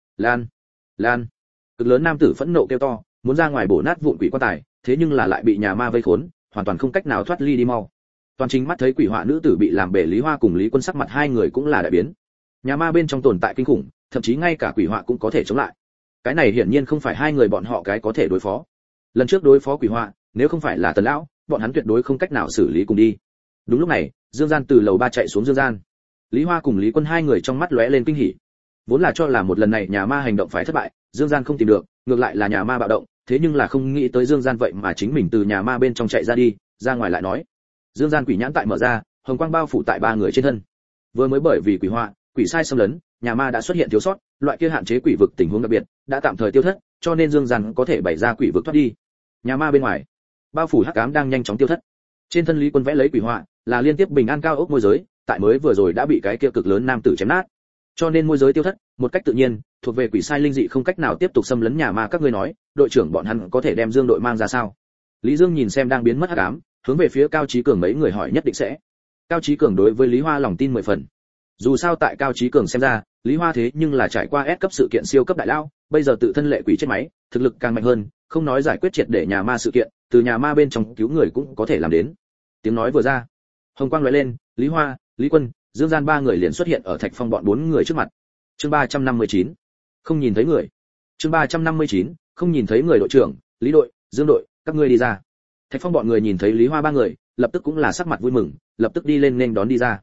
lan. Cực lớn nam tử phẫn nộ kêu to, muốn ra ngoài bổ nát vụn quỷ quan tài, thế nhưng là lại bị nhà ma vây khốn, hoàn toàn không cách nào thoát ly đi mau. Toàn chính mắt thấy quỷ họa nữ tử bị làm bể, Lý Hoa cùng Lý Quân sắc mặt hai người cũng là đại biến. Nhà ma bên trong tồn tại kinh khủng, thậm chí ngay cả quỷ họa cũng có thể chống lại. Cái này hiển nhiên không phải hai người bọn họ cái có thể đối phó. Lần trước đối phó quỷ họa, nếu không phải là Tần lão, bọn hắn tuyệt đối không cách nào xử lý cùng đi. Đúng lúc này, Dương Gian từ lầu 3 chạy xuống. Dương Gian, Lý Hoa cùng Lý Quân hai người trong mắt lóe lên kinh hỉ. Vốn là cho là một lần này nhà ma hành động phải thất bại, Dương Gian không tìm được, ngược lại là nhà ma bạo động, thế nhưng là không nghĩ tới Dương Gian vậy mà chính mình từ nhà ma bên trong chạy ra đi, ra ngoài lại nói. Dương Gian quỷ nhãn tại mở ra, hồng quang bao phủ tại ba người trên thân. Vừa mới bởi vì quỷ họa, quỷ sai xâm lấn, nhà ma đã xuất hiện thiếu sót, loại kia hạn chế quỷ vực tình huống đặc biệt đã tạm thời tiêu thất, cho nên Dương Gian có thể bày ra quỷ vực thoát đi. Nhà ma bên ngoài, bao phủ hắc ám đang nhanh chóng tiêu thất. Trên thân Lý Quân vẽ lấy quỷ họa, là liên tiếp bình an cao ốc môi giới, tại mới vừa rồi đã bị cái kia cực lớn nam tử chém nát. Cho nên môi giới tiêu thất, một cách tự nhiên, thuộc về quỷ sai linh dị không cách nào tiếp tục xâm lấn nhà ma. Các ngươi nói, đội trưởng bọn hắn có thể đem Dương đội mang ra sao? Lý Dương nhìn xem đang biến mất hắc ám, hướng về phía Cao Chí Cường mấy người hỏi. Nhất định sẽ. Cao Chí Cường đối với Lý Hoa lòng tin 10 phần. Dù sao tại Cao Chí Cường xem ra, Lý Hoa thế nhưng là trải qua S cấp sự kiện siêu cấp đại lao, bây giờ tự thân lệ quỷ chết máy, thực lực càng mạnh hơn, không nói giải quyết triệt để nhà ma sự kiện, từ nhà ma bên trong cứu người cũng có thể làm đến. Tiếng nói vừa ra, hồng quang lóe lên, Lý Hoa, Lý Quân, Dương Gian ba người liền xuất hiện ở Thạch Phong bọn bốn người trước mặt. Chương 359. Không nhìn thấy người. Chương 359. Không nhìn thấy người. Đội trưởng, Lý đội, Dương đội, các ngươi đi ra. Thạch Phong bọn người nhìn thấy Lý Hoa ba người, lập tức cũng là sắc mặt vui mừng, lập tức đi lên nên đón đi ra.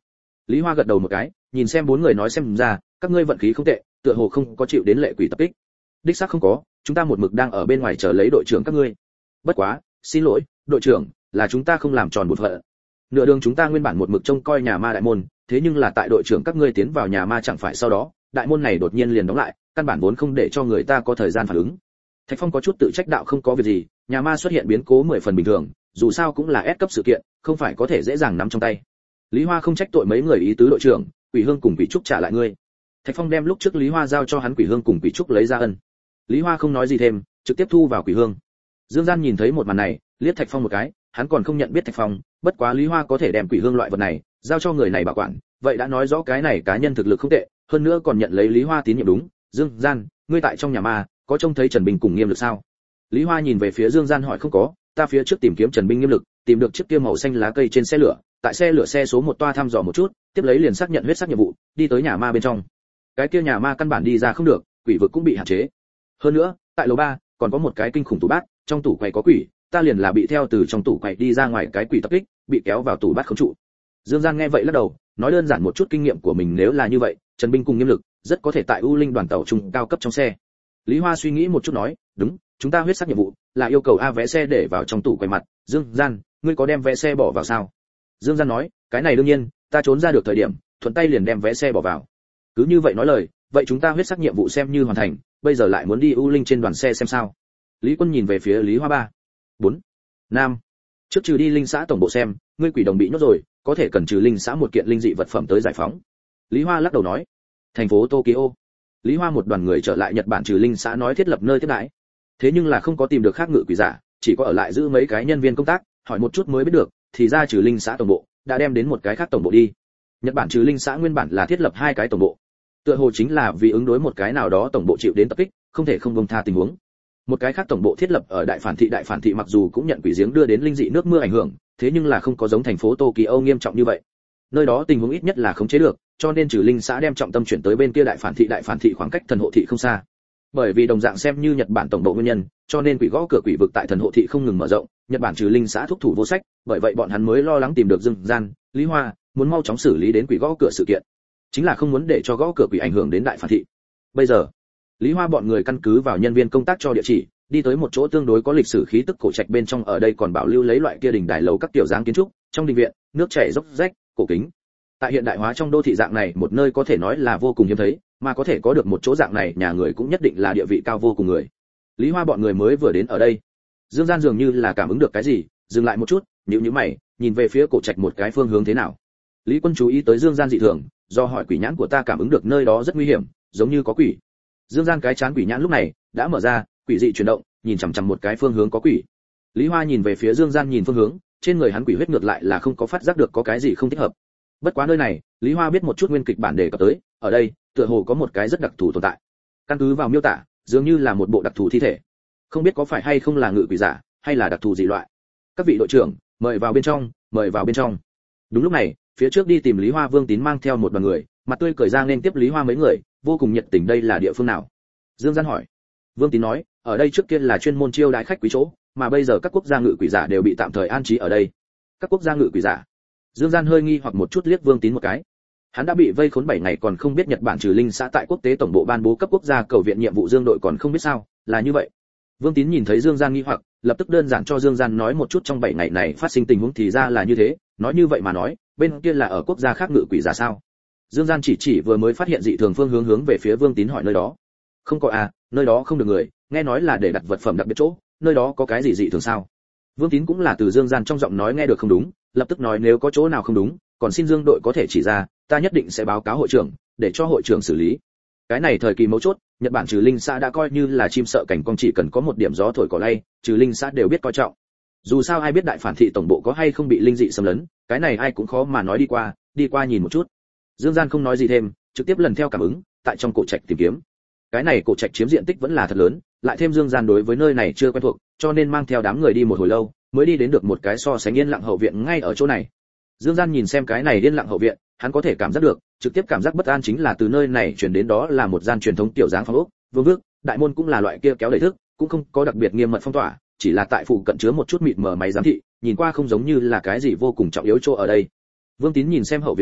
Lý Hoa gật đầu một cái, nhìn xem bốn người nói xem ra, các ngươi vận khí không tệ, tựa hồ không có chịu đến lệ quỷ tập kích. Đích xác không có, chúng ta một mực đang ở bên ngoài chờ lấy đội trưởng các ngươi. Bất quá, xin lỗi, đội trưởng, là chúng ta không làm tròn bổn phận. Nửa đường chúng ta nguyên bản một mực trông coi nhà ma đại môn, thế nhưng là tại đội trưởng các ngươi tiến vào nhà ma chẳng phải sau đó, đại môn này đột nhiên liền đóng lại, căn bản vốn không để cho người ta có thời gian phản ứng. Thạch Phong có chút tự trách đạo không có việc gì, nhà ma xuất hiện biến cố 10 phần bình thường, dù sao cũng là S cấp sự kiện, không phải có thể dễ dàng nắm trong tay. Lý Hoa không trách tội mấy người ý tứ đội trưởng, Quỷ Hương cùng Quỷ Trúc trả lại ngươi. Thạch Phong đem lúc trước Lý Hoa giao cho hắn Quỷ Hương cùng Quỷ Trúc lấy ra ân. Lý Hoa không nói gì thêm, trực tiếp thu vào Quỷ Hương. Dương Gian nhìn thấy một màn này, liếc Thạch Phong một cái, hắn còn không nhận biết Thạch Phong, bất quá Lý Hoa có thể đem Quỷ Hương loại vật này giao cho người này bảo quản, vậy đã nói rõ cái này cá nhân thực lực không tệ, hơn nữa còn nhận lấy Lý Hoa tín nhiệm đúng. Dương Gian, ngươi tại trong nhà ma, có trông thấy Trần Bình cùng Nghiêm Lực sao? Lý Hoa nhìn về phía Dương Gian hỏi không có, ta phía trước tìm kiếm Trần Bình Nghiêm Lực, tìm được chiếc kia màu xanh lá cây trên xe lửa, tại xe lửa xe số 1 toa thăm dò một chút, tiếp lấy liền xác nhận huyết sắc nhiệm vụ, đi tới nhà ma bên trong. Cái kia nhà ma căn bản đi ra không được, quỷ vực cũng bị hạn chế. Hơn nữa, tại lầu 3 còn có một cái kinh khủng tủ bát, trong tủ quầy có quỷ, ta liền là bị theo từ trong tủ quầy đi ra ngoài cái quỷ tập kích, bị kéo vào tủ bát không trụ. Dương Gian nghe vậy lắc đầu, nói đơn giản một chút kinh nghiệm của mình nếu là như vậy, Trần Bình cùng Nghiêm Lực rất có thể tại U Linh đoàn tàu trung cao cấp trong xe. Lý Hoa suy nghĩ một chút nói, đúng, chúng ta huyết sắc nhiệm vụ là yêu cầu vé xe để vào trong tủ quầy mặt. Dương Gian, ngươi có đem vé xe bỏ vào sao? Dương Gian nói, cái này đương nhiên, ta trốn ra được thời điểm, thuận tay liền đem vé xe bỏ vào. Cứ như vậy nói lời, vậy chúng ta huyết sắc nhiệm vụ xem như hoàn thành, bây giờ lại muốn đi U Linh trên đoàn xe xem sao? Lý Quân nhìn về phía Lý Hoa 3, 4, 5. Trước trừ đi linh xã tổng bộ xem, ngươi quỷ đồng bị nhốt rồi, có thể cần trừ linh xã một kiện linh dị vật phẩm tới giải phóng. Lý Hoa lắc đầu nói, thành phố Tokyo. Lý Hoa một đoàn người trở lại Nhật Bản trừ linh xã nói thiết lập nơi tiếp đãi. Thế nhưng là không có tìm được khác ngự quỷ giả, chỉ có ở lại giữ mấy cái nhân viên công tác, hỏi một chút mới biết được, thì ra trừ linh xã tổng bộ đã đem đến một cái khác tổng bộ đi. Nhật Bản trừ linh xã nguyên bản là thiết lập hai cái tổng bộ. Tựa hồ chính là vì ứng đối một cái nào đó tổng bộ chịu đến tập kích, không thể không buông tha tình huống. Một cái khác tổng bộ thiết lập ở Đại Phản Thị mặc dù cũng nhận quỷ giếng đưa đến linh dị nước mưa ảnh hưởng, thế nhưng là không có giống thành phố Tokyo nghiêm trọng như vậy. Nơi đó tình huống ít nhất là khống chế được, cho nên trừ linh xã đem trọng tâm chuyển tới bên kia Đại Phản Thị khoảng cách thần hộ thị không xa. Bởi vì đồng dạng xem như Nhật Bản tổng bộ nguyên nhân, cho nên quỷ gõ cửa quỷ vực tại thần hộ thị không ngừng mở rộng, Nhật Bản trừ linh xã thúc thủ vô sách, bởi vậy bọn hắn mới lo lắng tìm được Dương Gian, Lý Hoa, muốn mau chóng xử lý đến quỷ gõ cửa sự kiện, chính là không muốn để cho gõ cửa quỷ ảnh hưởng đến Đại Phản Thị. Bây giờ, Lý Hoa bọn người căn cứ vào nhân viên công tác cho địa chỉ, đi tới một chỗ tương đối có lịch sử khí tức cổ trạch bên trong, ở đây còn bảo lưu lấy loại kia đình đài lầu các tiểu dáng kiến trúc, trong đình viện, nước chảy dốc rách, cổ kính. Tại hiện đại hóa trong đô thị dạng này một nơi có thể nói là vô cùng hiếm thấy, mà có thể có được một chỗ dạng này, nhà người cũng nhất định là địa vị cao vô cùng người. Lý Hoa bọn người mới vừa đến ở đây, Dương Gian dường như là cảm ứng được cái gì, dừng lại một chút, nhíu mày, nhìn về phía cổ trạch một cái phương hướng thế nào. Lý Quân chú ý tới Dương Gian dị thường, do hỏi quỷ nhãn của ta cảm ứng được nơi đó rất nguy hiểm, giống như có quỷ. Dương Gian cái chán quỷ nhãn lúc này đã mở ra, quỷ dị chuyển động, nhìn chằm chằm một cái phương hướng có quỷ. Lý Hoa nhìn về phía Dương Gian nhìn phương hướng, trên người hắn quỷ huyết ngược lại là không có phát giác được có cái gì không thích hợp. Bất quá nơi này, Lý Hoa biết một chút nguyên kịch bản đề cập tới, ở đây, tựa hồ có một cái rất đặc thù tồn tại. Căn cứ vào miêu tả, dường như là một bộ đặc thù thi thể. Không biết có phải hay không là ngự quỷ giả, hay là đặc thù dị loại. Các vị đội trưởng, mời vào bên trong, mời vào bên trong. Đúng lúc này, phía trước đi tìm Lý Hoa Vương Tín mang theo một đoàn người, mặt tươi cười ra nên tiếp Lý Hoa mấy người, vô cùng nhiệt tình. Đây là địa phương nào? Dương Gian hỏi. Vương Tín nói, ở đây trước kia là chuyên môn chiêu đãi khách quý chỗ, mà bây giờ các quốc gia ngự quỷ giả đều bị tạm thời an trí ở đây. Các quốc gia ngự quỷ giả? Dương Gian hơi nghi hoặc một chút liếc Vương Tín một cái. Hắn đã bị vây khốn 7 ngày còn không biết Nhật Bản trừ linh xã tại quốc tế tổng bộ ban bố cấp quốc gia cầu viện nhiệm vụ Dương đội còn không biết sao, là như vậy. Vương Tín nhìn thấy Dương Gian nghi hoặc, lập tức đơn giản cho Dương Gian nói một chút trong 7 ngày này phát sinh tình huống, thì ra là như thế, nói như vậy mà nói, bên kia là ở quốc gia khác ngự quỷ giả sao? Dương Gian chỉ vừa mới phát hiện dị thường phương hướng về phía Vương Tín hỏi nơi đó. Không có à, nơi đó không được người, nghe nói là để đặt vật phẩm đặc biệt chỗ, nơi đó có cái gì dị thường sao? Vương Tín cũng là từ Dương Gian trong giọng nói nghe được không đúng, lập tức nói nếu có chỗ nào không đúng, còn xin Dương đội có thể chỉ ra, ta nhất định sẽ báo cáo hội trưởng, để cho hội trưởng xử lý. Cái này thời kỳ mấu chốt, Nhật Bản trừ linh xã đã coi như là chim sợ cảnh cong, chỉ cần có một điểm gió thổi cỏ lay, trừ linh xã đều biết coi trọng. Dù sao ai biết Đại Phản Thị tổng bộ có hay không bị linh dị xâm lấn, cái này ai cũng khó mà nói, đi qua nhìn một chút. Dương Gian không nói gì thêm, trực tiếp lần theo cảm ứng, tại trong cổ trạch tìm kiếm. Cái này cổ trạch chiếm diện tích vẫn là thật lớn, lại thêm Dương Gian đối với nơi này chưa quen thuộc, cho nên mang theo đám người đi một hồi lâu, mới đi đến được một cái so sánh yên lặng hậu viện ngay ở chỗ này. Dương Gian nhìn xem cái này yên lặng hậu viện, hắn có thể cảm giác được, trực tiếp cảm giác bất an chính là từ nơi này truyền đến, đó là một gian truyền thống tiểu dáng phòng ốc, vương vức, đại môn cũng là loại kia kéo đầy thức, cũng không có đặc biệt nghiêm mật phong tỏa, chỉ là tại phụ cận chứa một chút mịt mờ máy giám thị, nhìn qua không giống như là cái gì vô cùng trọng yếu chỗ ở đây. Vương Tín nhìn xem hậu viện này,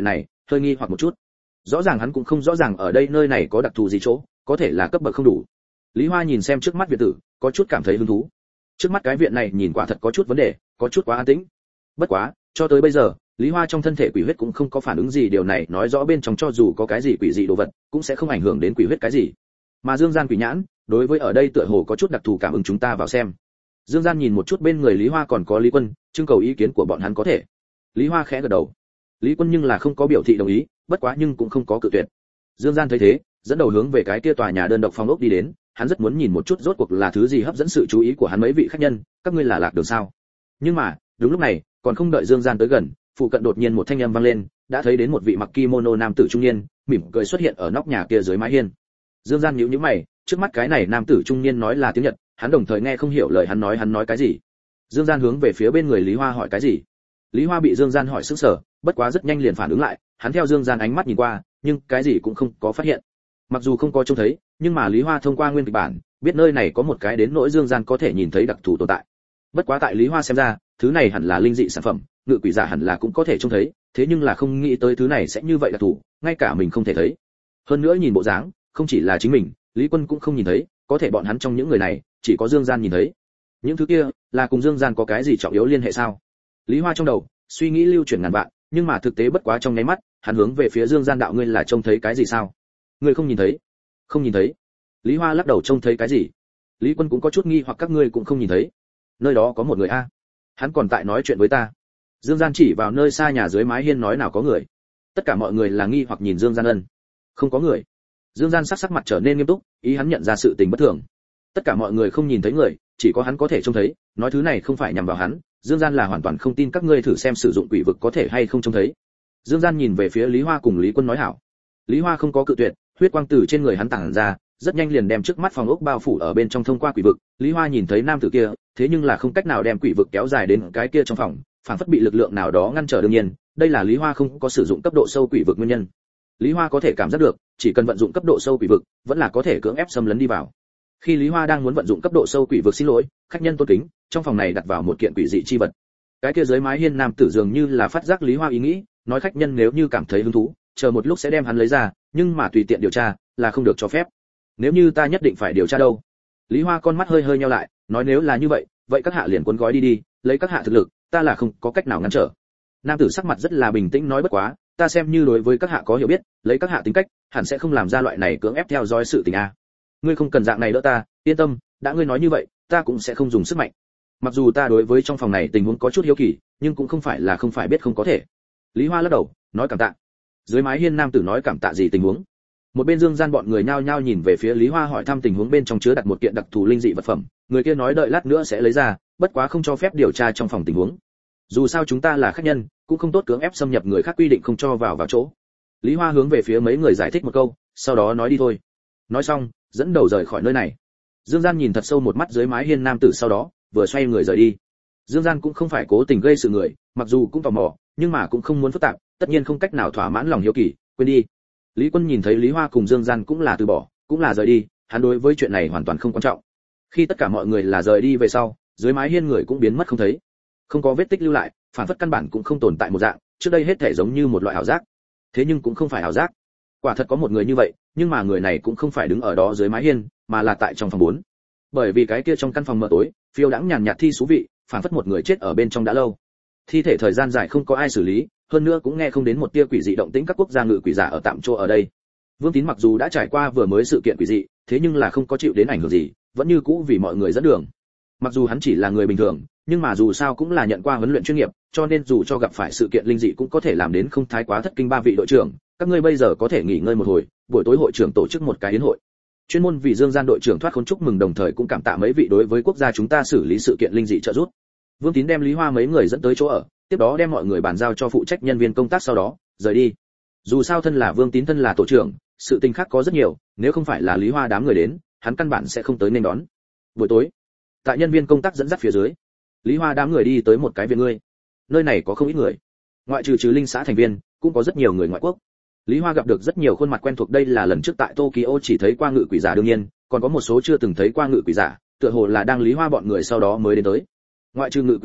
hơi nghi hoặc một chút. Rõ ràng hắn cũng không rõ ràng ở đây nơi này có đặc thù gì chỗ, có thể là cấp bậc không đủ. Lý Hoa nhìn xem trước mắt viện tử, có chút cảm thấy hứng thú. Trước mắt cái viện này nhìn quả thật có chút vấn đề, có chút quá an tĩnh. Bất quá, cho tới bây giờ, Lý Hoa trong thân thể quỷ huyết cũng không có phản ứng gì, điều này nói rõ bên trong cho dù có cái gì quỷ dị đồ vật, cũng sẽ không ảnh hưởng đến quỷ huyết cái gì. Mà Dương Gian quỷ nhãn, đối với ở đây tựa hồ có chút đặc thù cảm ứng, chúng ta vào xem. Dương Gian nhìn một chút bên người Lý Hoa còn có Lý Quân, trưng cầu ý kiến của bọn hắn có thể. Lý Hoa khẽ gật đầu. Lý Quân nhưng là không có biểu thị đồng ý, bất quá nhưng cũng không có cự tuyệt. Dương Gian thấy thế, dẫn đầu hướng về cái kia tòa nhà đơn độc phòng ốc đi đến, hắn rất muốn nhìn một chút rốt cuộc là thứ gì hấp dẫn sự chú ý của hắn. Mấy vị khách nhân, các ngươi là lạc đường sao? Nhưng mà, đúng lúc này, còn không đợi Dương Gian tới gần, phụ cận đột nhiên một thanh âm vang lên, đã thấy đến một vị mặc kimono nam tử trung niên, mỉm cười xuất hiện ở nóc nhà kia dưới mái hiên. Dương Gian nhíu nhíu mày, trước mắt cái này nam tử trung niên nói là tiếng Nhật, hắn đồng thời nghe không hiểu lời hắn nói cái gì. Dương Gian hướng về phía bên người Lý Hoa hỏi cái gì. Lý Hoa bị Dương Gian hỏi sững sờ, bất quá rất nhanh liền phản ứng lại, hắn theo Dương Gian ánh mắt nhìn qua, nhưng cái gì cũng không có phát hiện. Mặc dù không có trông thấy, nhưng mà Lý Hoa thông qua nguyên kịch bản, biết nơi này có một cái đến nỗi Dương Gian có thể nhìn thấy đặc thù tồn tại. Bất quá tại Lý Hoa xem ra, thứ này hẳn là linh dị sản phẩm, ngự quỷ giả hẳn là cũng có thể trông thấy, thế nhưng là không nghĩ tới thứ này sẽ như vậy đặc thù, ngay cả mình không thể thấy. Hơn nữa nhìn bộ dáng, không chỉ là chính mình, Lý Quân cũng không nhìn thấy, có thể bọn hắn trong những người này, chỉ có Dương Gian nhìn thấy. Những thứ kia, là cùng Dương Gian có cái gì trọng yếu liên hệ sao? Lý Hoa trong đầu, suy nghĩ lưu chuyển ngàn vạn, nhưng mà thực tế bất quá trong nháy mắt, hắn hướng về phía Dương Gian đạo, ngươi là trông thấy cái gì sao? Ngươi không nhìn thấy? Không nhìn thấy. Lý Hoa lắc đầu, trông thấy cái gì? Lý Quân cũng có chút nghi hoặc, các ngươi cũng không nhìn thấy? Nơi đó có một người a. Hắn còn tại nói chuyện với ta. Dương Gian chỉ vào nơi xa nhà dưới mái hiên nói, nào có người. Tất cả mọi người là nghi hoặc nhìn Dương Gian ân. Không có người. Dương Gian sắc mặt trở nên nghiêm túc, ý hắn nhận ra sự tình bất thường. Tất cả mọi người không nhìn thấy người, chỉ có hắn có thể trông thấy, nói thứ này không phải nhằm vào hắn. Dương Gian là hoàn toàn không tin, các ngươi thử xem sử dụng quỷ vực có thể hay không trông thấy. Dương Gian nhìn về phía Lý Hoa cùng Lý Quân nói hảo. Lý Hoa không có cự tuyệt, huyết quang từ trên người hắn tản ra, rất nhanh liền đem trước mắt phòng ốc bao phủ ở bên trong. Thông qua quỷ vực, Lý Hoa nhìn thấy nam tử kia, thế nhưng là không cách nào đem quỷ vực kéo dài đến cái kia trong phòng, phảng phất bị lực lượng nào đó ngăn trở. Đương nhiên, đây là Lý Hoa không có sử dụng cấp độ sâu quỷ vực nguyên nhân. Lý Hoa có thể cảm giác được, chỉ cần vận dụng cấp độ sâu quỷ vực, vẫn là có thể cưỡng ép xâm lấn đi vào. Khi Lý Hoa đang muốn vận dụng cấp độ sâu quỷ vực, xin lỗi, khách nhân tôn kính, trong phòng này đặt vào một kiện quỷ dị chi vật. Cái kia dưới mái hiên nam tử dường như là phát giác Lý Hoa ý nghĩ, nói khách nhân nếu như cảm thấy hứng thú, chờ một lúc sẽ đem hắn lấy ra, nhưng mà tùy tiện điều tra là không được cho phép. Nếu như ta nhất định phải điều tra đâu? Lý Hoa con mắt hơi hơi nheo lại, nói nếu là như vậy, vậy các hạ liền cuốn gói đi đi, lấy các hạ thực lực, ta là không có cách nào ngăn trở. Nam tử sắc mặt rất là bình tĩnh nói, bất quá, ta xem như đối với các hạ có hiểu biết, lấy các hạ tính cách, hẳn sẽ không làm ra loại này cưỡng ép theo dõi sự tình a. Ngươi không cần dạng này đỡ ta, yên tâm, đã ngươi nói như vậy, ta cũng sẽ không dùng sức mạnh. Mặc dù ta đối với trong phòng này tình huống có chút hiếu kỳ, nhưng cũng không phải là không phải biết không có thể. Lý Hoa lắc đầu, nói cảm tạ. Dưới mái hiên nam tử nói cảm tạ gì tình huống? Một bên Dương Gian bọn người nhao nhao nhìn về phía Lý Hoa hỏi thăm tình huống, bên trong chứa đặt một kiện đặc thù linh dị vật phẩm, người kia nói đợi lát nữa sẽ lấy ra, bất quá không cho phép điều tra trong phòng tình huống. Dù sao chúng ta là khách nhân, cũng không tốt cưỡng ép xâm nhập người khác quy định không cho vào chỗ. Lý Hoa hướng về phía mấy người giải thích một câu, sau đó nói đi thôi. Nói xong, dẫn đầu rời khỏi nơi này. Dương Gian nhìn thật sâu một mắt dưới mái hiên nam tử, sau đó vừa xoay người rời đi. Dương Gian cũng không phải cố tình gây sự người, mặc dù cũng tò mò, nhưng mà cũng không muốn phức tạp, tất nhiên không cách nào thỏa mãn lòng hiếu kỳ, quên đi. Lý Quân nhìn thấy Lý Hoa cùng Dương Gian cũng là từ bỏ, cũng là rời đi, hắn đối với chuyện này hoàn toàn không quan trọng. Khi tất cả mọi người là rời đi về sau, dưới mái hiên người cũng biến mất không thấy, không có vết tích lưu lại, phản phất căn bản cũng không tồn tại một dạng, trước đây hết thể giống như một loại ảo giác. Thế nhưng cũng không phải ảo giác, quả thật có một người như vậy, nhưng mà người này cũng không phải đứng ở đó dưới mái hiên, mà là tại trong phòng 4. Bởi vì cái kia trong căn phòng mờ tối, phiêu đãng nhàn nhạt thi thú vị, phản phất một người chết ở bên trong đã lâu. Thi thể thời gian dài không có ai xử lý, hơn nữa cũng nghe không đến một tia quỷ dị động tĩnh. Các quốc gia ngự quỷ giả ở tạm chỗ ở đây. Vương Tín mặc dù đã trải qua vừa mới sự kiện quỷ dị, thế nhưng là không có chịu đến ảnh hưởng gì, vẫn như cũ vì mọi người dẫn đường. Mặc dù hắn chỉ là người bình thường, nhưng mà dù sao cũng là nhận qua huấn luyện chuyên nghiệp, cho nên dù cho gặp phải sự kiện linh dị cũng có thể làm đến không thái quá thất kinh. 3 vị đội trưởng, các ngươi bây giờ có thể nghỉ ngơi một hồi, buổi tối hội trưởng tổ chức một cái yến hội, chuyên môn vì Dương Gian đội trưởng thoát khốn chúc mừng, đồng thời cũng cảm tạ mấy vị đối với quốc gia chúng ta xử lý sự kiện linh dị trợ giúp. Vương Tín đem Lý Hoa mấy người dẫn tới chỗ ở, tiếp đó đem mọi người bàn giao cho phụ trách nhân viên công tác, sau đó rời đi. Dù sao thân là Vương Tín, thân là tổ trưởng, sự tình khác có rất nhiều, nếu không phải là Lý Hoa đám người đến, hắn căn bản sẽ không tới nên đón. Buổi tối, tại nhân viên công tác dẫn dắt phía dưới, Lý Hoa đám người đi tới một cái viện ngươi. Nơi này có không ít người, ngoại trừ linh xã thành viên, cũng có rất nhiều người ngoại quốc. Lý Hoa gặp được rất nhiều khuôn mặt quen thuộc, đây là lần trước tại Tokyo chỉ thấy qua ngự quỷ giả, đương nhiên, còn có một số chưa từng thấy qua ngự quỷ giả, tựa hồ là đang Lý Hoa bọn người sau đó mới đến tới. Ngoại trừ ngự quỷ giả,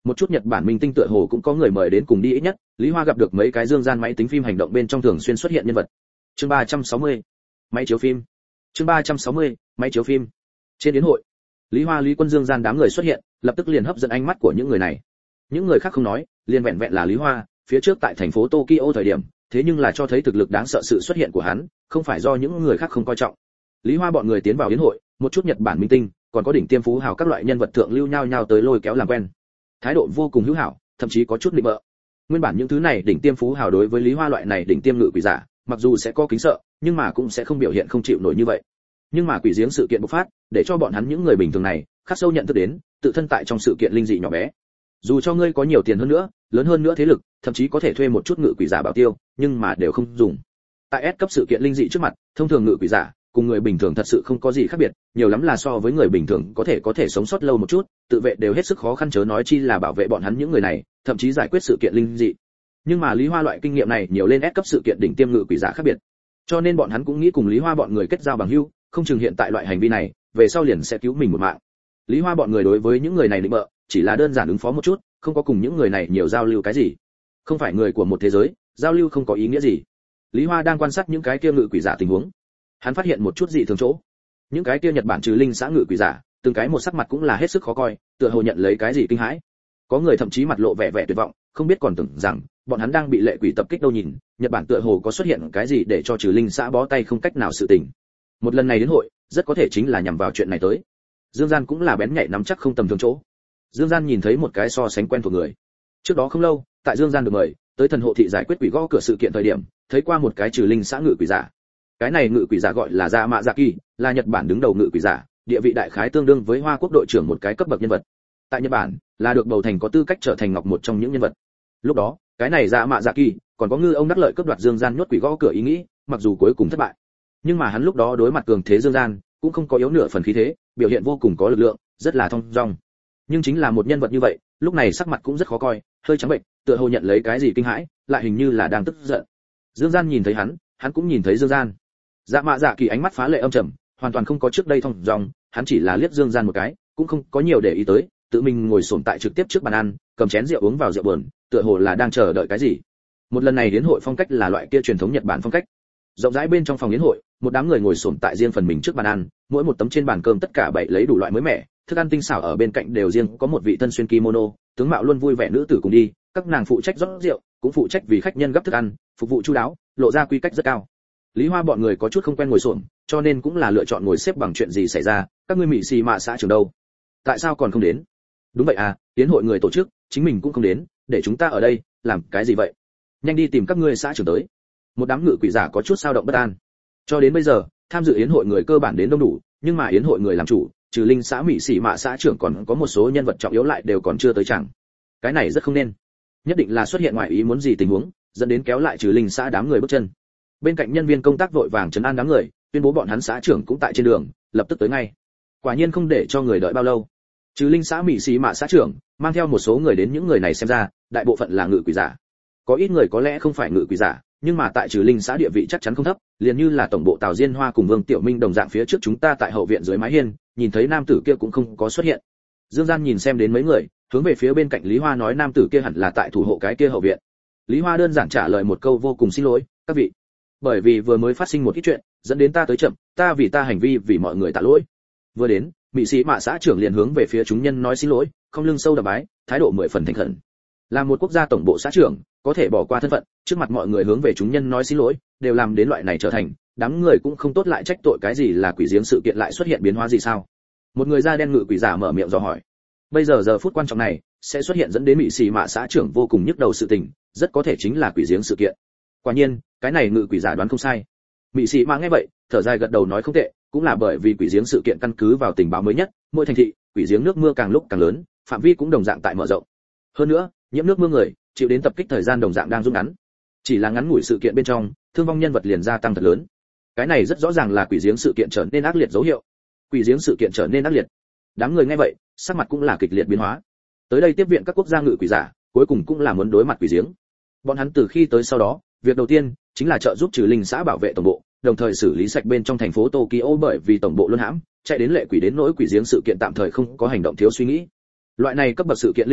Một chút Nhật Bản minh tinh tựa hồ cũng có người mời đến cùng đi, ít nhất Lý Hoa gặp được mấy cái dương gian máy tính phim hành động bên trong thường xuyên xuất hiện nhân vật. Chương 360, máy chiếu phim. Chương 360, máy chiếu phim. Trên yến hội, Lý Hoa, Lý Quân, Dương gian đám người xuất hiện, lập tức liền hấp dẫn ánh mắt của những người này. Những người khác không nói, liền vẹn vẹn là Lý Hoa, phía trước tại thành phố Tokyo thời điểm, thế nhưng là cho thấy thực lực đáng sợ, sự xuất hiện của hắn, không phải do những người khác không coi trọng. Lý Hoa bọn người tiến vào yến hội, một chút Nhật Bản minh tinh, còn có đỉnh tiêm phú hào các loại nhân vật thượng lưu nhao nhao tới lôi kéo làm quen. Thái độ vô cùng hữu hảo, thậm chí có chút nịnh bợ. Nguyên bản những thứ này đỉnh tiêm phú hào đối với Lý Hoa loại này đỉnh tiêm ngự quỷ giả, mặc dù sẽ có kính sợ, nhưng mà cũng sẽ không biểu hiện không chịu nổi như vậy. Nhưng mà quỷ giếng sự kiện bộc phát, để cho bọn hắn những người bình thường này khắc sâu nhận thức đến tự thân tại trong sự kiện linh dị nhỏ bé. Dù cho ngươi có nhiều tiền hơn nữa, lớn hơn nữa thế lực, thậm chí có thể thuê một chút ngự quỷ giả bảo tiêu, nhưng mà đều không dùng. Tại S cấp sự kiện linh dị trước mặt, thông thường ngự quỷ giả cùng người bình thường thật sự không có gì khác biệt, nhiều lắm là so với người bình thường có thể sống sót lâu một chút, tự vệ đều hết sức khó khăn, chớ nói chi là bảo vệ bọn hắn những người này, thậm chí giải quyết sự kiện linh dị. Nhưng mà Lý Hoa loại kinh nghiệm này nhiều lên S cấp sự kiện đỉnh tiêm ngự quỷ giả khác biệt, cho nên bọn hắn cũng nghĩ cùng Lý Hoa bọn người kết giao bằng hữu, không chừng hiện tại loại hành vi này về sau liền sẽ cứu mình một mạng. Lý Hoa bọn người đối với những người này định bợ, chỉ là đơn giản ứng phó một chút, không có cùng những người này nhiều giao lưu cái gì. Không phải người của một thế giới, giao lưu không có ý nghĩa gì. Lý Hoa đang quan sát những cái kia ngự quỷ giả tình huống, hắn phát hiện một chút dị thường chỗ. Những cái kia Nhật Bản trừ linh xã ngự quỷ giả, từng cái một sắc mặt cũng là hết sức khó coi, tựa hồ nhận lấy cái gì kinh hãi. Có người thậm chí mặt lộ vẻ tuyệt vọng, không biết còn tưởng rằng bọn hắn đang bị lệ quỷ tập kích đâu, nhìn Nhật Bản tựa hồ có xuất hiện cái gì để cho trừ linh xã bó tay không cách nào sự tình. Một lần này đến hội, rất có thể chính là nhằm vào chuyện này tới. Dương Gian cũng là bén nhạy nắm chắc không tầm thường chỗ. Dương Gian nhìn thấy một cái so sánh quen thuộc người. Trước đó không lâu, tại Dương Gian được mời tới thần hộ thị giải quyết quỷ gõ cửa sự kiện thời điểm, thấy qua một cái trừ linh xã ngự quỷ giả. Cái này ngự quỷ giả gọi là Dạ Mạ Dạ Kỳ, là Nhật Bản đứng đầu ngự quỷ giả, địa vị đại khái tương đương với Hoa Quốc đội trưởng một cái cấp bậc nhân vật. Tại Nhật Bản, là được bầu thành có tư cách trở thành ngọc một trong những nhân vật. Lúc đó, cái này Dạ Mạ Dạ Kỳ còn có ngư ông đắc lợi cướp đoạt Dương Gian nhốt quỷ gõ cửa ý nghĩ, mặc dù cuối cùng thất bại. Nhưng mà hắn lúc đó đối mặt cường thế Dương Gian, cũng không có yếu nửa phần khí thế, biểu hiện vô cùng có lực lượng, rất là thong dong. Nhưng chính là một nhân vật như vậy, lúc này sắc mặt cũng rất khó coi, hơi trắng bệnh, tựa hồ nhận lấy cái gì kinh hãi, lại hình như là đang tức giận. Dương Gian nhìn thấy hắn cũng nhìn thấy Dương Gian. Dạ Mạ Dạ Kỳ ánh mắt phá lệ âm trầm, hoàn toàn không có trước đây thong dong, hắn chỉ là liếc Dương Gian một cái, cũng không có nhiều để ý tới, tự mình ngồi xổm tại trực tiếp trước bàn ăn, cầm chén rượu uống vào rượu buồn, tựa hồ là đang chờ đợi cái gì. Một lần này đến hội phong cách là loại kia truyền thống Nhật Bản phong cách. Rộng rãi bên trong phòng yến hội, một đám người ngồi xổm tại riêng phần mình trước bàn ăn, mỗi một tấm trên bàn cơm tất cả bày lấy đủ loại mới mẻ, thức ăn tinh xảo, ở bên cạnh đều riêng có một vị thân xuyên kimono, tướng mạo luôn vui vẻ nữ tử cùng đi, các nàng phụ trách rót rượu, cũng phụ trách vì khách nhân gấp thức ăn, phục vụ chu đáo, lộ ra quy cách rất cao. Lý Hoa bọn người có chút không quen ngồi xổm, cho nên cũng là lựa chọn ngồi xếp bằng. Chuyện gì xảy ra, các ngươi Mỹ Xì Mạ xã trưởng đâu? Tại sao còn không đến? Đúng vậy à, yến hội người tổ chức, chính mình cũng không đến, để chúng ta ở đây làm cái gì vậy? Nhanh đi tìm các ngươi xã trưởng tới. Một đám ngự quỷ giả có chút dao động bất an. Cho đến bây giờ, tham dự yến hội người cơ bản đến đông đủ, nhưng mà yến hội người làm chủ, trừ linh xã Mỹ Xì Mạ xã trưởng còn có một số nhân vật trọng yếu lại đều còn chưa tới chẳng. Cái này rất không nên. Nhất định là xuất hiện ngoài ý muốn gì tình huống, dẫn đến kéo lại trừ linh xã đám người bước chân. Bên cạnh nhân viên công tác vội vàng trấn an đám người, tuyên bố bọn hắn xã trưởng cũng tại trên đường, lập tức tới ngay. Quả nhiên không để cho người đợi bao lâu. Trừ linh xã Mỹ Xì Mạ xã trưởng mang theo một số người đến, những người này xem ra, đại bộ phận là ngự quỷ giả. Có ít người có lẽ không phải ngự quỷ giả, nhưng mà tại trừ linh xã địa vị chắc chắn không thấp, liền như là tổng bộ Tào Diên Hoa cùng Vương Tiểu Minh đồng dạng. Phía trước chúng ta tại hậu viện dưới mái hiên, nhìn thấy nam tử kia cũng không có xuất hiện. Dương Gian nhìn xem đến mấy người, hướng về phía bên cạnh Lý Hoa nói, nam tử kia hẳn là tại thủ hộ cái kia hậu viện. Lý Hoa đơn giản trả lời một câu, vô cùng xin lỗi các vị, bởi vì vừa mới phát sinh một ít chuyện, dẫn đến ta tới chậm, ta vì ta hành vi vì mọi người tạ lỗi. Vừa đến, Mỹ Sĩ Mạ xã trưởng liền hướng về phía chúng nhân nói xin lỗi, không lưng sâu đập bái, thái độ 10 phần thành khẩn. Là một quốc gia tổng bộ xã trưởng, có thể bỏ qua thân phận, trước mặt mọi người hướng về chúng nhân nói xin lỗi, đều làm đến loại này trở thành, đám người cũng không tốt lại trách tội cái gì, là quỷ giếng sự kiện lại xuất hiện biến hóa gì sao? Một người da đen ngự quỷ giả mở miệng dò hỏi. Bây giờ giờ phút quan trọng này, sẽ xuất hiện dẫn đến Mỹ Sĩ Mạ xã trưởng vô cùng nhức đầu sự tình, rất có thể chính là quỷ giếng sự kiện. Quả nhiên, cái này ngự quỷ giả đoán không sai. Mỹ Sĩ Mạ nghe vậy, thở dài gật đầu nói không tệ, cũng là bởi vì quỷ giếng sự kiện căn cứ vào tình báo mới nhất, mỗi thành thị, quỷ giếng nước mưa càng lúc càng lớn, phạm vi cũng đồng dạng tại mở rộng. Hơn nữa, nhiễm nước mưa người, chịu đến tập kích thời gian đồng dạng đang rút ngắn. Chỉ là ngắn ngủi sự kiện bên trong, thương vong nhân vật liền gia tăng thật lớn. Cái này rất rõ ràng là quỷ giếng sự kiện trở nên ác liệt dấu hiệu. Quỷ giếng sự kiện trở nên ác liệt. Đám người nghe vậy, sắc mặt cũng là kịch liệt biến hóa. Tới đây tiếp viện các quốc gia ngự quỷ giả, cuối cùng cũng là muốn đối mặt quỷ giếng. Bọn hắn từ khi tới sau đó, việc đầu tiên chính là trợ giúp trừ linh xã bảo vệ tổng bộ, đồng thời xử lý sạch bên trong thành phố Tokyo, bởi vì tổng bộ luân hãm, chạy đến lệ quỷ đến nỗi quỷ giếng sự kiện tạm thời không có hành động thiếu suy nghĩ. Loại này cấp bậc sự kiện linh dị,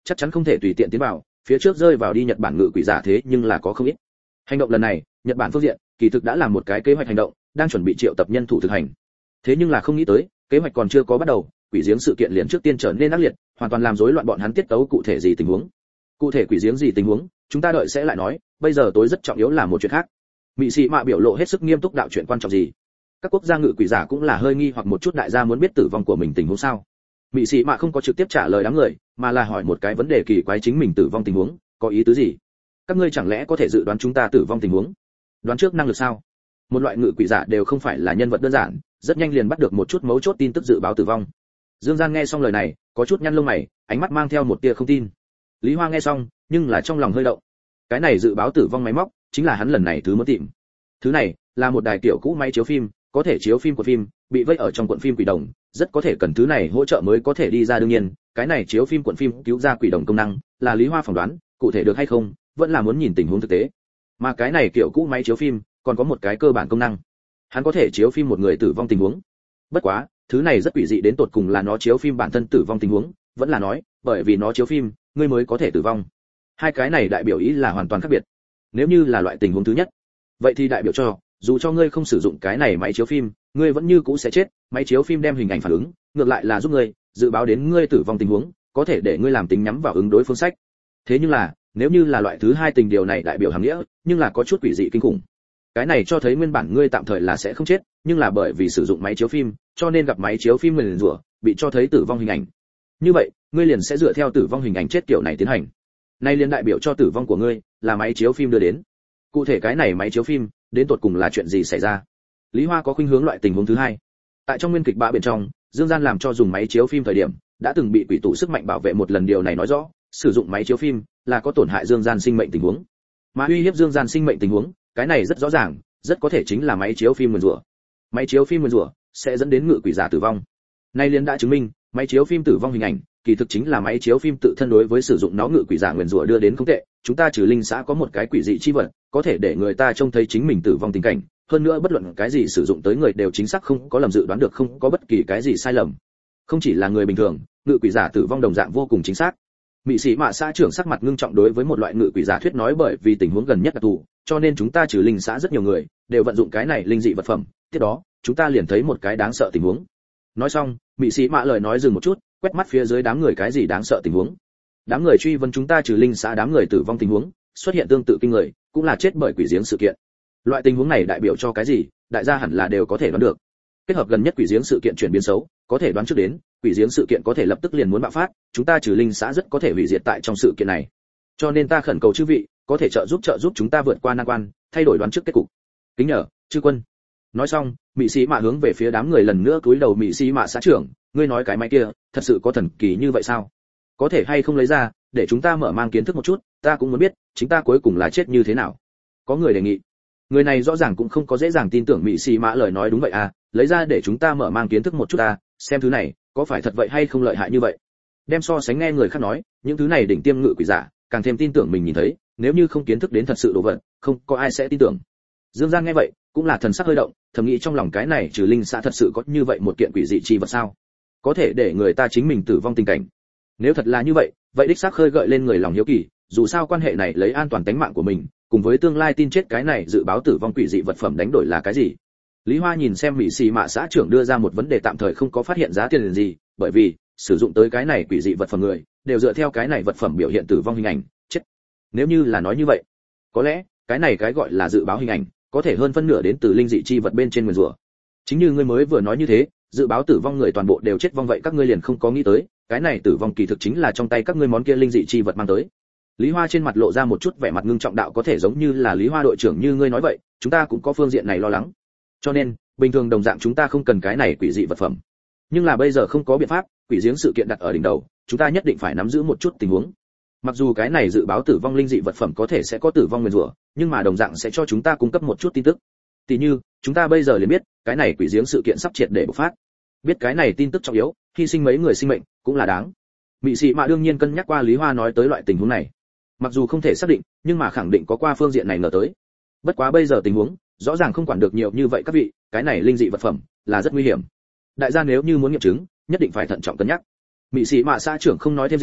chắc chắn không thể tùy tiện tiến vào, phía trước rơi vào đi Nhật Bản ngự quỷ giả thế nhưng là có không ít. Hành động lần này, Nhật Bản phương diện kỳ thực đã làm một cái kế hoạch hành động, đang chuẩn bị triệu tập nhân thủ thực hành. Thế nhưng là không nghĩ tới, kế hoạch còn chưa có bắt đầu, quỷ giếng sự kiện liền trước tiên trở nên ác liệt, hoàn toàn làm rối loạn bọn hắn tiết tấu. Cụ thể gì tình huống? Cụ thể quỷ giếng gì tình huống, chúng ta đợi sẽ lại nói, bây giờ tối rất trọng yếu là một chuyện khác. Mị Sĩ Mạ biểu lộ hết sức nghiêm túc, đạo chuyện quan trọng gì? Các quốc gia ngự quỷ giả cũng là hơi nghi hoặc một chút, đại gia muốn biết tử vong của mình tình huống sao? Mị Sĩ Mạ không có trực tiếp trả lời đám người, mà là hỏi một cái vấn đề kỳ quái, chính mình tử vong tình huống, có ý tứ gì? Các ngươi chẳng lẽ có thể dự đoán chúng ta tử vong tình huống? Đoán trước năng lực sao? Một loại ngự quỷ giả đều không phải là nhân vật đơn giản, rất nhanh liền bắt được một chút mấu chốt tin tức dự báo tử vong. Dương Gian nghe xong lời này, có chút nhăn lông mày, ánh mắt mang theo một tia không tin. Lý Hoa nghe xong, nhưng là trong lòng hơi động. Cái này dự báo tử vong máy móc, chính là hắn lần này thứ muốn tìm. Thứ này là một đài kiểu cũ máy chiếu phim, có thể chiếu phim của phim, bị vây ở trong cuộn phim quỷ đồng, rất có thể cần thứ này hỗ trợ mới có thể đi ra. Đương nhiên, cái này chiếu phim cuộn phim cứu ra quỷ đồng công năng, là Lý Hoa phỏng đoán, cụ thể được hay không, vẫn là muốn nhìn tình huống thực tế. Mà cái này kiểu cũ máy chiếu phim, còn có một cái cơ bản công năng, hắn có thể chiếu phim một người tử vong tình huống. Bất quá, thứ này rất quỷ dị, đến tột cùng là nó chiếu phim bản thân tử vong tình huống, vẫn là nói, bởi vì nó chiếu phim, ngươi mới có thể tử vong. Hai cái này đại biểu ý là hoàn toàn khác biệt. Nếu như là loại tình huống thứ nhất, vậy thì đại biểu cho, dù cho ngươi không sử dụng cái này máy chiếu phim, ngươi vẫn như cũ sẽ chết. Máy chiếu phim đem hình ảnh phản ứng, ngược lại là giúp ngươi dự báo đến ngươi tử vong tình huống, có thể để ngươi làm tính nhắm vào ứng đối phương sách. Thế nhưng là, nếu như là loại thứ hai, tình điều này đại biểu hàm nghĩa, nhưng là có chút quỷ dị kinh khủng. Cái này cho thấy nguyên bản ngươi tạm thời là sẽ không chết, nhưng là bởi vì sử dụng máy chiếu phim, cho nên gặp máy chiếu phim nguyền rủa, bị cho thấy tử vong hình ảnh. Như vậy, ngươi liền sẽ dựa theo tử vong hình ảnh chết kiểu này tiến hành. Nay liền đại biểu cho tử vong của ngươi là máy chiếu phim đưa đến. Cụ thể cái này máy chiếu phim, đến tột cùng là chuyện gì xảy ra? Lý Hoa có khuynh hướng loại tình huống thứ hai. Tại trong nguyên kịch bạ bên trong, Dương Gian làm cho dùng máy chiếu phim thời điểm, đã từng bị quỷ tụ sức mạnh bảo vệ một lần, điều này nói rõ, sử dụng máy chiếu phim là có tổn hại Dương Gian sinh mệnh tình huống. Mà uy hiếp Dương Gian sinh mệnh tình huống, cái này rất rõ ràng, rất có thể chính là máy chiếu phim nguyền rủa. Máy chiếu phim nguyền rủa sẽ dẫn đến ngự quỷ giả tử vong. Nay liền đã chứng minh, máy chiếu phim tử vong hình ảnh, kỳ thực chính là máy chiếu phim tự thân đối với sử dụng nó ngự quỷ giả nguyền rủa đưa đến không tệ. Chúng ta trừ linh xã có một cái quỷ dị chi vật, có thể để người ta trông thấy chính mình tử vong tình cảnh, hơn nữa bất luận cái gì sử dụng tới người đều chính xác không có lầm dự đoán được, không có bất kỳ cái gì sai lầm. Không chỉ là người bình thường, ngự quỷ giả tử vong đồng dạng vô cùng chính xác. Mị Sĩ Mạ xã trưởng sắc mặt ngưng trọng đối với một loại ngự quỷ giả thuyết nói, bởi vì tình huống gần nhất đặc thù, cho nên chúng ta trừ linh xã rất nhiều người đều vận dụng cái này linh dị vật phẩm, tiếp đó chúng ta liền thấy một cái đáng sợ tình huống. Nói xong, Mị Sĩ Mạ lời nói dừng một chút, quét mắt phía dưới đám người, cái gì đáng sợ tình huống? Đám người truy vấn chúng ta trừ linh xã đám người tử vong tình huống, xuất hiện tương tự kinh người, cũng là chết bởi quỷ giếng sự kiện. Loại tình huống này đại biểu cho cái gì, đại gia hẳn là đều có thể đoán được. Kết hợp gần nhất quỷ giếng sự kiện chuyển biến xấu, có thể đoán trước đến, quỷ giếng sự kiện có thể lập tức liền muốn bạo phát, chúng ta trừ linh xã rất có thể hủy diệt tại trong sự kiện này. Cho nên ta khẩn cầu chư vị, có thể trợ giúp chúng ta vượt qua nan quan, thay đổi đoán trước kết cục. Kính nhờ, chư quân. Nói xong, Mị Sĩ Mạ hướng về phía đám người lần nữa cúi đầu. Mị Sĩ Mạ xã trưởng, ngươi nói cái máy kia, thật sự có thần kỳ như vậy sao? Có thể hay không lấy ra, để chúng ta mở mang kiến thức một chút, ta cũng muốn biết, chính ta cuối cùng là chết như thế nào. Có người đề nghị. Người này rõ ràng cũng không có dễ dàng tin tưởng Mị Sĩ Mạ lời nói. Đúng vậy à, lấy ra để chúng ta mở mang kiến thức một chút ta, xem thứ này có phải thật vậy hay không lợi hại như vậy. Đem so sánh nghe người khác nói, những thứ này đỉnh tiêm ngự quỷ giả, càng thêm tin tưởng mình nhìn thấy, nếu như không kiến thức đến thật sự đồ vật, không có ai sẽ tin tưởng. Dương Gian nghe vậy, cũng là thần sắc hơi động, thầm nghĩ trong lòng, cái này trừ linh xã thật sự có như vậy một kiện quỷ dị chi vật sao? Có thể để người ta chính mình tử vong tình cảnh. Nếu thật là như vậy, vậy đích xác khơi gợi lên người lòng hiếu kỳ, dù sao quan hệ này lấy an toàn tính mạng của mình, cùng với tương lai tin chết cái này dự báo tử vong quỷ dị vật phẩm đánh đổi là cái gì? Lý Hoa nhìn xem Mị Sĩ Mạ xã trưởng đưa ra một vấn đề, tạm thời không có phát hiện giá tiền gì, bởi vì sử dụng tới cái này quỷ dị vật phẩm người, đều dựa theo cái này vật phẩm biểu hiện tử vong hình ảnh, chết. Nếu như là nói như vậy, có lẽ cái này cái gọi là dự báo hình ảnh, có thể hơn phân nửa đến từ linh dị chi vật bên trên nguyền rủa. Chính như ngươi mới vừa nói như thế, dự báo tử vong người toàn bộ đều chết vong, vậy các ngươi liền không có nghĩ tới, cái này tử vong kỳ thực chính là trong tay các ngươi món kia linh dị chi vật mang tới. Lý Hoa trên mặt lộ ra một chút vẻ mặt ngưng trọng, đạo có thể giống như là Lý Hoa đội trưởng như ngươi nói vậy, chúng ta cũng có phương diện này lo lắng. Cho nên, bình thường đồng dạng chúng ta không cần cái này quỷ dị vật phẩm. Nhưng là bây giờ không có biện pháp, quỷ giếng sự kiện đặt ở đỉnh đầu, chúng ta nhất định phải nắm giữ một chút tình huống. Mặc dù cái này dự báo tử vong linh dị vật phẩm có thể sẽ có tử vong nguyền rủa, nhưng mà đồng dạng sẽ cho chúng ta cung cấp một chút tin tức. Tỷ như, chúng ta bây giờ liền biết, cái này quỷ giếng sự kiện sắp triệt để bộc phát. Biết cái này tin tức trọng yếu, hy sinh mấy người sinh mệnh cũng là đáng. Mị Sĩ Mạ đương nhiên cân nhắc qua Lý Hoa nói tới loại tình huống này. Mặc dù không thể xác định, nhưng mà khẳng định có qua phương diện này ngờ tới. Bất quá bây giờ tình huống, rõ ràng không quản được nhiều như vậy các vị, cái này linh dị vật phẩm là rất nguy hiểm. Đại gia nếu như muốn nghiệm chứng, nhất định phải thận trọng cân nhắc. Mị Sĩ Mạ xã trưởng không nói thêm gì,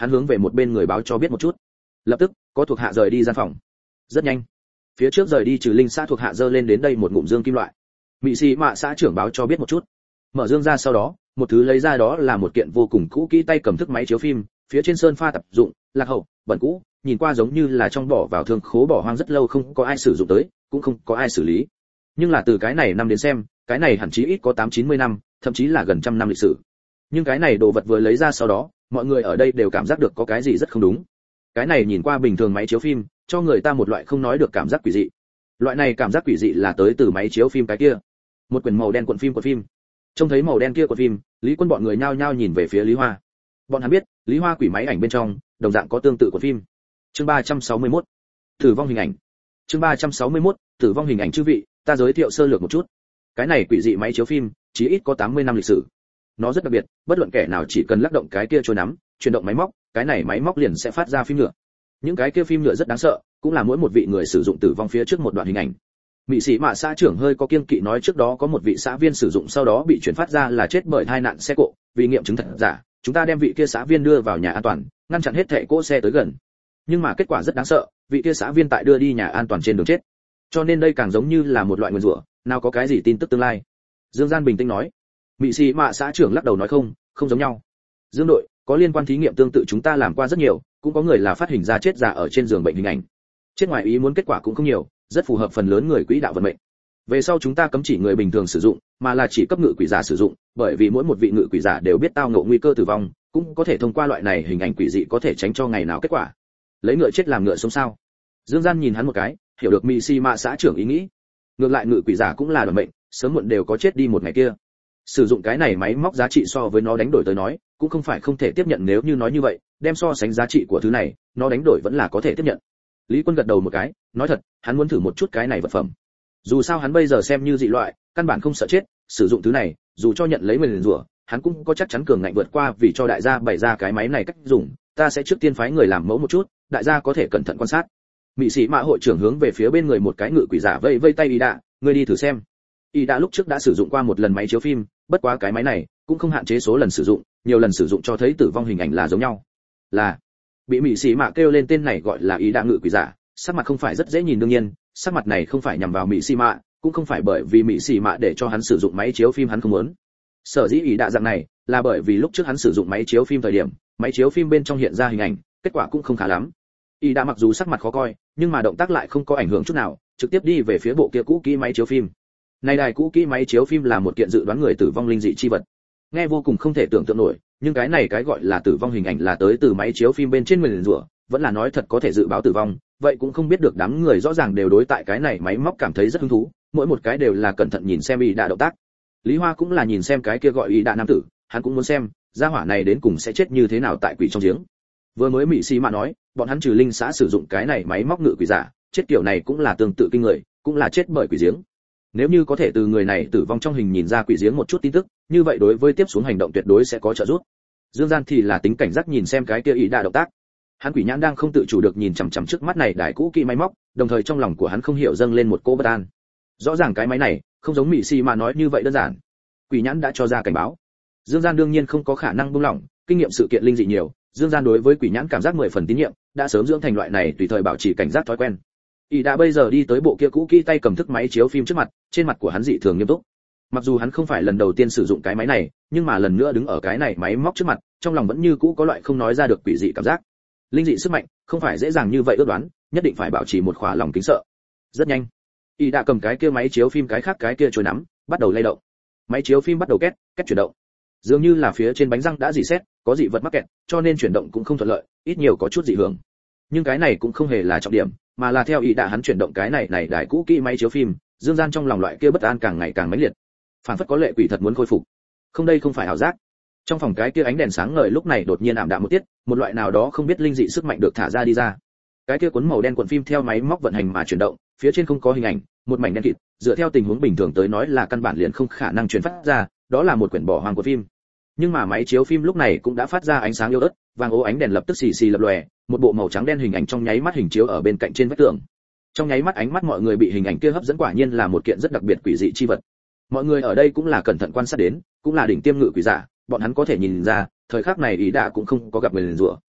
hắn hướng về một bên người báo cho biết một chút. Lập tức có thuộc hạ rời đi gian phòng. Rất nhanh, phía trước rời đi trừ linh xã thuộc hạ dơ lên đến đây một ngụm dương kim loại. Mị xì mạ xã trưởng báo cho biết một chút. Mở dương ra sau đó, một thứ lấy ra đó là một kiện vô cùng cũ kỹ tay cầm thức máy chiếu phim, phía trên sơn pha tập dụng, lạc hậu, bẩn cũ, nhìn qua giống như là trong bỏ vào thương khố bỏ hoang rất lâu không có ai sử dụng tới, cũng không có ai xử lý. Nhưng là từ cái này năm đến xem, cái này hẳn chí ít có 8-90 năm, thậm chí là gần trăm năm lịch sử. Nhưng cái này đồ vật vừa lấy ra sau đó, mọi người ở đây đều cảm giác được có cái gì rất không đúng. Cái này nhìn qua bình thường máy chiếu phim, cho người ta một loại không nói được cảm giác quỷ dị. Loại này cảm giác quỷ dị là tới từ máy chiếu phim cái kia. Một quyển màu đen cuộn phim. Trông thấy màu đen kia của phim, Lý Quân bọn người nhao nhao nhìn về phía Lý Hoa. Bọn hắn biết, Lý Hoa quỷ máy ảnh bên trong, đồng dạng có tương tự của phim. Chương 361. Tử vong hình ảnh. Chương 361. Tử vong hình ảnh. Chư vị, ta giới thiệu sơ lược một chút. Cái này quỷ dị máy chiếu phim, chí ít có 80 năm lịch sử. Nó rất đặc biệt, bất luận kẻ nào chỉ cần lắc động cái kia trôi nắm, chuyển động máy móc, cái này máy móc liền sẽ phát ra phim nhựa. Những cái kia phim nhựa rất đáng sợ, cũng là mỗi một vị người sử dụng tử vong phía trước một đoạn hình ảnh. Mị sĩ mạ xã trưởng hơi có kiêng kỵ nói trước đó có một vị xã viên sử dụng sau đó bị chuyển phát ra là chết bởi tai nạn xe cộ, vì nghiệm chứng thật giả, chúng ta đem vị kia xã viên đưa vào nhà an toàn, ngăn chặn hết thảy cỗ xe tới gần. Nhưng mà kết quả rất đáng sợ, vị kia xã viên tại đưa đi nhà an toàn trên đường chết. Cho nên đây càng giống như là một loại nguyền rủa, nào có cái gì tin tức tương lai. Dương Gian bình tĩnh nói. Mị sĩ mạ xã trưởng lắc đầu nói không giống nhau. Dương đội, có liên quan thí nghiệm tương tự chúng ta làm qua rất nhiều, cũng có người là phát hình ra chết giả ở trên giường bệnh hình ảnh. Chết ngoài ý muốn kết quả cũng không nhiều, rất phù hợp phần lớn người quỹ đạo vận mệnh. Về sau chúng ta cấm chỉ người bình thường sử dụng, mà là chỉ cấp ngự quỷ giả sử dụng, bởi vì mỗi một vị ngự quỷ giả đều biết tao ngộ nguy cơ tử vong, cũng có thể thông qua loại này hình ảnh quỷ dị có thể tránh cho ngày nào kết quả. Lấy ngựa chết làm ngựa sống sao? Dương Gian nhìn hắn một cái, hiểu được Mị Xi Mạ xã trưởng ý nghĩ. Ngược lại ngự quỷ giả cũng là vận mệnh, sớm muộn đều có chết đi một ngày kia. Sử dụng cái này máy móc giá trị so với nó đánh đổi tới nói, cũng không phải không thể tiếp nhận, nếu như nói như vậy, đem so sánh giá trị của thứ này, nó đánh đổi vẫn là có thể tiếp nhận. Lý Quân gật đầu một cái, nói thật, hắn muốn thử một chút cái này vật phẩm. Dù sao hắn bây giờ xem như dị loại, căn bản không sợ chết, sử dụng thứ này, dù cho nhận lấy mình rủa, hắn cũng có chắc chắn cường ngạnh vượt qua, vì cho đại gia bày ra cái máy này cách dùng, ta sẽ trước tiên phái người làm mẫu một chút, đại gia có thể cẩn thận quan sát. Mị sĩ mã hội trưởng hướng về phía bên người một cái ngự quỷ giả vây vây tay Y Đạ, ngươi đi thử xem. Y Đạ lúc trước đã sử dụng qua một lần máy chiếu phim, bất quá cái máy này cũng không hạn chế số lần sử dụng, nhiều lần sử dụng cho thấy tử vong hình ảnh là giống nhau. Là bị Mị sĩ mã kêu lên tên này gọi là Y Đạ ngự quỷ giả, sắc mặt không phải rất dễ nhìn, đương nhiên sắc mặt này không phải nhằm vào Mị sĩ mã, cũng không phải bởi vì Mị sĩ mã để cho hắn sử dụng máy chiếu phim hắn không muốn. Sở dĩ Y Đạ dạng này là bởi vì lúc trước hắn sử dụng máy chiếu phim thời điểm, máy chiếu phim bên trong hiện ra hình ảnh, kết quả cũng không khá lắm. Y đã mặc dù sắc mặt khó coi, nhưng mà động tác lại không có ảnh hưởng chút nào, trực tiếp đi về phía bộ kia cũ kỹ máy chiếu phim. Này đài cũ kỹ máy chiếu phim là một kiện dự đoán người tử vong linh dị chi vật. Nghe vô cùng không thể tưởng tượng nổi, nhưng cái này cái gọi là tử vong hình ảnh là tới từ máy chiếu phim bên trên nguyền rủa, vẫn là nói thật có thể dự báo tử vong, vậy cũng không biết được. Đám người rõ ràng đều đối tại cái này máy móc cảm thấy rất hứng thú, mỗi một cái đều là cẩn thận nhìn xem Y đã động tác. Lý Hoa cũng là nhìn xem cái kia gọi Y đã nam tử, hắn cũng muốn xem, gia hỏa này đến cùng sẽ chết như thế nào tại quỷ trong giếng. Vừa mới Mỹ Sĩ mà nói, bọn hắn trừ linh xã sử dụng cái này máy móc ngự quỷ giả, chết kiểu này cũng là tương tự kinh người, cũng là chết bởi quỷ giếng. Nếu như có thể từ người này tử vong trong hình nhìn ra quỷ giếng một chút tin tức, như vậy đối với tiếp xuống hành động tuyệt đối sẽ có trợ giúp. Dương Gian thì là tính cảnh giác nhìn xem cái kia Y đã động tác. Hắn quỷ nhãn đang không tự chủ được nhìn chằm chằm trước mắt này đài cũ kỹ máy móc, đồng thời trong lòng của hắn không hiểu dâng lên một cỗ bất an. Rõ ràng cái máy này không giống Mỹ Sĩ mà nói như vậy đơn giản. Quỷ nhãn đã cho ra cảnh báo. Dương Gian đương nhiên không có khả năng buông lỏng, kinh nghiệm sự kiện linh dị nhiều, Dương Gian đối với quỷ nhãn cảm giác 10 phần tín nhiệm, đã sớm dưỡng thành loại này tùy thời bảo trì cảnh giác thói quen. Y đã bây giờ đi tới bộ kia cũ kỹ tay cầm thức máy chiếu phim trước mặt, trên mặt của hắn dị thường nghiêm túc. Mặc dù hắn không phải lần đầu tiên sử dụng cái máy này, nhưng mà lần nữa đứng ở cái này máy móc trước mặt, trong lòng vẫn như cũ có loại không nói ra được quỷ dị cảm giác. Linh dị sức mạnh, không phải dễ dàng như vậy ước đoán, nhất định phải bảo trì một khỏa lòng kính sợ. Rất nhanh, Y đã cầm cái kia máy chiếu phim cái khác cái kia chối nắm, bắt đầu lay động. Máy chiếu phim bắt đầu két chuyển động. Dường như là phía trên bánh răng đã rỉ sét, có dị vật mắc kẹt, cho nên chuyển động cũng không thuận lợi, ít nhiều có chút dị hưởng. Nhưng cái này cũng không hề là trọng điểm, mà là theo ý đã hắn chuyển động cái này đài cũ kỹ máy chiếu phim, Dương Gian trong lòng loại kia bất an càng ngày càng mãnh liệt. Phản phất có lệ quỷ thật muốn khôi phục. Không, đây không phải ảo giác. Trong phòng cái kia ánh đèn sáng ngời lúc này đột nhiên ảm đạm một tiết, một loại nào đó không biết linh dị sức mạnh được thả ra đi ra. Cái kia cuốn màu đen cuộn phim theo máy móc vận hành mà chuyển động, phía trên không có hình ảnh, một mảnh đen kịt, dựa theo tình huống bình thường tới nói là căn bản liền không khả năng truyền phát ra, đó là một quyển bỏ hoang của phim. Nhưng mà máy chiếu phim lúc này cũng đã phát ra ánh sáng yếu ớt, vàng ố, ánh đèn lập tức xì xì lập lòe, một bộ màu trắng đen hình ảnh trong nháy mắt hình chiếu ở bên cạnh trên vách tường. Trong nháy mắt ánh mắt mọi người bị hình ảnh kia hấp dẫn, quả nhiên là một kiện rất đặc biệt quỷ dị chi vật. Mọi người ở đây cũng là cẩn thận quan sát đến, cũng là đỉnh tiêm ngự quỷ giả, bọn hắn có thể nhìn ra, thời khắc này ý đã cũng không có gặp người rủa.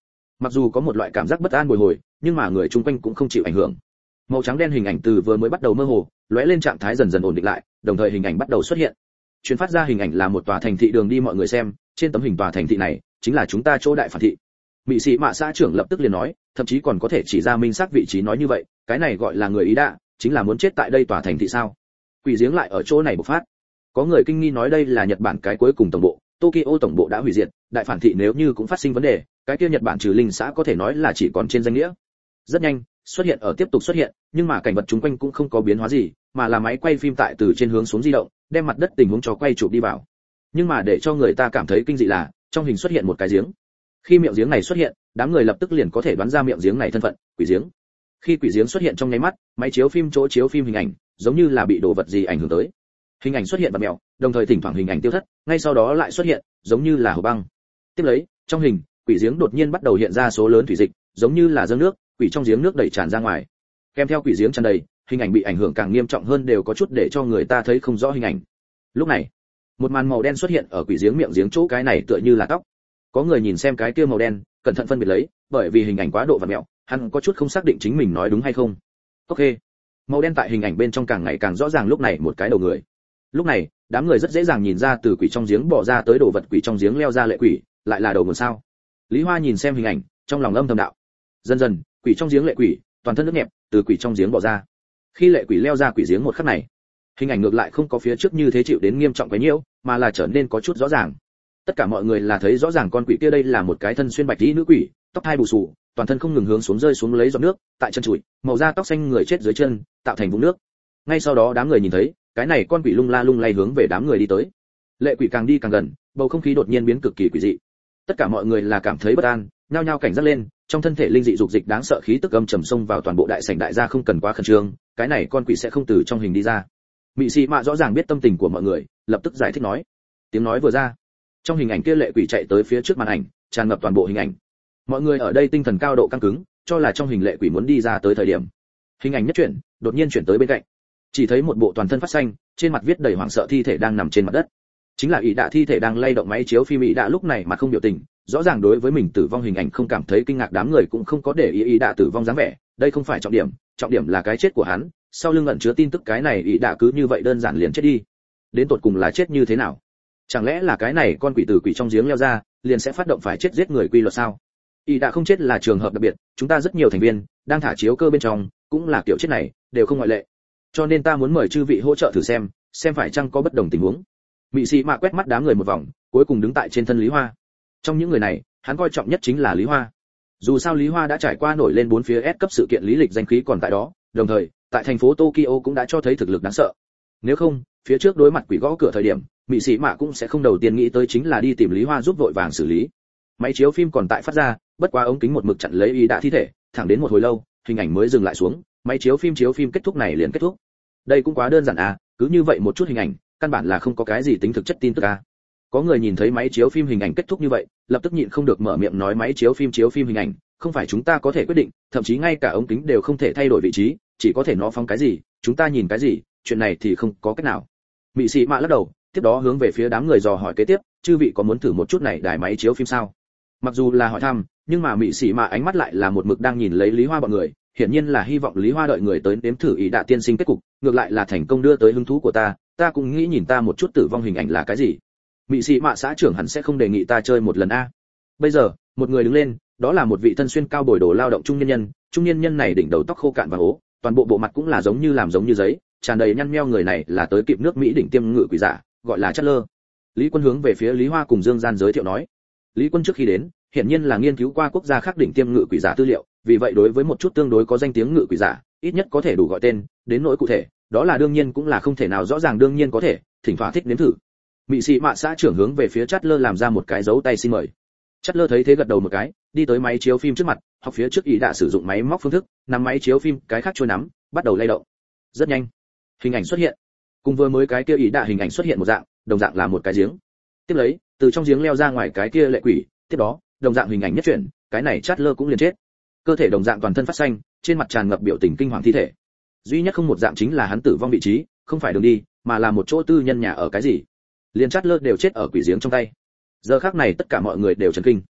Mặc dù có một loại cảm giác bất an bồi hồi, nhưng mà người chung quanh cũng không chịu ảnh hưởng. Màu trắng đen hình ảnh từ vừa mới bắt đầu mơ hồ, lóe lên trạng thái dần dần ổn định lại, đồng thời hình ảnh bắt đầu xuất hiện. Truyền phát ra hình ảnh là một tòa thành thị đường đi, mọi người xem, trên tấm hình tòa thành thị này chính là chúng ta chỗ đại phản thị. Mị sĩ mạ xã trưởng lập tức liền nói, thậm chí còn có thể chỉ ra minh xác vị trí, nói như vậy, cái này gọi là người ý đạ, chính là muốn chết tại đây tòa thành thị sao? Quỷ giếng lại ở chỗ này bộc phát. Có người kinh nghi nói đây là Nhật Bản cái cuối cùng tổng bộ, Tokyo tổng bộ đã hủy diệt, đại phản thị nếu như cũng phát sinh vấn đề, cái kia Nhật Bản trừ linh xã có thể nói là chỉ còn trên danh nghĩa. Rất nhanh, xuất hiện ở tiếp tục xuất hiện, nhưng mà cảnh vật chúng quanh cũng không có biến hóa gì, mà là máy quay phim tại từ trên hướng xuống di động, đem mặt đất tình huống cho quay chụp đi vào. Nhưng mà để cho người ta cảm thấy kinh dị là, trong hình xuất hiện một cái giếng. Khi miệng giếng này xuất hiện, đám người lập tức liền có thể đoán ra miệng giếng này thân phận, quỷ giếng. Khi quỷ giếng xuất hiện trong nháy mắt, máy chiếu phim chỗ chiếu phim hình ảnh, giống như là bị đồ vật gì ảnh hưởng tới. Hình ảnh xuất hiện vặn mèo, đồng thời thỉnh thoảng hình ảnh tiêu thất, ngay sau đó lại xuất hiện, giống như là hồ băng. Tiếp lấy, trong hình, quỷ giếng đột nhiên bắt đầu hiện ra số lớn thủy dịch, giống như là dâng nước, quỷ trong giếng nước đẩy tràn ra ngoài. Kèm theo quỷ giếng tràn đầy, hình ảnh bị ảnh hưởng càng nghiêm trọng hơn, đều có chút để cho người ta thấy không rõ hình ảnh. Lúc này, một màn màu đen xuất hiện ở quỷ giếng miệng giếng chỗ, cái này tựa như là tóc. Có người nhìn xem cái kia màu đen, cẩn thận phân biệt lấy, bởi vì hình ảnh quá độ vặn mèo, hắn có chút không xác định chính mình nói đúng hay không. Ok, màu đen tại hình ảnh bên trong càng ngày càng rõ ràng, lúc này một cái đầu người. Lúc này, đám người rất dễ dàng nhìn ra từ quỷ trong giếng bỏ ra tới đồ vật, quỷ trong giếng leo ra lệ quỷ, lại là đầu nguồn sao? Lý Hoa nhìn xem hình ảnh, trong lòng âm thầm đạo. Dần dần, quỷ trong giếng lệ quỷ, toàn thân nước nhẹp, từ quỷ trong giếng bỏ ra. Khi lệ quỷ leo ra quỷ giếng một khắc này, hình ảnh ngược lại không có phía trước như thế chịu đến nghiêm trọng quá nhiều, mà là trở nên có chút rõ ràng. Tất cả mọi người là thấy rõ ràng con quỷ kia đây là một cái thân xuyên bạch y nữ quỷ, tóc hai bù xù, toàn thân không ngừng hướng xuống rơi xuống lấy giọt nước, tại chân chùi, màu da tóc xanh người chết dưới chân, tạo thành vũng nước. Ngay sau đó đám người nhìn thấy, cái này con quỷ lung la lung lay hướng về đám người đi tới. Lệ quỷ càng đi càng gần, bầu không khí đột nhiên biến cực kỳ quỷ dị. Tất cả mọi người là cảm thấy bất an, nhao nhao cảnh giác lên, trong thân thể linh dị dục dịch đáng sợ khí tức âm trầm xông vào toàn bộ đại sảnh. Đại gia không cần quá khẩn trương, cái này con quỷ sẽ không từ trong hình đi ra. Mị sĩ mạ rõ ràng biết tâm tình của mọi người, lập tức giải thích nói. Tiếng nói vừa ra, trong hình ảnh kia lệ quỷ chạy tới phía trước màn ảnh, tràn ngập toàn bộ hình ảnh. Mọi người ở đây tinh thần cao độ căng cứng, cho là trong hình lệ quỷ muốn đi ra tới thời điểm. Hình ảnh nhất chuyển, đột nhiên chuyển tới bên cạnh. Chỉ thấy một bộ toàn thân phát xanh, trên mặt viết đầy hoảng sợ thi thể đang nằm trên mặt đất. Chính là Ý Đạ thi thể đang lay động máy chiếu phim. Ý Đạ lúc này mặt không biểu tình, rõ ràng đối với mình tử vong hình ảnh không cảm thấy kinh ngạc, đám người cũng không có để ý Ý Đạ tử vong dáng vẻ, đây không phải trọng điểm là cái chết của hắn, sau lưng ẩn chứa tin tức, cái này Ý Đạ cứ như vậy đơn giản liền chết đi. Đến tột cùng là chết như thế nào? Chẳng lẽ là cái này con quỷ từ quỷ trong giếng leo ra, liền sẽ phát động phải chết giết người quy luật sao? Ý Đạ không chết là trường hợp đặc biệt, chúng ta rất nhiều thành viên đang thả chiếu cơ bên trong, cũng là kiểu chết này, đều không ngoại lệ. Cho nên ta muốn mời chư vị hỗ trợ thử xem phải chăng có bất đồng tình huống. Mị sĩ mạ quét mắt đám người một vòng, cuối cùng đứng tại trên thân Lý Hoa. Trong những người này, hắn coi trọng nhất chính là Lý Hoa. Dù sao Lý Hoa đã trải qua nổi lên 4 phía S cấp sự kiện, lý lịch danh khí còn tại đó, đồng thời, tại thành phố Tokyo cũng đã cho thấy thực lực đáng sợ. Nếu không, phía trước đối mặt quỷ gõ cửa thời điểm, Mị sĩ mạ cũng sẽ không đầu tiên nghĩ tới chính là đi tìm Lý Hoa giúp vội vàng xử lý. Máy chiếu phim còn tại phát ra, bất quá ống kính một mực chặn lấy Ý Đạ thi thể, thẳng đến một hồi lâu, hình ảnh mới dừng lại xuống, máy chiếu phim kết thúc này liền kết thúc. Đây cũng quá đơn giản à, cứ như vậy một chút hình ảnh, căn bản là không có cái gì tính thực chất tin tức à. Có người nhìn thấy máy chiếu phim hình ảnh kết thúc như vậy, lập tức nhịn không được mở miệng nói máy chiếu phim hình ảnh, không phải chúng ta có thể quyết định, thậm chí ngay cả ống kính đều không thể thay đổi vị trí, chỉ có thể nó phóng cái gì, chúng ta nhìn cái gì, chuyện này thì không có cách nào. Mị sĩ mạ lắc đầu, tiếp đó hướng về phía đám người dò hỏi kế tiếp, chư vị có muốn thử một chút này đài máy chiếu phim sao? Mặc dù là hỏi thăm, nhưng mà Mị sĩ mạ ánh mắt lại là một mực đang nhìn lấy Lý Hoa bọn người, hiển nhiên là hy vọng Lý Hoa đợi người tới nếm thử Ý Đạ tiên sinh kết cục, ngược lại là thành công đưa tới hứng thú của ta cũng nghĩ nhìn ta một chút tử vong hình ảnh là cái gì. Mị sĩ mạ xã trưởng hẳn sẽ không đề nghị ta chơi một lần a. Bây giờ, một người đứng lên, đó là một vị thân xuyên cao bồi đồ lao động trung niên nhân này đỉnh đầu tóc khô cạn và ố, toàn bộ bộ mặt cũng là giống như giấy, tràn đầy nhăn nheo, người này là tới kịp nước Mỹ đỉnh tiêm ngự quỷ giả, gọi là Chatler. Lý Quân hướng về phía Lý Hoa cùng Dương Gian giới thiệu nói. Lý Quân trước khi đến, hiển nhiên là nghiên cứu qua quốc gia khác đỉnh tiêm ngự quỷ giả tư liệu, vì vậy đối với một chút tương đối có danh tiếng ngự quỷ giả, ít nhất có thể đủ gọi tên, đến nỗi cụ thể, đó là đương nhiên cũng là không thể nào rõ ràng, đương nhiên có thể, thỉnh thoảng thích nếm thử. Mị sĩ mạ xã trưởng hướng về phía Chatler làm ra một cái dấu tay xin mời. Chatler thấy thế gật đầu một cái, đi tới máy chiếu phim trước mặt, học phía trước Ý Đạ sử dụng máy móc phương thức, nắm máy chiếu phim, cái khác trôi nắm, bắt đầu lay động. Rất nhanh, hình ảnh xuất hiện. Cùng vừa mới cái kia Ý Đạ hình ảnh xuất hiện một dạng, đồng dạng là một cái giếng. Tiếp lấy, từ trong giếng leo ra ngoài cái kia lệ quỷ, tiếp đó, đồng dạng hình ảnh nhất chuyển, cái này Chatler cũng liền chết. Cơ thể đồng dạng toàn thân phát xanh, trên mặt tràn ngập biểu tình kinh hoàng thi thể. Duy nhất không một dạng chính là hắn tử vong vị trí, không phải đường đi, mà là một chỗ tư nhân nhà ở cái gì. Liền Chatler đều chết ở quỷ giếng trong tay. Giờ khắc này tất cả mọi người đều chấn kinh.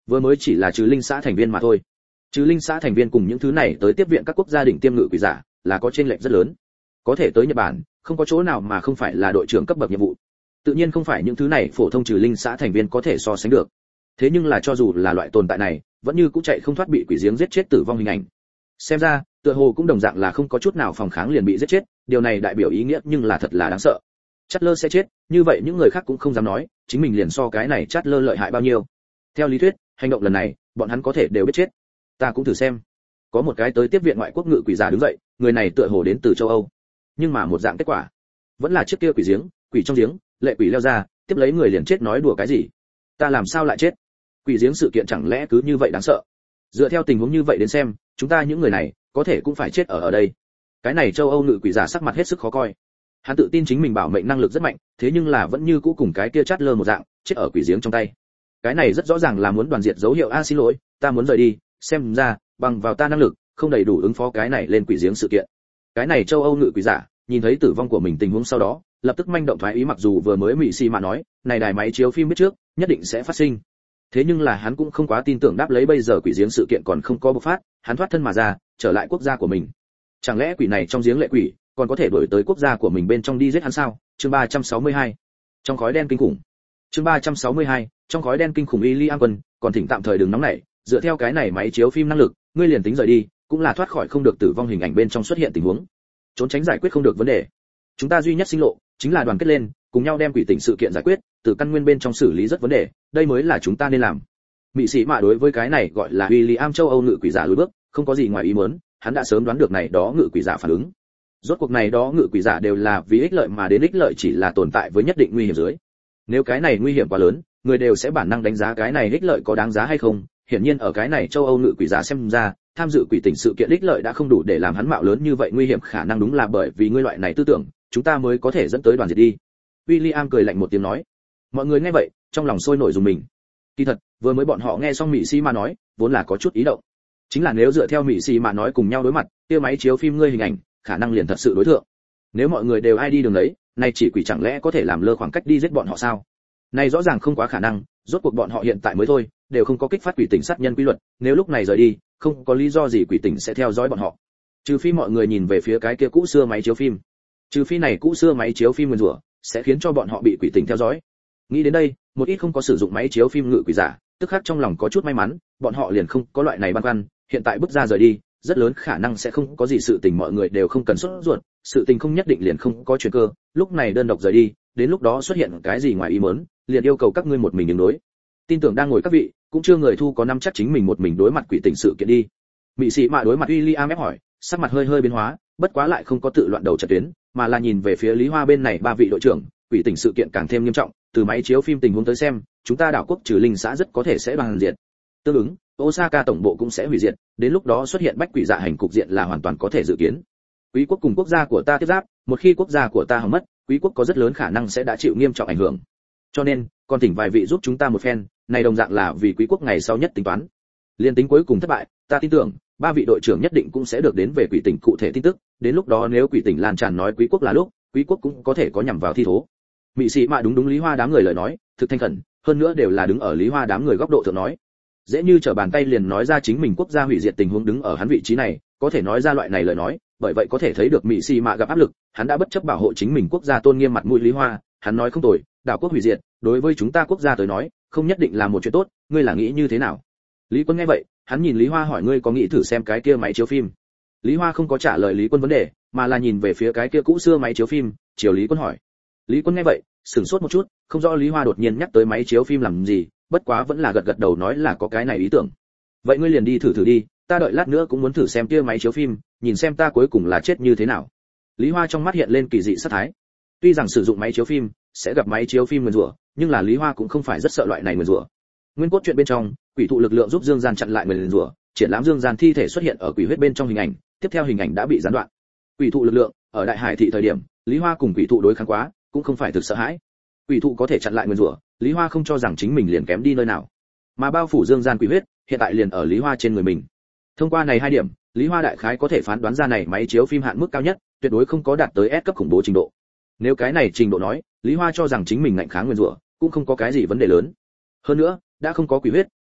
Vừa mới chỉ là trừ linh xã thành viên mà thôi. Trừ linh xã thành viên cùng những thứ này tới tiếp viện các quốc gia đỉnh tiêm ngự quỷ giả là có chênh lệch rất lớn. Có thể tới Nhật Bản, không có chỗ nào mà không phải là đội trưởng cấp bậc nhiệm vụ. Tự nhiên không phải những thứ này phổ thông trừ linh xã thành viên có thể so sánh được. Thế nhưng là cho dù là loại tồn tại này, vẫn như cũng chạy không thoát bị quỷ giếng giết chết tử vong hình ảnh. Xem ra, tựa hồ cũng đồng dạng là không có chút nào phòng kháng liền bị giết chết, điều này đại biểu ý nghĩa nhưng là thật là đáng sợ. Chatler sẽ chết, như vậy những người khác cũng không dám nói, chính mình liền so cái này Chatler lợi hại bao nhiêu. Theo lý thuyết, hành động lần này, bọn hắn có thể đều biết chết. Ta cũng thử xem. Có một cái tới tiếp viện ngoại quốc ngự quỷ giả đứng dậy, người này tựa hồ đến từ châu Âu. Nhưng mà một dạng kết quả, vẫn là chiếc kia quỷ giếng, quỷ trong giếng, lệ quỷ leo ra, tiếp lấy người liền chết nói đùa cái gì? Ta làm sao lại chết? Quỷ giếng sự kiện chẳng lẽ cứ như vậy đáng sợ? Dựa theo tình huống như vậy đến xem, chúng ta những người này có thể cũng phải chết ở đây. Cái này châu Âu ngự quỷ giả sắc mặt hết sức khó coi. Hắn tự tin chính mình bảo mệnh năng lực rất mạnh, thế nhưng là vẫn như cũ cùng cái kia Chatler một dạng, chết ở quỷ giếng trong tay. Cái này rất rõ ràng là muốn đoàn diệt dấu hiệu. Xin lỗi, ta muốn rời đi, xem ra bằng vào ta năng lực không đầy đủ ứng phó cái này lên quỷ giếng sự kiện. Cái này châu Âu ngự quỷ giả nhìn thấy tử vong của mình tình huống sau đó, lập tức manh động thoái ý, mặc dù vừa mới Mỹ Si mà nói, này đài máy chiếu phim biết trước, nhất định sẽ phát sinh. Thế nhưng là hắn cũng không quá tin tưởng đáp lấy bây giờ quỷ giếng sự kiện còn không có bộc phát, hắn thoát thân mà ra, trở lại quốc gia của mình. Chẳng lẽ quỷ này trong giếng lệ quỷ còn có thể đuổi tới quốc gia của mình bên trong đi giết hắn sao? Chương 362. Trong khói đen kinh khủng. Chương 362. Trong khói đen kinh khủng. William Quân, còn thỉnh tạm thời đừng nóng nảy, dựa theo cái này máy chiếu phim năng lực, ngươi liền tính rời đi, cũng là thoát khỏi không được tử vong hình ảnh bên trong xuất hiện tình huống. Trốn tránh giải quyết không được vấn đề. Chúng ta duy nhất sinh lộ chính là đoàn kết lên, cùng nhau đem quỷ tỉnh sự kiện giải quyết, từ căn nguyên bên trong xử lý rất vấn đề, đây mới là chúng ta nên làm. Mỹ sĩ mạ đối với cái này gọi là William châu Âu ngự quỷ giả lùi bước, không có gì ngoài ý muốn, hắn đã sớm đoán được này đó ngự quỷ giả phản ứng. Rốt cuộc này đó ngự quỷ giả đều là vì ích lợi mà đến, ích lợi chỉ là tồn tại với nhất định nguy hiểm dưới. Nếu cái này nguy hiểm quá lớn, người đều sẽ bản năng đánh giá cái này ích lợi có đáng giá hay không. Hiển nhiên ở cái này châu Âu ngự quỷ giả xem ra, tham dự quỷ tỉnh sự kiện ích lợi đã không đủ để làm hắn mạo lớn như vậy nguy hiểm, khả năng đúng là bởi vì ngươi loại này tư tưởng, chúng ta mới có thể dẫn tới đoàn diệt đi. William cười lạnh một tiếng nói. Mọi người nghe vậy, trong lòng sôi nổi dùng mình. Kỳ thật, vừa mới bọn họ nghe xong Mỹ Si mà nói, vốn là có chút ý động. Chính là nếu dựa theo Mỹ Si mà nói cùng nhau đối mặt, kia máy chiếu phim ngươi hình ảnh, khả năng liền thật sự đối thượng. Nếu mọi người đều ai đi đường đấy, nay chỉ quỷ chẳng lẽ có thể làm lơ khoảng cách đi giết bọn họ sao? Này rõ ràng không quá khả năng, rốt cuộc bọn họ hiện tại mới thôi, đều không có kích phát quỷ tỉnh sát nhân quy luật, nếu lúc này rời đi, không có lý do gì quỷ tỉnh sẽ theo dõi bọn họ. Trừ phi mọi người nhìn về phía cái kia cũ xưa máy chiếu phim. Trừ phi này cũ xưa máy chiếu phim nguyên rủa sẽ khiến cho bọn họ bị quỷ tỉnh theo dõi. Nghĩ đến đây, một ít không có sử dụng máy chiếu phim ngự quỷ giả, tức khắc trong lòng có chút may mắn, bọn họ liền không có loại này băn khoăn, hiện tại bước ra rời đi, rất lớn khả năng sẽ không có gì sự tình, mọi người đều không cần sốt ruột, sự tình không nhất định liền không có chuyển cơ, lúc này đơn độc rời đi, đến lúc đó xuất hiện cái gì ngoài ý muốn, liền yêu cầu các ngươi một mình ứng đối. Tin tưởng đang ngồi các vị, cũng chưa người thu có năm chắc chính mình một mình đối mặt quỷ tỉnh sự kiện đi. Mỹ sĩ mạ đối mặt William ép hỏi, sắc mặt hơi hơi biến hóa, bất quá lại không có tự loạn đầu trận tuyến, mà là nhìn về phía Lý Hoa bên này ba vị đội trưởng, quỷ tỉnh sự kiện càng thêm nghiêm trọng, từ máy chiếu phim tình huống tới xem, chúng ta đảo quốc trừ linh xã rất có thể sẽ bằng diệt. Tương ứng, Osaka tổng bộ cũng sẽ hủy diệt, đến lúc đó xuất hiện bách quỷ dạ hành cục diện là hoàn toàn có thể dự kiến. Quý quốc cùng quốc gia của ta tiếp giáp, một khi quốc gia của ta hỏng mất, quý quốc có rất lớn khả năng sẽ đã chịu nghiêm trọng ảnh hưởng. Cho nên, còn thỉnh vài vị giúp chúng ta một phen, này đồng dạng là vì quý quốc ngày sau nhất tính toán. Liên tính cuối cùng thất bại, ta tin tưởng, ba vị đội trưởng nhất định cũng sẽ được đến về quỷ tỉnh cụ thể tin tức, đến lúc đó nếu quỷ tỉnh lan tràn nói quý quốc là lúc, quý quốc cũng có thể có nhằm vào thi thố. Mỹ sĩ mạ đúng Lý Hoa đám người lời nói, thực thanh khẩn, hơn nữa đều là đứng ở Lý Hoa đám người góc độ thượng nói. Dễ như trở bàn tay liền nói ra chính mình quốc gia hủy diệt tình huống, đứng ở hắn vị trí này, có thể nói ra loại này lời nói, bởi vậy có thể thấy được Mỹ sĩ mạ gặp áp lực, hắn đã bất chấp bảo hộ chính mình quốc gia tôn nghiêm mặt mũi Lý Hoa, hắn nói không tồi, đảo quốc hủy diệt, đối với chúng ta quốc gia tới nói, không nhất định là một chuyện tốt, ngươi là nghĩ như thế nào? Lý Quân nghe vậy, hắn nhìn Lý Hoa hỏi, ngươi có nghĩ thử xem cái kia máy chiếu phim? Lý Hoa không có trả lời Lý Quân vấn đề, mà là nhìn về phía cái kia cũ xưa máy chiếu phim, chiều Lý Quân hỏi. Lý Quân nghe vậy, sửng sốt một chút, không rõ Lý Hoa đột nhiên nhắc tới máy chiếu phim làm gì, bất quá vẫn là gật gật đầu nói là có cái này ý tưởng. Vậy ngươi liền đi thử đi, ta đợi lát nữa cũng muốn thử xem kia máy chiếu phim, nhìn xem ta cuối cùng là chết như thế nào. Lý Hoa trong mắt hiện lên kỳ dị sát thái. Tuy rằng sử dụng máy chiếu phim sẽ gặp máy chiếu phim nguyền rủa, nhưng là Lý Hoa cũng không phải rất sợ loại này nguyền rủa. Nguyên cốt truyện bên trong, quỷ thụ lực lượng giúp Dương Gian chặn lại nguyền rủa, triển lãm Dương Gian thi thể xuất hiện ở quỷ huyết bên trong hình ảnh, tiếp theo hình ảnh đã bị gián đoạn. Quỷ thụ lực lượng, ở Đại Hải thị thời điểm, Lý Hoa cùng quỷ thụ đối kháng quá, cũng không phải thực sợ hãi. Quỷ thụ có thể chặn lại nguyền rủa, Lý Hoa không cho rằng chính mình liền kém đi nơi nào. Mà bao phủ Dương Gian quỷ huyết, hiện tại liền ở Lý Hoa trên người mình. Thông qua này hai điểm, Lý Hoa đại khái có thể phán đoán ra này máy chiếu phim hạn mức cao nhất, tuyệt đối không có đạt tới S cấp khủng bố trình độ. Nếu cái này trình độ nói, Lý Hoa cho rằng chính mình ngạnh kháng nguyên rủa, cũng không có cái gì vấn đề lớn. Hơn nữa, đã không có quỷ huyết,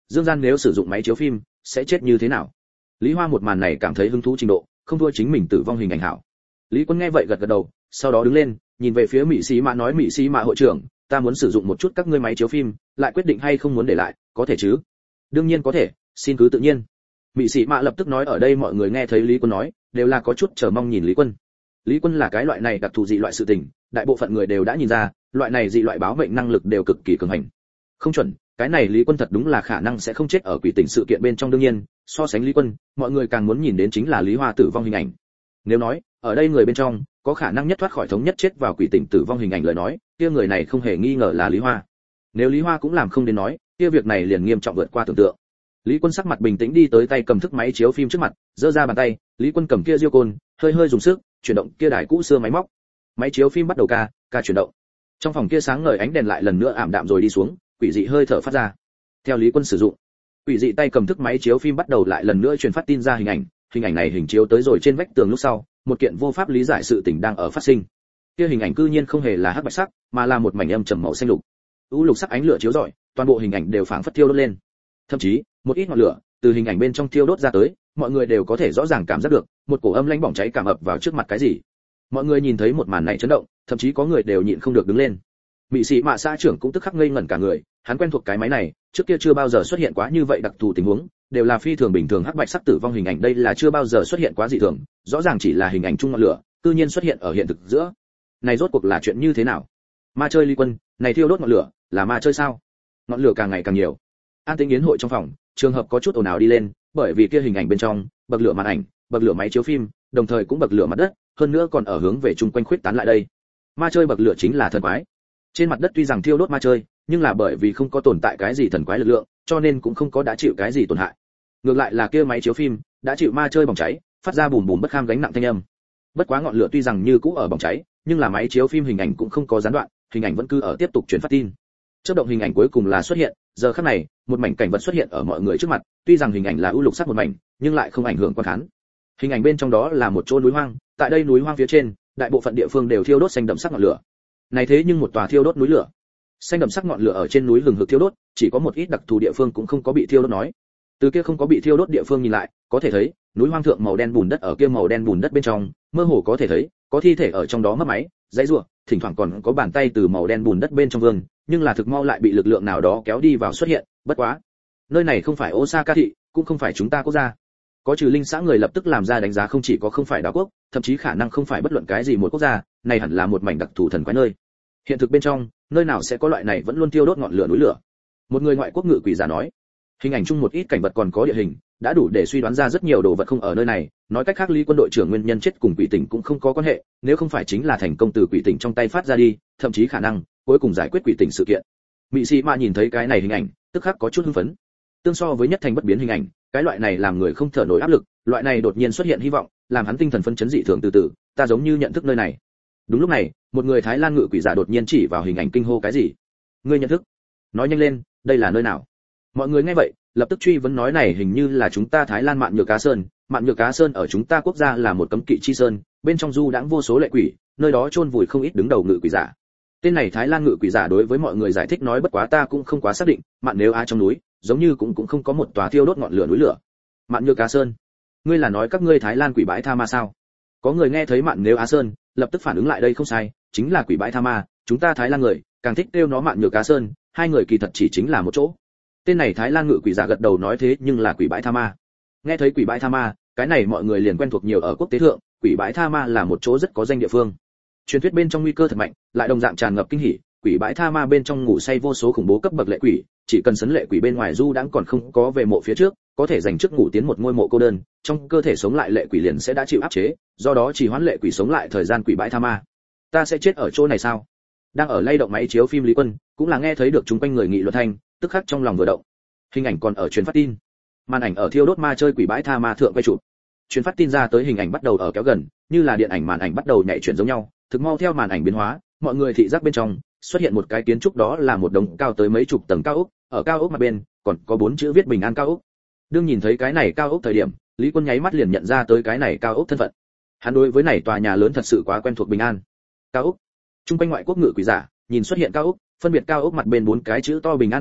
dương gian nếu sử dụng máy chiếu phim sẽ chết như thế nào. Lý Hoa một màn này cảm thấy hứng thú trình độ không thua chính mình tử vong hình ảnh hảo. Lý Quân nghe vậy gật gật đầu, sau đó đứng lên nhìn về phía Mỹ Sĩ Mã nói, Mỹ Sĩ Mã hội trưởng, ta muốn sử dụng một chút các ngươi máy chiếu phim, lại quyết định hay không muốn để lại, có thể chứ? Đương nhiên có thể, xin cứ tự nhiên. Mỹ Sĩ Mã lập tức nói. Ở đây mọi người nghe thấy Lý Quân nói đều là có chút chờ mong nhìn Lý Quân. Lý Quân là cái loại này đặc thù dị loại sự tình, đại bộ phận người đều đã nhìn ra, loại này dị loại báo mệnh năng lực đều cực kỳ cường hành. Không chuẩn, cái này Lý Quân thật đúng là khả năng sẽ không chết ở quỷ tỉnh sự kiện bên trong. Đương nhiên, so sánh Lý Quân, mọi người càng muốn nhìn đến chính là Lý Hoa tử vong hình ảnh. Nếu nói, ở đây người bên trong có khả năng nhất thoát khỏi thống nhất chết vào quỷ tỉnh tử vong hình ảnh lời nói, kia người này không hề nghi ngờ là Lý Hoa. Nếu Lý Hoa cũng làm không đến nói, kia việc này liền nghiêm trọng vượt qua tưởng tượng. Lý Quân sắc mặt bình tĩnh đi tới tay cầm thức máy chiếu phim trước mặt, giơ ra bàn tay, Lý Quân cầm kia diêu côn, hơi hơi dùng sức, chuyển động kia đài cũ xưa máy móc. Máy chiếu phim bắt đầu ca chuyển động. Trong phòng kia sáng ngời ánh đèn lại lần nữa ảm đạm rồi đi xuống, quỷ dị hơi thở phát ra. Theo Lý Quân sử dụng, quỷ dị tay cầm thức máy chiếu phim bắt đầu lại lần nữa truyền phát tin ra hình ảnh này hình chiếu tới rồi trên vách tường lúc sau, một kiện vô pháp lý giải sự tình đang ở phát sinh. Kia hình ảnh cư nhiên không hề là hắc bạch sắc, mà là một mảnh âm trầm màu xanh lục. U lục sắc ánh lửa chiếu rọi, toàn bộ hình ảnh đều phảng phất thiêu đốt lên. Thậm chí, một ít ngọn lửa từ hình ảnh bên trong thiêu đốt ra tới, mọi người đều có thể rõ ràng cảm giác được, một cổ âm lãnh bỏng cháy cảm ập vào trước mặt cái gì. Mọi người nhìn thấy một màn này chấn động, thậm chí có người đều nhịn không được đứng lên. Mỹ Sĩ Mã xã trưởng cũng tức khắc ngây ngẩn cả người, hắn quen thuộc cái máy này, trước kia chưa bao giờ xuất hiện quá như vậy đặc thù tình huống, đều là phi thường bình thường hắc bạch sắc tử vong hình ảnh, đây là chưa bao giờ xuất hiện quá dị thường, rõ ràng chỉ là hình ảnh chung ngọn lửa, tự nhiên xuất hiện ở hiện thực giữa. Này rốt cuộc là chuyện như thế nào? Ma chơi Lý Quân, này thiêu đốt ngọn lửa, là ma chơi sao? Ngọn lửa càng ngày càng nhiều. An tĩnh yến hội trong phòng, trường hợp có chút ồn ào đi lên, bởi vì kia hình ảnh bên trong, bậc lửa màn ảnh, bậc lửa máy chiếu phim, đồng thời cũng bậc lửa mặt đất, hơn nữa còn ở hướng về chung quanh khuyết tán lại đây. Ma chơi bậc lửa chính là thần quái. Trên mặt đất tuy rằng thiêu đốt ma chơi, nhưng là bởi vì không có tồn tại cái gì thần quái lực lượng, cho nên cũng không có đã chịu cái gì tổn hại. Ngược lại là kia máy chiếu phim đã chịu ma chơi bỏng cháy, phát ra bùm bùm bất kham gánh nặng thanh âm. Bất quá ngọn lửa tuy rằng như cũ ở bỏng cháy, nhưng là máy chiếu phim hình ảnh cũng không có gián đoạn, hình ảnh vẫn cứ ở tiếp tục truyền phát tin. Chớp động hình ảnh cuối cùng là xuất hiện, giờ khắc này, một mảnh cảnh vật xuất hiện ở mọi người trước mặt, tuy rằng hình ảnh là ưu lục sắc một mảnh, nhưng lại không ảnh hưởng quan khán. Hình ảnh bên trong đó là một chỗ núi hoang, tại đây núi hoang phía trên, đại bộ phận địa phương đều thiêu đốt xanh đậm sắc ngọn lửa. Này thế nhưng một tòa thiêu đốt núi lửa. Xanh đậm sắc ngọn lửa ở trên núi hừng hực thiêu đốt, chỉ có một ít đặc thù địa phương cũng không có bị thiêu đốt nói. Từ kia không có bị thiêu đốt địa phương nhìn lại, có thể thấy, núi hoang thượng màu đen bùn đất ở kia màu đen bùn đất bên trong, mơ hồ có thể thấy, có thi thể ở trong đó mấp máy, dãy rủa, thỉnh thoảng còn có bàn tay từ màu đen bùn đất bên trong vương, nhưng là thực mau lại bị lực lượng nào đó kéo đi vào xuất hiện, bất quá, nơi này không phải Osaka thị, cũng không phải chúng ta quốc gia. Có trừ linh xã người lập tức làm ra đánh giá, không chỉ có không phải đảo quốc, thậm chí khả năng không phải bất luận cái gì một quốc gia, này hẳn là một mảnh đặc thù thần quái nơi. Hiện thực bên trong, nơi nào sẽ có loại này vẫn luôn thiêu đốt ngọn lửa núi lửa? Một người ngoại quốc ngự quỷ giả nói. Hình ảnh chung một ít cảnh vật còn có địa hình, đã đủ để suy đoán ra rất nhiều đồ vật không ở nơi này, nói cách khác Lý Quân đội trưởng nguyên nhân chết cùng quỷ tỉnh cũng không có quan hệ, nếu không phải chính là thành công từ quỷ tỉnh trong tay phát ra đi, thậm chí khả năng cuối cùng giải quyết quỷ tỉnh sự kiện. Mỹ Sĩ Mã nhìn thấy cái này hình ảnh, tức khắc có chút hưng phấn. Tương so với nhất thành bất biến hình ảnh, cái loại này làm người không thở nổi áp lực, loại này đột nhiên xuất hiện hy vọng, làm hắn tinh thần phấn chấn dị thường. Từ ta giống như nhận thức nơi này. Đúng lúc này, một người Thái Lan ngự quỷ giả đột nhiên chỉ vào hình ảnh kinh hô cái gì? Ngươi nhận thức? Nói nhanh lên, đây là nơi nào? Mọi người nghe vậy, lập tức truy vấn nói này hình như là chúng ta Thái Lan Mạn Nhược Cá Sơn, Mạn Nhược Cá Sơn ở chúng ta quốc gia là một cấm kỵ chi sơn, bên trong du đãng vô số lệ quỷ, nơi đó chôn vùi không ít đứng đầu ngự quỷ giả. Tên này Thái Lan ngự quỷ giả đối với mọi người giải thích nói, bất quá ta cũng không quá xác định, Mạn Nếu Á trong núi, giống như cũng không có một tòa thiêu đốt ngọn lửa núi lửa. Mạn Nhược Cá Sơn, ngươi là nói các ngươi Thái Lan quỷ bãi tha ma sao? Có người nghe thấy Mạn Nếu Á Sơn, lập tức phản ứng lại đây không sai, chính là quỷ bãi tha ma, chúng ta Thái Lan người càng thích kêu nó Mạn Nhược Cá Sơn, hai người kỳ thật chỉ chính là một chỗ. Tên này Thái Lan ngự quỷ giả gật đầu nói thế nhưng là quỷ bãi tha ma. Nghe thấy quỷ bãi tha ma, cái này mọi người liền quen thuộc nhiều ở quốc tế thượng, quỷ bãi tha ma là một chỗ rất có danh địa phương. Truyền thuyết bên trong nguy cơ thật mạnh, lại đồng dạng tràn ngập kinh hỉ, quỷ bãi tha ma bên trong ngủ say vô số khủng bố cấp bậc lệ quỷ, chỉ cần sấn lệ quỷ bên ngoài du đãng còn không có về mộ phía trước, có thể dành trước ngủ tiến một ngôi mộ cô đơn, trong cơ thể sống lại lệ quỷ liền sẽ đã chịu áp chế, do đó chỉ hoãn lệ quỷ sống lại thời gian quỷ bãi tha ma. Ta sẽ chết ở chỗ này sao? Đang ở lay động máy chiếu phim Lý Quân, cũng là nghe thấy được chúng quanh người nghị luận thanh, tức khắc trong lòng vừa động. Hình ảnh còn ở truyền phát tin, màn ảnh ở thiêu đốt ma chơi quỷ bãi tha ma thượng quay chụp. Truyền phát tin ra tới hình ảnh bắt đầu ở kéo gần, như là điện ảnh màn ảnh bắt đầu nhảy chuyển giống nhau, thực mau theo màn ảnh biến hóa, mọi người thị giác bên trong xuất hiện một cái kiến trúc, đó là một đống cao tới mấy chục tầng cao ốc, ở cao ốc mặt bên còn có 4 chữ viết Bình An cao ốc. Đương nhìn thấy cái này cao ốc thời điểm, Lý Quân nháy mắt liền nhận ra tới cái này cao ốc thân phận. Hắn đối với này tòa nhà lớn thật sự quá quen thuộc. Bình An cao ốc. Trung quanh ngoại quốc ngự quỷ giả nhìn xuất hiện cao ốc, phân biệt cao ốc mặt bên 4 cái chữ to Bình An cao ốc,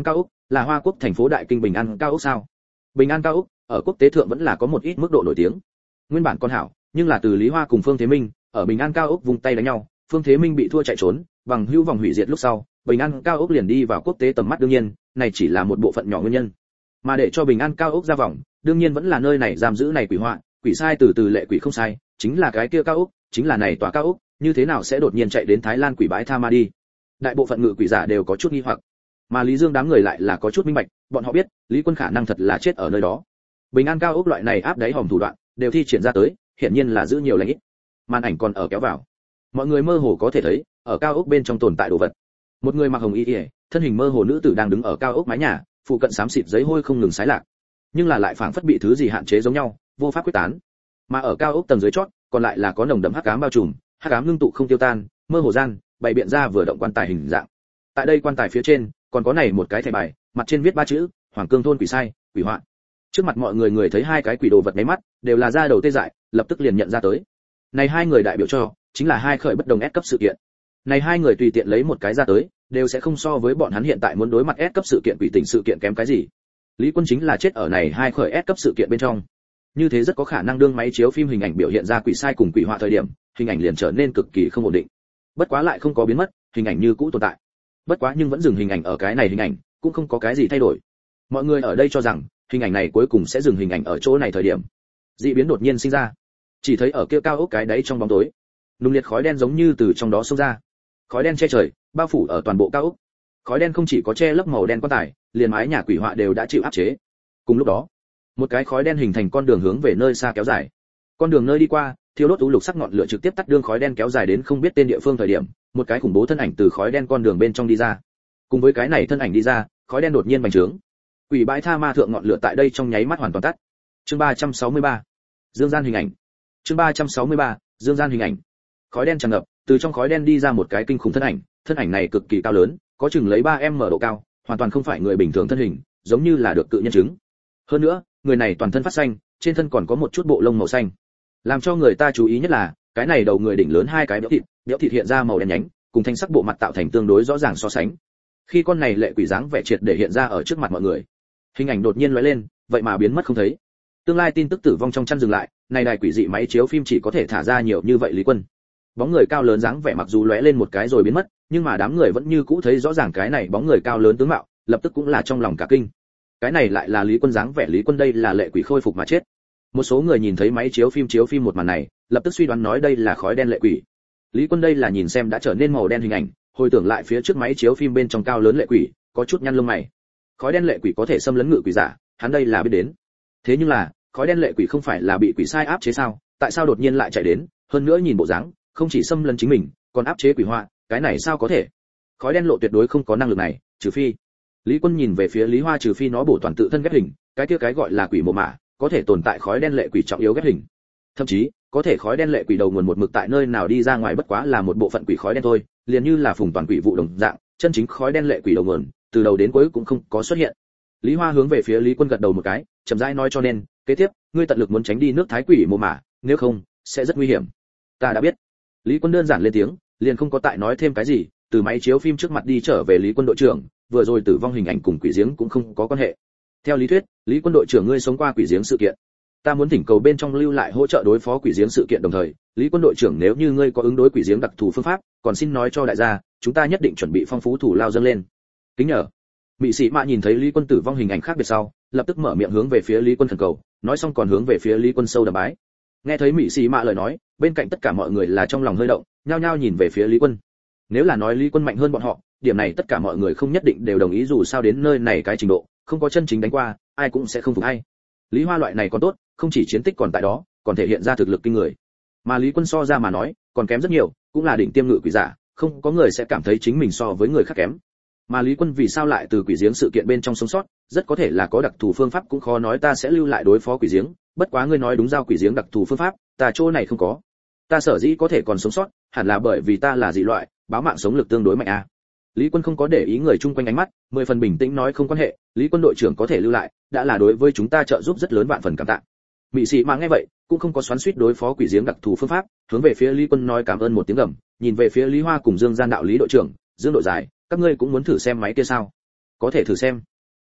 là Hoa Quốc thành phố đại kinh Bình An cao ốc sao? Bình An cao ốc ở quốc tế thượng vẫn là có một ít mức độ nổi tiếng. Nguyên bản con hảo, nhưng là từ Lý Hoa cùng Phương Thế Minh ở Bình An cao ốc vùng tay đánh nhau, Phương Thế Minh bị thua chạy trốn, bằng hữu vòng hủy diệt lúc sau, Bình An cao ốc liền đi vào quốc tế tầm mắt đương nhiên, này chỉ là một bộ phận nhỏ nguyên nhân. Mà để cho Bình An cao ốc ra vòng, đương nhiên vẫn là nơi này giam giữ này quỷ họa, quỷ sai từ lệ quỷ không sai, chính là cái kia cao ốc, chính là này tòa cao ốc, như thế nào sẽ đột nhiên chạy đến Thái Lan quỷ bãi Tha Ma đi? Đại bộ phận ngự quỷ giả đều có chút nghi hoặc, mà Lý Dương đám người lại là có chút minh bạch, bọn họ biết, Lý Quân khả năng thật là chết ở nơi đó. Bình An cao ốc loại này áp đáy hòm thủ đoạn, đều thi triển ra tới, hiển nhiên là giữ nhiều lành ít. Màn ảnh còn ở kéo vào. Mọi người mơ hồ có thể thấy, ở cao ốc bên trong tồn tại đồ vật. Một người mặc hồng y, thân hình mơ hồ nữ tử đang đứng ở cao ốc mái nhà, phụ cận xám xịt giấy hôi không ngừng xái lạc, nhưng là lại phảng phất bị thứ gì hạn chế giống nhau, vô pháp quyết tán. Mà ở cao ốc tầng dưới chót, còn lại là có nồng đậm hắc ám bao trùm, hắc ám ngưng tụ không tiêu tan, mơ hồ gian, bày biện ra vừa động quan tài hình dạng. Tại đây quan tài phía trên, còn có này một cái thẻ bài, mặt trên viết 3 chữ: Hoàng Cương thôn quỷ sai, quỷ họa. Trước mặt mọi người thấy hai cái quỷ đồ vật mấy mắt, đều là da đầu tê dại, lập tức liền nhận ra tới. Này hai người đại biểu cho, chính là hai khởi bất đồng S cấp sự kiện. Này hai người tùy tiện lấy một cái ra tới, đều sẽ không so với bọn hắn hiện tại muốn đối mặt S cấp sự kiện quỷ tình sự kiện kém cái gì. Lý Quân chính là chết ở này hai khởi S cấp sự kiện bên trong. Như thế rất có khả năng đương máy chiếu phim hình ảnh biểu hiện ra quỷ sai cùng quỷ họa thời điểm, hình ảnh liền trở nên cực kỳ không ổn định. Bất quá lại không có biến mất, hình ảnh như cũ tồn tại. Bất quá nhưng vẫn dừng hình ảnh ở cái này hình ảnh, cũng không có cái gì thay đổi. Mọi người ở đây cho rằng, hình ảnh này cuối cùng sẽ dừng hình ảnh ở chỗ này thời điểm. Dị biến đột nhiên sinh ra. Chỉ thấy ở kia cao ốc cái đáy trong bóng tối, nung liệt khói đen giống như từ trong đó xông ra. Khói đen che trời, bao phủ ở toàn bộ cao ốc. Khói đen không chỉ có che lấp màu đen quan tài, liền mái nhà quỷ họa đều đã chịu áp chế. Cùng lúc đó, một cái khói đen hình thành con đường hướng về nơi xa kéo dài. Con đường nơi đi qua, thiêu đốt u lục sắc ngọn lửa trực tiếp tắt đương khói đen kéo dài đến không biết tên địa phương thời điểm, một cái khủng bố thân ảnh từ khói đen con đường bên trong đi ra. Cùng với cái này thân ảnh đi ra, khói đen đột nhiên bành trướng. Quỷ bãi Tha Ma thượng ngọn lửa tại đây trong nháy mắt hoàn toàn tắt. Chương 363. Dương gian hình ảnh. Chương 363. Dương gian hình ảnh. Khói đen tràn ngập, từ trong khói đen đi ra một cái kinh khủng thân ảnh này cực kỳ cao lớn, có chừng lấy 3m độ cao, hoàn toàn không phải người bình thường thân hình, giống như là được cự nhân chứng. Hơn nữa, người này toàn thân phát xanh, trên thân còn có một chút bộ lông màu xanh. Làm cho người ta chú ý nhất là, cái này đầu người đỉnh lớn hai cái béo thịt hiện ra màu đen nhánh, cùng thanh sắc bộ mặt tạo thành tương đối rõ ràng so sánh. Khi con này lệ quỷ dáng vẻ triệt để hiện ra ở trước mặt mọi người, hình ảnh đột nhiên lóe lên, vậy mà biến mất không thấy. Tương lai tin tức tử vong trong chăn dừng lại, này đài quỷ dị máy chiếu phim chỉ có thể thả ra nhiều như vậy Lý Quân. Bóng người cao lớn dáng vẻ mặc dù lóe lên một cái rồi biến mất, nhưng mà đám người vẫn như cũ thấy rõ ràng cái này bóng người cao lớn tướng mạo, lập tức cũng là trong lòng cả kinh. Cái này lại là Lý Quân dáng vẻ, Lý Quân đây là lệ quỷ khôi phục mà chết. Một số người nhìn thấy máy chiếu phim một màn này, lập tức suy đoán nói đây là khói đen lệ quỷ. Lý Quân đây là nhìn xem đã trở nên màu đen hình ảnh, hồi tưởng lại phía trước máy chiếu phim bên trong cao lớn lệ quỷ, có chút nhăn lông mày. Khói đen lệ quỷ có thể xâm lấn ngự quỷ giả, hắn đây là biết đến. Thế nhưng là, khói đen lệ quỷ không phải là bị quỷ sai áp chế sao, tại sao đột nhiên lại chạy đến, hơn nữa nhìn bộ dáng, không chỉ xâm lấn chính mình, còn áp chế quỷ họa, cái này sao có thể? Khói đen lộ tuyệt đối không có năng lực này, trừ phi. Lý Quân nhìn về phía Lý Hoa, trừ phi nó bổ toàn tự thân ghép hình, cái kia cái gọi là quỷ mộ mã, có thể tồn tại khói đen lệ quỷ trọng yếu ghép hình. Thậm chí, có thể khói đen lệ quỷ đầu nguồn một mực tại nơi nào đi ra ngoài bất quá là một bộ phận quỷ khói đen thôi, liền như là phùng toàn quỷ vụ đồng dạng, chân chính khói đen lệ quỷ đầu nguồn, từ đầu đến cuối cũng không có xuất hiện. Lý Hoa hướng về phía Lý Quân gật đầu một cái, chậm rãi nói cho nên, kế tiếp, ngươi tận lực muốn tránh đi nước Thái quỷ mộ mã, nếu không, sẽ rất nguy hiểm. Ta đã biết. Lý Quân đơn giản lên tiếng, liền không có tại nói thêm cái gì, từ máy chiếu phim trước mặt đi trở về Lý Quân đội trưởng, vừa rồi tử vong hình ảnh cùng quỷ giếng cũng không có quan hệ. Theo lý thuyết, Lý Quân đội trưởng ngươi sống qua quỷ giếng sự kiện, ta muốn thỉnh cầu bên trong lưu lại hỗ trợ đối phó quỷ giếng sự kiện đồng thời, Lý Quân đội trưởng nếu như ngươi có ứng đối quỷ giếng đặc thù phương pháp, còn xin nói cho đại gia, chúng ta nhất định chuẩn bị phong phú thủ lao dâng lên. Kính nhờ. Mị Sĩ Mạ nhìn thấy Lý Quân tử vong hình ảnh khác biệt sau, lập tức mở miệng hướng về phía Lý Quân thần cầu, nói xong còn hướng về phía Lý Quân sâu đầm bái. Nghe thấy Mị Sĩ Mạ lời nói, bên cạnh tất cả mọi người là trong lòng hơi động, nhao nhao nhìn về phía Lý Quân. Nếu là nói Lý Quân mạnh hơn bọn họ, điểm này tất cả mọi người không nhất định đều đồng ý, dù sao đến nơi này cái trình độ, không có chân chính đánh qua, ai cũng sẽ không phục hay. Lý Hoa loại này còn tốt, không chỉ chiến tích còn tại đó, còn thể hiện ra thực lực kinh người. Mà Lý Quân so ra mà nói, còn kém rất nhiều, cũng là đỉnh tiêm ngự quỷ giả, không có người sẽ cảm thấy chính mình so với người khác kém. Mà Lý Quân vì sao lại từ quỷ giếng sự kiện bên trong sống sót, rất có thể là có đặc thù phương pháp cũng khó nói, ta sẽ lưu lại đối phó quỷ giếng, bất quá ngươi nói đúng, giao quỷ giếng đặc thù phương pháp, ta chỗ này không có. Ta sở dĩ có thể còn sống sót, hẳn là bởi vì ta là dị loại, báo mạng sống lực tương đối mạnh a. Lý Quân không có để ý người chung quanh ánh mắt, 10 phần bình tĩnh nói không quan hệ, Lý Quân đội trưởng có thể lưu lại, đã là đối với chúng ta trợ giúp rất lớn, vạn phần cảm tạ. Mị Sĩ Mạ nghe vậy, cũng không có xoắn xuýt đối phó quỷ giếng đặc thù phương pháp, hướng về phía Lý Quân nói cảm ơn một tiếng gầm, nhìn về phía Lý Hoa cùng Dương Gian đạo Lý đội trưởng, Dương đội dài, các ngươi cũng muốn thử xem máy kia sao? Có thể thử xem.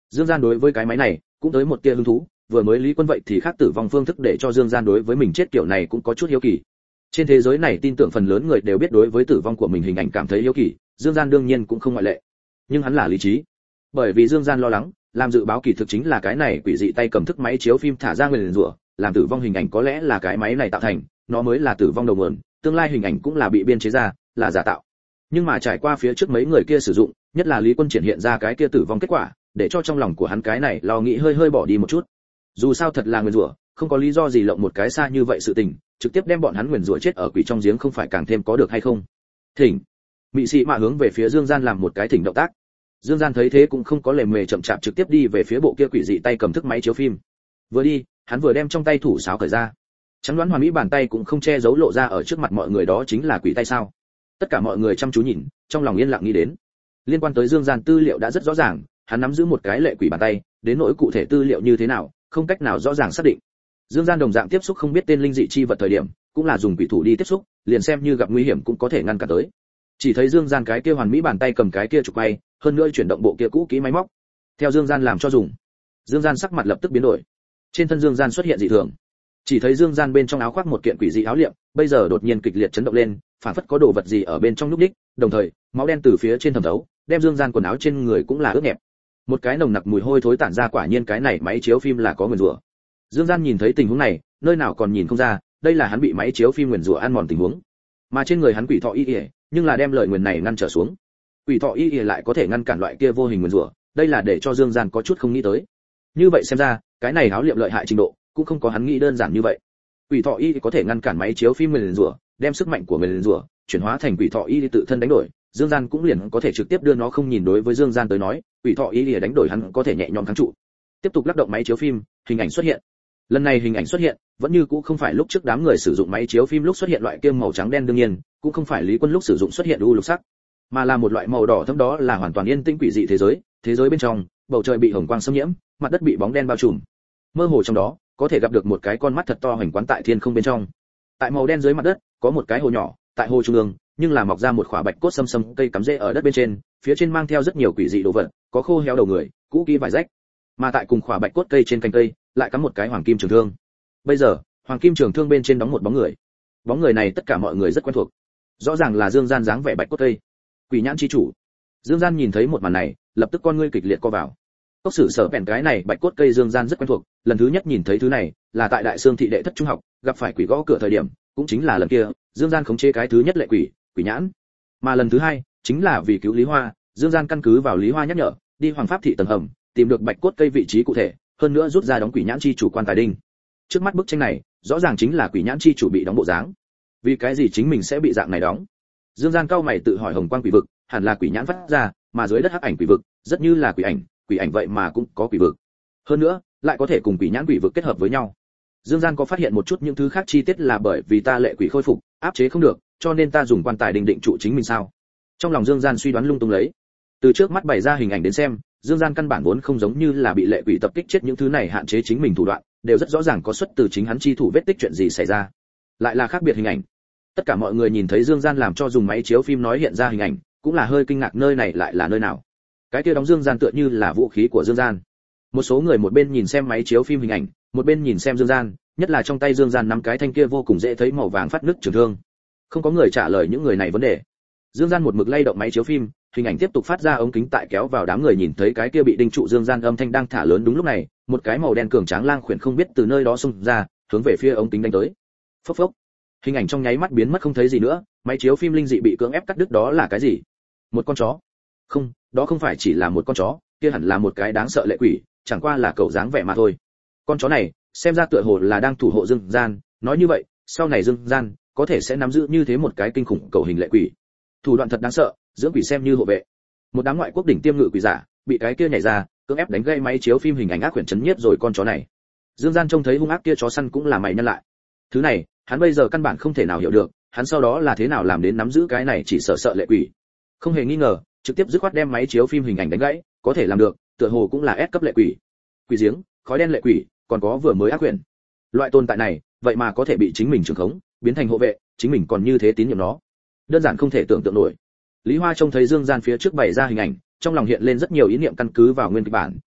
Dương Gian đối với cái máy này cũng tới một tia hứng thú, vừa mới Lý Quân vậy thì khác tử vong phương thức để cho Dương Gian đối với mình chết kiểu này cũng có chút hiếu kỳ. Trên thế giới này tin tưởng phần lớn người đều biết đối với tử vong của mình hình ảnh cảm thấy hiếu kỳ, Dương Gian đương nhiên cũng không ngoại lệ. Nhưng hắn là lý trí, bởi vì Dương Gian lo lắng, làm dự báo kỳ thực chính là cái này quỷ dị tay cầm thức máy chiếu phim thả ra nguyền rủa, làm tử vong hình ảnh có lẽ là cái máy này tạo thành, nó mới là tử vong đầu nguồn, tương lai hình ảnh cũng là bị biên chế ra, là giả tạo. Nhưng mà trải qua phía trước mấy người kia sử dụng, nhất là Lý Quân triển hiện ra cái kia tử vong kết quả, để cho trong lòng của hắn cái này lo nghĩ hơi bỏ đi một chút. Dù sao thật là nguyền rủa, không có lý do gì lộng một cái xa như vậy sự tình, trực tiếp đem bọn hắn nguyền rủa chết ở quỷ trong giếng không phải càng thêm có được hay không? Thỉnh. Mị sĩ mạ hướng về phía Dương Gian làm một cái thỉnh động tác. Dương Gian thấy thế cũng không có lề mề chậm chạp trực tiếp đi về phía bộ kia quỷ dị tay cầm thức máy chiếu phim. Vừa đi, hắn vừa đem trong tay thủ sáo cởi ra. Trắng đoán hoàn mỹ bàn tay cũng không che giấu lộ ra ở trước mặt mọi người, đó chính là quỷ tay sao? Tất cả mọi người chăm chú nhìn, trong lòng yên lặng nghĩ đến. Liên quan tới Dương Gian tư liệu đã rất rõ ràng, hắn nắm giữ một cái lệ quỷ bàn tay, đến nỗi cụ thể tư liệu như thế nào, không cách nào rõ ràng xác định. Dương Gian đồng dạng tiếp xúc không biết tên linh dị chi vật thời điểm, cũng là dùng quỷ thủ đi tiếp xúc, liền xem như gặp nguy hiểm cũng có thể ngăn cản tới. Chỉ thấy Dương Gian cái kia hoàn mỹ bàn tay cầm cái kia trục quay, hơn nữa chuyển động bộ kia cũ kỹ máy móc. Theo Dương Gian làm cho dùng, Dương Gian sắc mặt lập tức biến đổi. Trên thân Dương Gian xuất hiện dị thường. Chỉ thấy Dương Gian bên trong áo khoác một kiện quỷ dị áo liệm, bây giờ đột nhiên kịch liệt chấn động lên, phản phất có đồ vật gì ở bên trong núp đích, đồng thời, máu đen từ phía trên thẩm thấu, đem Dương Gian quần áo trên người cũng là ướt nhẹp. Một cái nồng nặc mùi hôi thối tản ra, quả nhiên cái này máy chiếu phim là có nguyền rủa. Dương Gian nhìn thấy tình huống này, nơi nào còn nhìn không ra, đây là hắn bị máy chiếu phim nguyền rủa ăn mòn tình huống. Mà trên người hắn quỷ thọ y y, nhưng là đem lời nguyền này ngăn trở xuống. Quỷ thọ y y lại có thể ngăn cản loại kia vô hình nguyền rủa, đây là để cho Dương Gian có chút không nghĩ tới. Như vậy xem ra, cái này áo liệm lợi hại trình độ, cũng không có hắn nghĩ đơn giản như vậy. Quỷ thọ y có thể ngăn cản máy chiếu phim nguyền rủa, đem sức mạnh của nguyền rủa chuyển hóa thành quỷ thọ y tự thân đánh đổi, Dương Gian cũng liền có thể trực tiếp đưa nó không nhìn. Đối với Dương Gian tới nói, quỷ thọ y đánh đổi hắn có thể nhẹ nhõm thắng trụ. Tiếp tục lắc động máy chiếu phim, hình ảnh xuất hiện. Lần này hình ảnh xuất hiện, vẫn như cũ không phải lúc trước đám người sử dụng máy chiếu phim lúc xuất hiện loại kia màu trắng đen, đương nhiên, cũng không phải Lý Quân lúc sử dụng xuất hiện u lục sắc, mà là một loại màu đỏ thẫm, đó là hoàn toàn yên tĩnh quỷ dị thế giới bên trong, bầu trời bị hồng quang xâm nhiễm, mặt đất bị bóng đen bao trùm. Mơ hồ trong đó, có thể gặp được một cái con mắt thật to hoành quán tại thiên không bên trong. Tại màu đen dưới mặt đất, có một cái hồ nhỏ, tại hồ trung ương, nhưng là mọc ra một khỏa bạch cốt xâm xâm cây cắm rễ ở đất bên trên, phía trên mang theo rất nhiều quỷ dị đồ vật, có khô héo đầu người, cũ kỹ vải rách. Mà tại cùng khỏa bạch cốt cây trên cành cây, lại cắm một cái hoàng kim trường thương. Bây giờ, hoàng kim trường thương bên trên đóng một bóng người. Bóng người này tất cả mọi người rất quen thuộc. Rõ ràng là Dương Gian dáng vẻ bạch cốt cây. Quỷ nhãn chi chủ. Dương Gian nhìn thấy một màn này, lập tức con ngươi kịch liệt co vào. Cốc sử sở bèn cái này bạch cốt cây Dương Gian rất quen thuộc, lần thứ nhất nhìn thấy thứ này là tại Đại Sương thị đệ thất trung học, gặp phải quỷ gõ cửa thời điểm, cũng chính là lần kia, Dương Gian khống chế cái thứ nhất lệ quỷ, quỷ nhãn. Mà lần thứ hai, chính là vì cứu Lý Hoa, Dương Gian căn cứ vào Lý Hoa nhắc nhở, đi Hoàng Pháp thị tầng hầm, tìm được bạch cốt cây vị trí cụ thể, hơn nữa rút ra đóng quỷ nhãn chi chủ quan tài đinh. Trước mắt bức tranh này, rõ ràng chính là quỷ nhãn chi chủ bị đóng bộ dáng. Vì cái gì chính mình sẽ bị dạng này đóng? Dương Gian cao mày tự hỏi, hồng quang quỷ vực, hẳn là quỷ nhãn phát ra, mà dưới đất hắc ảnh quỷ vực, rất như là quỷ ảnh vậy mà cũng có quỷ vực. Hơn nữa, lại có thể cùng quỷ nhãn quỷ vực kết hợp với nhau. Dương Gian có phát hiện một chút những thứ khác chi tiết, là bởi vì ta lệ quỷ khôi phục, áp chế không được, cho nên ta dùng quan tài đình định trụ chính mình sao? Trong lòng Dương Gian suy đoán lung tung lấy. Từ trước mắt bày ra hình ảnh đến xem, Dương Gian căn bản vốn không giống như là bị lệ quỷ tập kích chết, những thứ này hạn chế chính mình thủ đoạn, đều rất rõ ràng có xuất từ chính hắn chi thủ vết tích, chuyện gì xảy ra? Lại là khác biệt hình ảnh. Tất cả mọi người nhìn thấy Dương Gian làm cho dùng máy chiếu phim nói hiện ra hình ảnh, cũng là hơi kinh ngạc, nơi này lại là nơi nào? Cái kia đóng Dương Gian tựa như là vũ khí của Dương Gian. Một số người một bên nhìn xem máy chiếu phim hình ảnh, một bên nhìn xem Dương Gian, nhất là trong tay Dương Gian nắm cái thanh kia vô cùng dễ thấy màu vàng phát nứt trường thương. Không có người trả lời những người này vấn đề. Dương Gian một mực lay động máy chiếu phim, hình ảnh tiếp tục phát ra ống kính tại kéo vào, đám người nhìn thấy cái kia bị đinh trụ Dương Gian âm thanh đang thả lớn. Đúng lúc này, một cái màu đen cường tráng lang khuyển không biết từ nơi đó xông ra, hướng về phía ống kính đánh tới. Phốc phốc. Hình ảnh trong nháy mắt biến mất không thấy gì nữa, máy chiếu phim linh dị bị cưỡng ép cắt đứt. Đó là cái gì? Một con chó? Không, đó không phải chỉ là một con chó, kia hẳn là một cái đáng sợ lệ quỷ, chẳng qua là cậu dáng vẻ mà thôi. Con chó này, xem ra tựa hồ là đang thủ hộ Dương Gian, nói như vậy, sau này Dương Gian có thể sẽ nắm giữ như thế một cái kinh khủng cầu hình lệ quỷ. Thủ đoạn thật đáng sợ, dưỡng quỷ xem như hộ vệ. Một đám ngoại quốc đỉnh tiêm ngự quỷ giả, bị cái kia nhảy ra, cưỡng ép đánh gây máy chiếu phim hình ảnh ác quyển chấn nhiếp rồi con chó này. Dương Gian trông thấy hung ác kia chó săn cũng là mày nhăn lại. Thứ này, hắn bây giờ căn bản không thể nào hiểu được, hắn sau đó là thế nào làm đến nắm giữ cái này chỉ sợ lệ quỷ. Không hề nghi ngờ, trực tiếp dứt khoát đem máy chiếu phim hình ảnh đánh gãy, có thể làm được, tựa hồ cũng là S cấp lệ quỷ. Quỷ giếng, khói đen lệ quỷ, còn có vừa mới ác quyển. Loại tồn tại này, vậy mà có thể bị chính mình trưởng khống, biến thành hộ vệ, chính mình còn như thế tín nhiệm nó. Đơn giản không thể tưởng tượng nổi. Lý Hoa trông thấy Dương Gian phía trước bày ra hình ảnh, trong lòng hiện lên rất nhiều ý niệm, căn cứ vào nguyên kịch bản,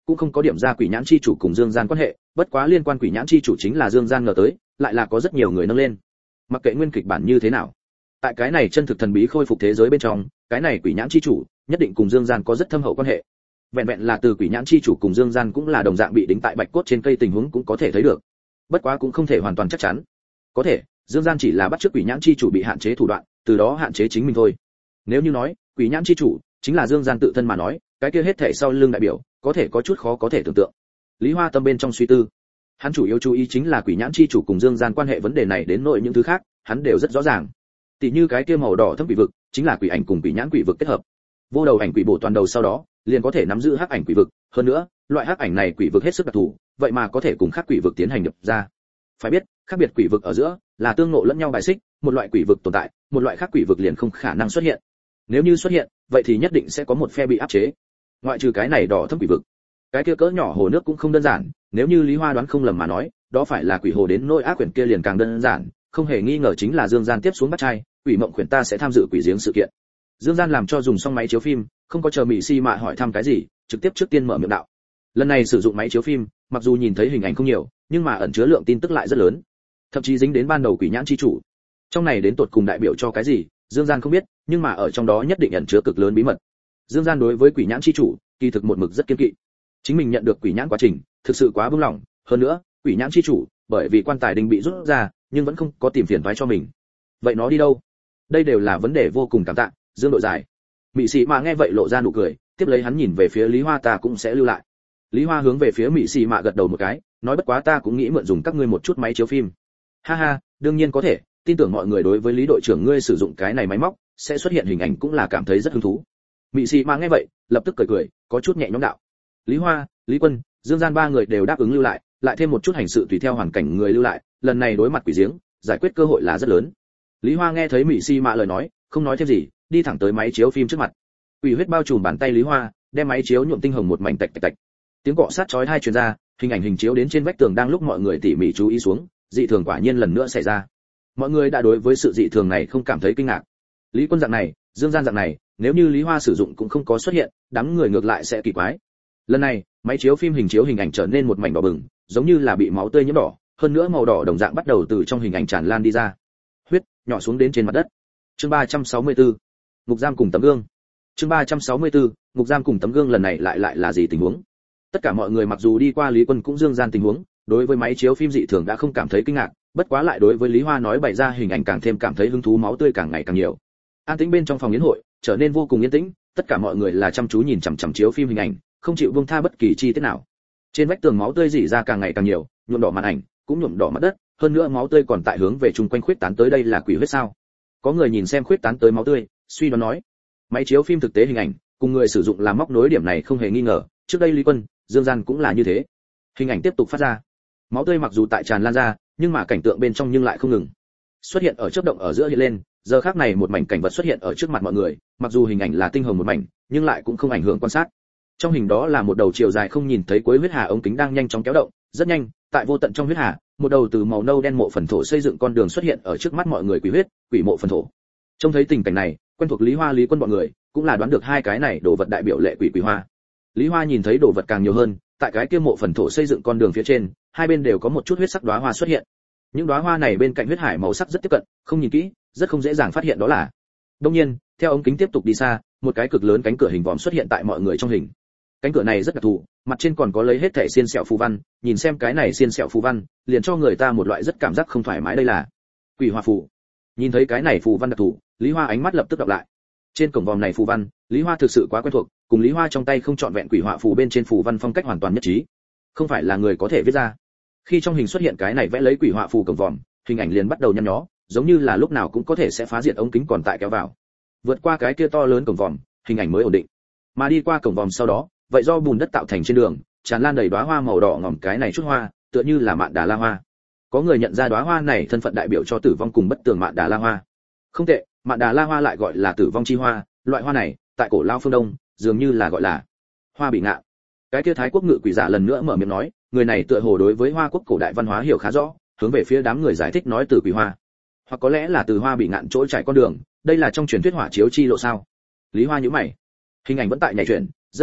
cũng không có điểm ra quỷ nhãn chi chủ cùng Dương Gian quan hệ, bất quá liên quan quỷ nhãn chi chủ chính là Dương Gian ngờ tới, lại là có rất nhiều người nâng lên. Mặc kệ nguyên kịch bản như thế nào, tại cái này chân thực thần bí khôi phục thế giới bên trong, cái này quỷ nhãn chi chủ nhất định cùng Dương Gian có rất thâm hậu quan hệ. Vẹn vẹn là từ quỷ nhãn chi chủ cùng Dương Gian cũng là đồng dạng bị đính tại bạch cốt trên cây tình huống cũng có thể thấy được. Bất quá cũng không thể hoàn toàn chắc chắn. Có thể, Dương Gian chỉ là bắt chước quỷ nhãn chi chủ bị hạn chế thủ đoạn, từ đó hạn chế chính mình thôi. Nếu như nói, quỷ nhãn chi chủ chính là Dương Gian tự thân mà nói, cái kia hết thảy sau lưng đại biểu, có thể có chút khó có thể tưởng tượng. Lý Hoa tâm bên trong suy tư, hắn chủ yếu chú ý chính là quỷ nhãn chi chủ cùng Dương Gian quan hệ vấn đề này đến nội những thứ khác, hắn đều rất rõ ràng. Tỷ như cái kia màu đỏ thâm quỷ vực, chính là quỷ ảnh cùng quỷ nhãn quỷ vực kết hợp. Vô đầu ảnh quỷ bổ toàn đầu sau đó, liền có thể nắm giữ hắc ảnh quỷ vực, hơn nữa, loại hắc ảnh này quỷ vực hết sức đặc thù, vậy mà có thể cùng khác quỷ vực tiến hành nhập ra. Phải biết, khác biệt quỷ vực ở giữa là tương ngộ lẫn nhau bài xích, một loại quỷ vực tồn tại, một loại khác quỷ vực liền không khả năng xuất hiện. Nếu như xuất hiện, vậy thì nhất định sẽ có một phe bị áp chế. Ngoại trừ cái này đỏ thâm quỷ vực, cái kia cỡ nhỏ hồ nước cũng không đơn giản, nếu như Lý Hoa đoán không lầm mà nói, đó phải là quỷ hồ đến nỗi ác quyển kia liền càng đơn giản, không hề nghi ngờ chính là Dương Gian tiếp xuống bắt trai, quỷ mộng quyển ta sẽ tham dự quỷ giếng sự kiện. Dương Gian làm cho dùng xong máy chiếu phim, không có chờ Mỹ Si Mạ hỏi thăm cái gì, trực tiếp trước tiên mở miệng đạo. Lần này sử dụng máy chiếu phim, mặc dù nhìn thấy hình ảnh không nhiều, nhưng mà ẩn chứa lượng tin tức lại rất lớn, thậm chí dính đến ban đầu quỷ nhãn chi chủ. Trong này đến tột cùng đại biểu cho cái gì, Dương Gian không biết, nhưng mà ở trong đó nhất định ẩn chứa cực lớn bí mật. Dương Gian đối với quỷ nhãn chi chủ, kỳ thực một mực rất kiên kỵ. Chính mình nhận được quỷ nhãn quá trình, thực sự quá bướng lòng, hơn nữa, quỷ nhãn chi chủ, bởi vì quan tài đình bị rút ra, nhưng vẫn không có tìm phiền toái cho mình. Vậy nó đi đâu? Đây đều là vấn đề vô cùng cảm tạ, Dương đội dài. Mị Sĩ Mạ nghe vậy lộ ra nụ cười, tiếp lấy hắn nhìn về phía Lý Hoa ta cũng sẽ lưu lại. Lý Hoa hướng về phía Mị Sĩ Mạ gật đầu một cái, nói bất quá ta cũng nghĩ mượn dùng các ngươi một chút máy chiếu phim. Ha ha, đương nhiên có thể, tin tưởng mọi người đối với Lý đội trưởng ngươi sử dụng cái này máy móc, sẽ xuất hiện hình ảnh cũng là cảm thấy rất hứng thú. Mị Sĩ Mạ nghe vậy, lập tức cười cười, có chút nhẹ nhõm đạo. Lý Hoa, Lý Quân, Dương Gian ba người đều đáp ứng lưu lại, lại thêm một chút hành sự tùy theo hoàn cảnh người lưu lại, lần này đối mặt quỷ giếng, giải quyết cơ hội là rất lớn. Lý Hoa nghe thấy Mị Sĩ Mạ lời nói, không nói thêm gì, đi thẳng tới máy chiếu phim trước mặt. Quỷ huyết bao trùm bàn tay Lý Hoa, đem máy chiếu nhuộm tinh hồng một mảnh tạch tạch tạch. Tiếng cọ sát chói tai truyền ra, hình ảnh hình chiếu đến trên vách tường đang lúc mọi người tỉ mỉ chú ý xuống, dị thường quả nhiên lần nữa xảy ra. Mọi người đã đối với sự dị thường này không cảm thấy kinh ngạc. Lý Quân dạng này, Dương Gian dạng này, nếu như Lý Hoa sử dụng cũng không có xuất hiện, đám người ngược lại sẽ kỳ quái. Lần này, máy chiếu phim hình chiếu hình ảnh trở nên một mảnh đỏ bừng, giống như là bị máu tươi nhiễm đỏ, hơn nữa màu đỏ đồng dạng bắt đầu từ trong hình ảnh tràn lan đi ra. Huyết nhỏ xuống đến trên mặt đất. Chương 364. Ngục giam cùng tấm gương. Chương 364. Ngục giam cùng tấm gương lần này lại là gì tình huống? Tất cả mọi người mặc dù đi qua Lý Quân cũng Dương Gian tình huống, đối với máy chiếu phim dị thường đã không cảm thấy kinh ngạc, bất quá lại đối với Lý Hoa nói bày ra hình ảnh càng thêm cảm thấy hứng thú, máu tươi càng ngày càng nhiều. An tĩnh bên trong phòng yến hội trở nên vô cùng yên tĩnh, tất cả mọi người là chăm chú nhìn chằm chằm chiếu phim hình ảnh, không chịu buông tha bất kỳ chi tiết nào. Trên vách tường máu tươi rỉ ra càng ngày càng nhiều, nhuộm đỏ màn ảnh, cũng nhuộm đỏ mặt đất, hơn nữa máu tươi còn tại hướng về chung quanh khuyết tán tới, đây là quỷ huyết sao? Có người nhìn xem khuyết tán tới máu tươi, suy đoán nói, máy chiếu phim thực tế hình ảnh cùng người sử dụng làm móc nối, điểm này không hề nghi ngờ, trước đây Lý Quân, Dương Gian cũng là như thế. Hình ảnh tiếp tục phát ra, máu tươi mặc dù tại tràn lan ra, nhưng mà cảnh tượng bên trong nhưng lại không ngừng xuất hiện ở chớp động ở giữa hiện lên. Giờ khắc này một mảnh cảnh vật xuất hiện ở trước mặt mọi người, mặc dù hình ảnh là tinh hồng một mảnh, nhưng lại cũng không ảnh hưởng quan sát. Trong hình đó là một đầu chiều dài không nhìn thấy cuối huyết hà ống kính đang nhanh chóng kéo động, rất nhanh, tại vô tận trong huyết hà, một đầu từ màu nâu đen mộ phần thổ xây dựng con đường xuất hiện ở trước mắt mọi người, quỷ huyết, quỷ mộ phần thổ. Trông thấy tình cảnh này, quen thuộc Lý Hoa, Lý Quân bọn người, cũng là đoán được hai cái này đồ vật đại biểu lệ quỷ quỷ hoa. Lý Hoa nhìn thấy đồ vật càng nhiều hơn, tại cái kia mộ phần thổ xây dựng con đường phía trên, hai bên đều có một chút huyết sắc đóa hoa xuất hiện. Những đóa hoa này bên cạnh huyết hải màu sắc rất tiếp cận, không nhìn kỹ, rất không dễ dàng phát hiện đó là. Đương nhiên, theo ống kính tiếp tục đi xa, một cái cực lớn cánh cửa hình vòm xuất hiện tại mọi người trong hình. Cánh cửa này rất đặc thù, mặt trên còn có lấy hết thảy xiên sẹo phù văn, nhìn xem cái này xiên sẹo phù văn, liền cho người ta một loại rất cảm giác không thoải mái, đây là quỷ hoa phù. Nhìn thấy cái này phù văn đặc thù, Lý Hoa ánh mắt lập tức đọc lại. Trên cổng vòm này phù văn, Lý Hoa thực sự quá quen thuộc, cùng Lý Hoa trong tay không trọn vẹn quỷ họa phù bên trên phù văn phong cách hoàn toàn nhất trí. Không phải là người có thể viết ra. Khi trong hình xuất hiện cái này vẽ lấy quỷ họa phù cổng vòm, hình ảnh liền bắt đầu nhăn nhó, giống như là lúc nào cũng có thể sẽ phá diệt ống kính còn tại kéo vào. Vượt qua cái kia to lớn cổng vòm, hình ảnh mới ổn định. Mà đi qua cổng vòm sau đó, vậy do bùn đất tạo thành trên đường, tràn lan đầy đóa hoa màu đỏ ngòm, cái này chút hoa, tựa như là mạn đà la hoa. Có người nhận ra đóa hoa này thân phận đại biểu cho tử vong cùng bất tường mạn đà la hoa. Không tệ, mạn đà la hoa lại gọi là tử vong chi hoa, loại hoa này, tại cổ lao phương Đông, dường như là gọi là hoa bị ngạ. Cái kia Thái Quốc ngự quỷ giả lần nữa mở miệng nói, người này tựa hồ đối với Hoa Quốc cổ đại văn hóa hiểu khá rõ, hướng về phía đám người giải thích nói từ quỷ hoa, hoặc có lẽ là từ hoa bị ngạn chỗ trải con đường, đây là trong truyền thuyết hỏa chiếu chi lộ sao? Lý Hoa nhíu mày, hình ảnh vẫn tại nhảy chuyển, rất nhanh,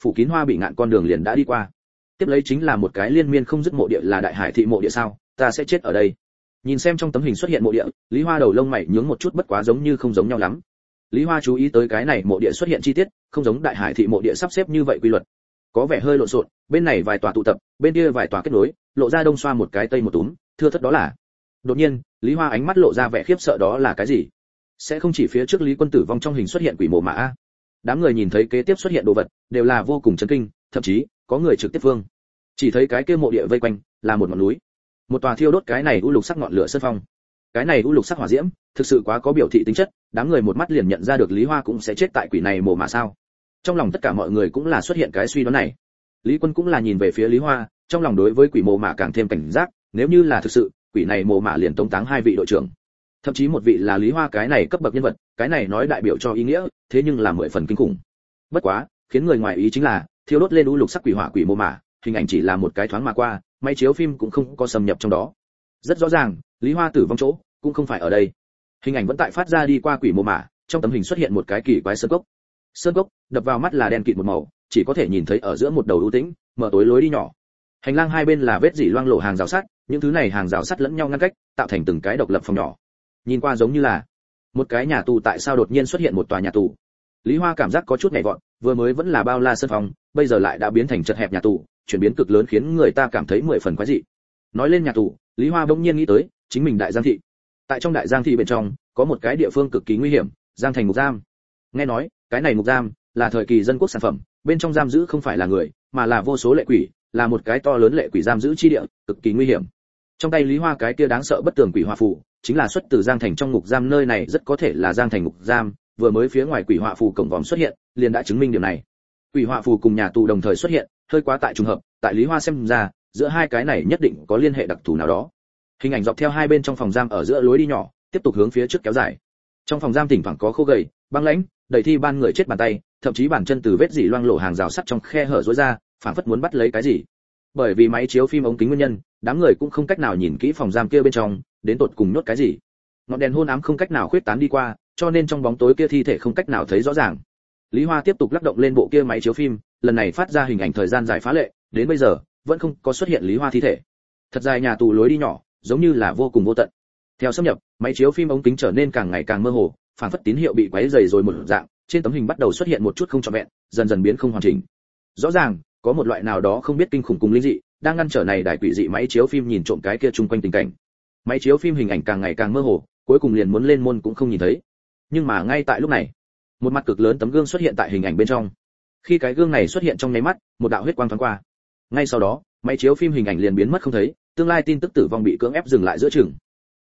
phủ kín hoa bị ngạn con đường liền đã đi qua. Tiếp lấy chính là một cái liên miên không dứt mộ địa, là Đại Hải thị mộ địa sao? Ta sẽ chết ở đây. Nhìn xem trong tấm hình xuất hiện mộ địa, Lý Hoa đầu lông mày nhướng một chút, bất quá giống như không giống nhau lắm. Lý Hoa chú ý tới cái này mộ địa xuất hiện chi tiết, không giống Đại Hải thị mộ địa sắp xếp như vậy quy luật, có vẻ hơi lộn xộn, bên này vài tòa tụ tập, bên kia vài tòa kết nối, lộ ra đông xoa một cái tây một túm, thưa thất đó là. Đột nhiên, Lý Hoa ánh mắt lộ ra vẻ khiếp sợ, đó là cái gì? Sẽ không chỉ phía trước Lý Quân tử vong trong hình xuất hiện quỷ mộ mà a? Đám người nhìn thấy kế tiếp xuất hiện đồ vật, đều là vô cùng chấn kinh, thậm chí có người trực tiếp vương. Chỉ thấy cái kia mộ địa vây quanh là một ngọn núi, một tòa thiêu đốt cái này u lục sắc ngọn lửa sơn phong. Cái này u lục sắc hỏa diễm, thực sự quá có biểu thị tính chất, đám người một mắt liền nhận ra được Lý Hoa cũng sẽ chết tại quỷ này mộ mà sao? Trong lòng tất cả mọi người cũng là xuất hiện cái suy đoán này. Lý Quân cũng là nhìn về phía Lý Hoa, trong lòng đối với quỷ mộ mả càng thêm cảnh giác, nếu như là thực sự, quỷ này mộ mả liền tống táng hai vị đội trưởng, thậm chí một vị là Lý Hoa cái này cấp bậc nhân vật, cái này nói đại biểu cho ý nghĩa, thế nhưng là 10 phần kinh khủng. Bất quá, khiến người ngoài ý chính là, thiêu đốt lên u lục sắc quỷ hỏa quỷ mộ mả, hình ảnh chỉ là một cái thoáng mà qua, máy chiếu phim cũng không có xâm nhập trong đó. Rất rõ ràng, Lý Hoa tử vong chỗ cũng không phải ở đây. Hình ảnh vẫn tại phát ra đi qua quỷ mộ mả, trong tấm hình xuất hiện một cái kỳ quái sơn cốc. Sơn cốc đập vào mắt là đen kịt một màu, chỉ có thể nhìn thấy ở giữa một đầu u tĩnh, mở tối lối đi nhỏ. Hành lang hai bên là vết rỉ loang lổ hàng rào sắt, những thứ này hàng rào sắt lẫn nhau ngăn cách, tạo thành từng cái độc lập phòng nhỏ. Nhìn qua giống như là một cái nhà tù, tại sao đột nhiên xuất hiện một tòa nhà tù? Lý Hoa cảm giác có chút nhảy vọt, vừa mới vẫn là bao la sân phòng, bây giờ lại đã biến thành chật hẹp nhà tù, chuyển biến cực lớn khiến người ta cảm thấy 10 phần quái dị. Nói lên nhà tù, Lý Hoa bỗng nhiên nghĩ tới chính mình Đại Giang thị. Tại trong Đại Giang thị bên trong, có một cái địa phương cực kỳ nguy hiểm, Giang Thành ngục giam. Nghe nói, cái này ngục giam là thời kỳ dân quốc sản phẩm, bên trong giam giữ không phải là người, mà là vô số lệ quỷ, là một cái to lớn lệ quỷ giam giữ chi địa, cực kỳ nguy hiểm. Trong tay Lý Hoa cái kia đáng sợ bất tường quỷ hỏa phù, chính là xuất từ Giang Thành trong ngục giam, nơi này rất có thể là Giang Thành ngục giam, vừa mới phía ngoài quỷ hỏa phù cổng vòm xuất hiện, liền đã chứng minh điều này. Quỷ hỏa phù cùng nhà tù đồng thời xuất hiện, hơi quá tại trùng hợp, tại Lý Hoa xem ra, giữa hai cái này nhất định có liên hệ đặc thù nào đó. Hình ảnh dọc theo hai bên trong phòng giam ở giữa lối đi nhỏ, tiếp tục hướng phía trước kéo dài. Trong phòng giam thỉnh thoảng có khô gầy, băng lãnh, đầy thi ban người chết bàn tay, thậm chí bàn chân từ vết rỉ loang lổ hàng rào sắt trong khe hở rối ra, phảng phất muốn bắt lấy cái gì. Bởi vì máy chiếu phim ống kính nguyên nhân, đám người cũng không cách nào nhìn kỹ phòng giam kia bên trong đến tột cùng nhốt cái gì. Ngọn đèn hôn ám không cách nào khuyết tán đi qua, cho nên trong bóng tối kia thi thể không cách nào thấy rõ ràng. Lý Hoa tiếp tục lắc động lên bộ kia máy chiếu phim, lần này phát ra hình ảnh thời gian dài phá lệ, đến bây giờ vẫn không có xuất hiện Lý Hoa thi thể. Thật dài nhà tù lối đi nhỏ, giống như là vô cùng vô tận. Theo xâm nhập, máy chiếu phim ống kính trở nên càng ngày càng mơ hồ, phảng phất tín hiệu bị quấy rầy rồi một dạng, trên tấm hình bắt đầu xuất hiện một chút không trọn vẹn, dần dần biến không hoàn chỉnh. Rõ ràng, có một loại nào đó không biết kinh khủng cùng linh dị, đang ngăn trở này đài quỷ dị máy chiếu phim nhìn trộm cái kia chung quanh tình cảnh. Máy chiếu phim hình ảnh càng ngày càng mơ hồ, cuối cùng liền muốn lên môn cũng không nhìn thấy. Nhưng mà ngay tại lúc này, một mặt cực lớn tấm gương xuất hiện tại hình ảnh bên trong. Khi cái gương này xuất hiện trong nháy mắt, một đạo huyết quang thoáng qua. Ngay sau đó, máy chiếu phim hình ảnh liền biến mất không thấy, tương lai tin tức tử vong bị cưỡng ép dừng lại giữa chừng.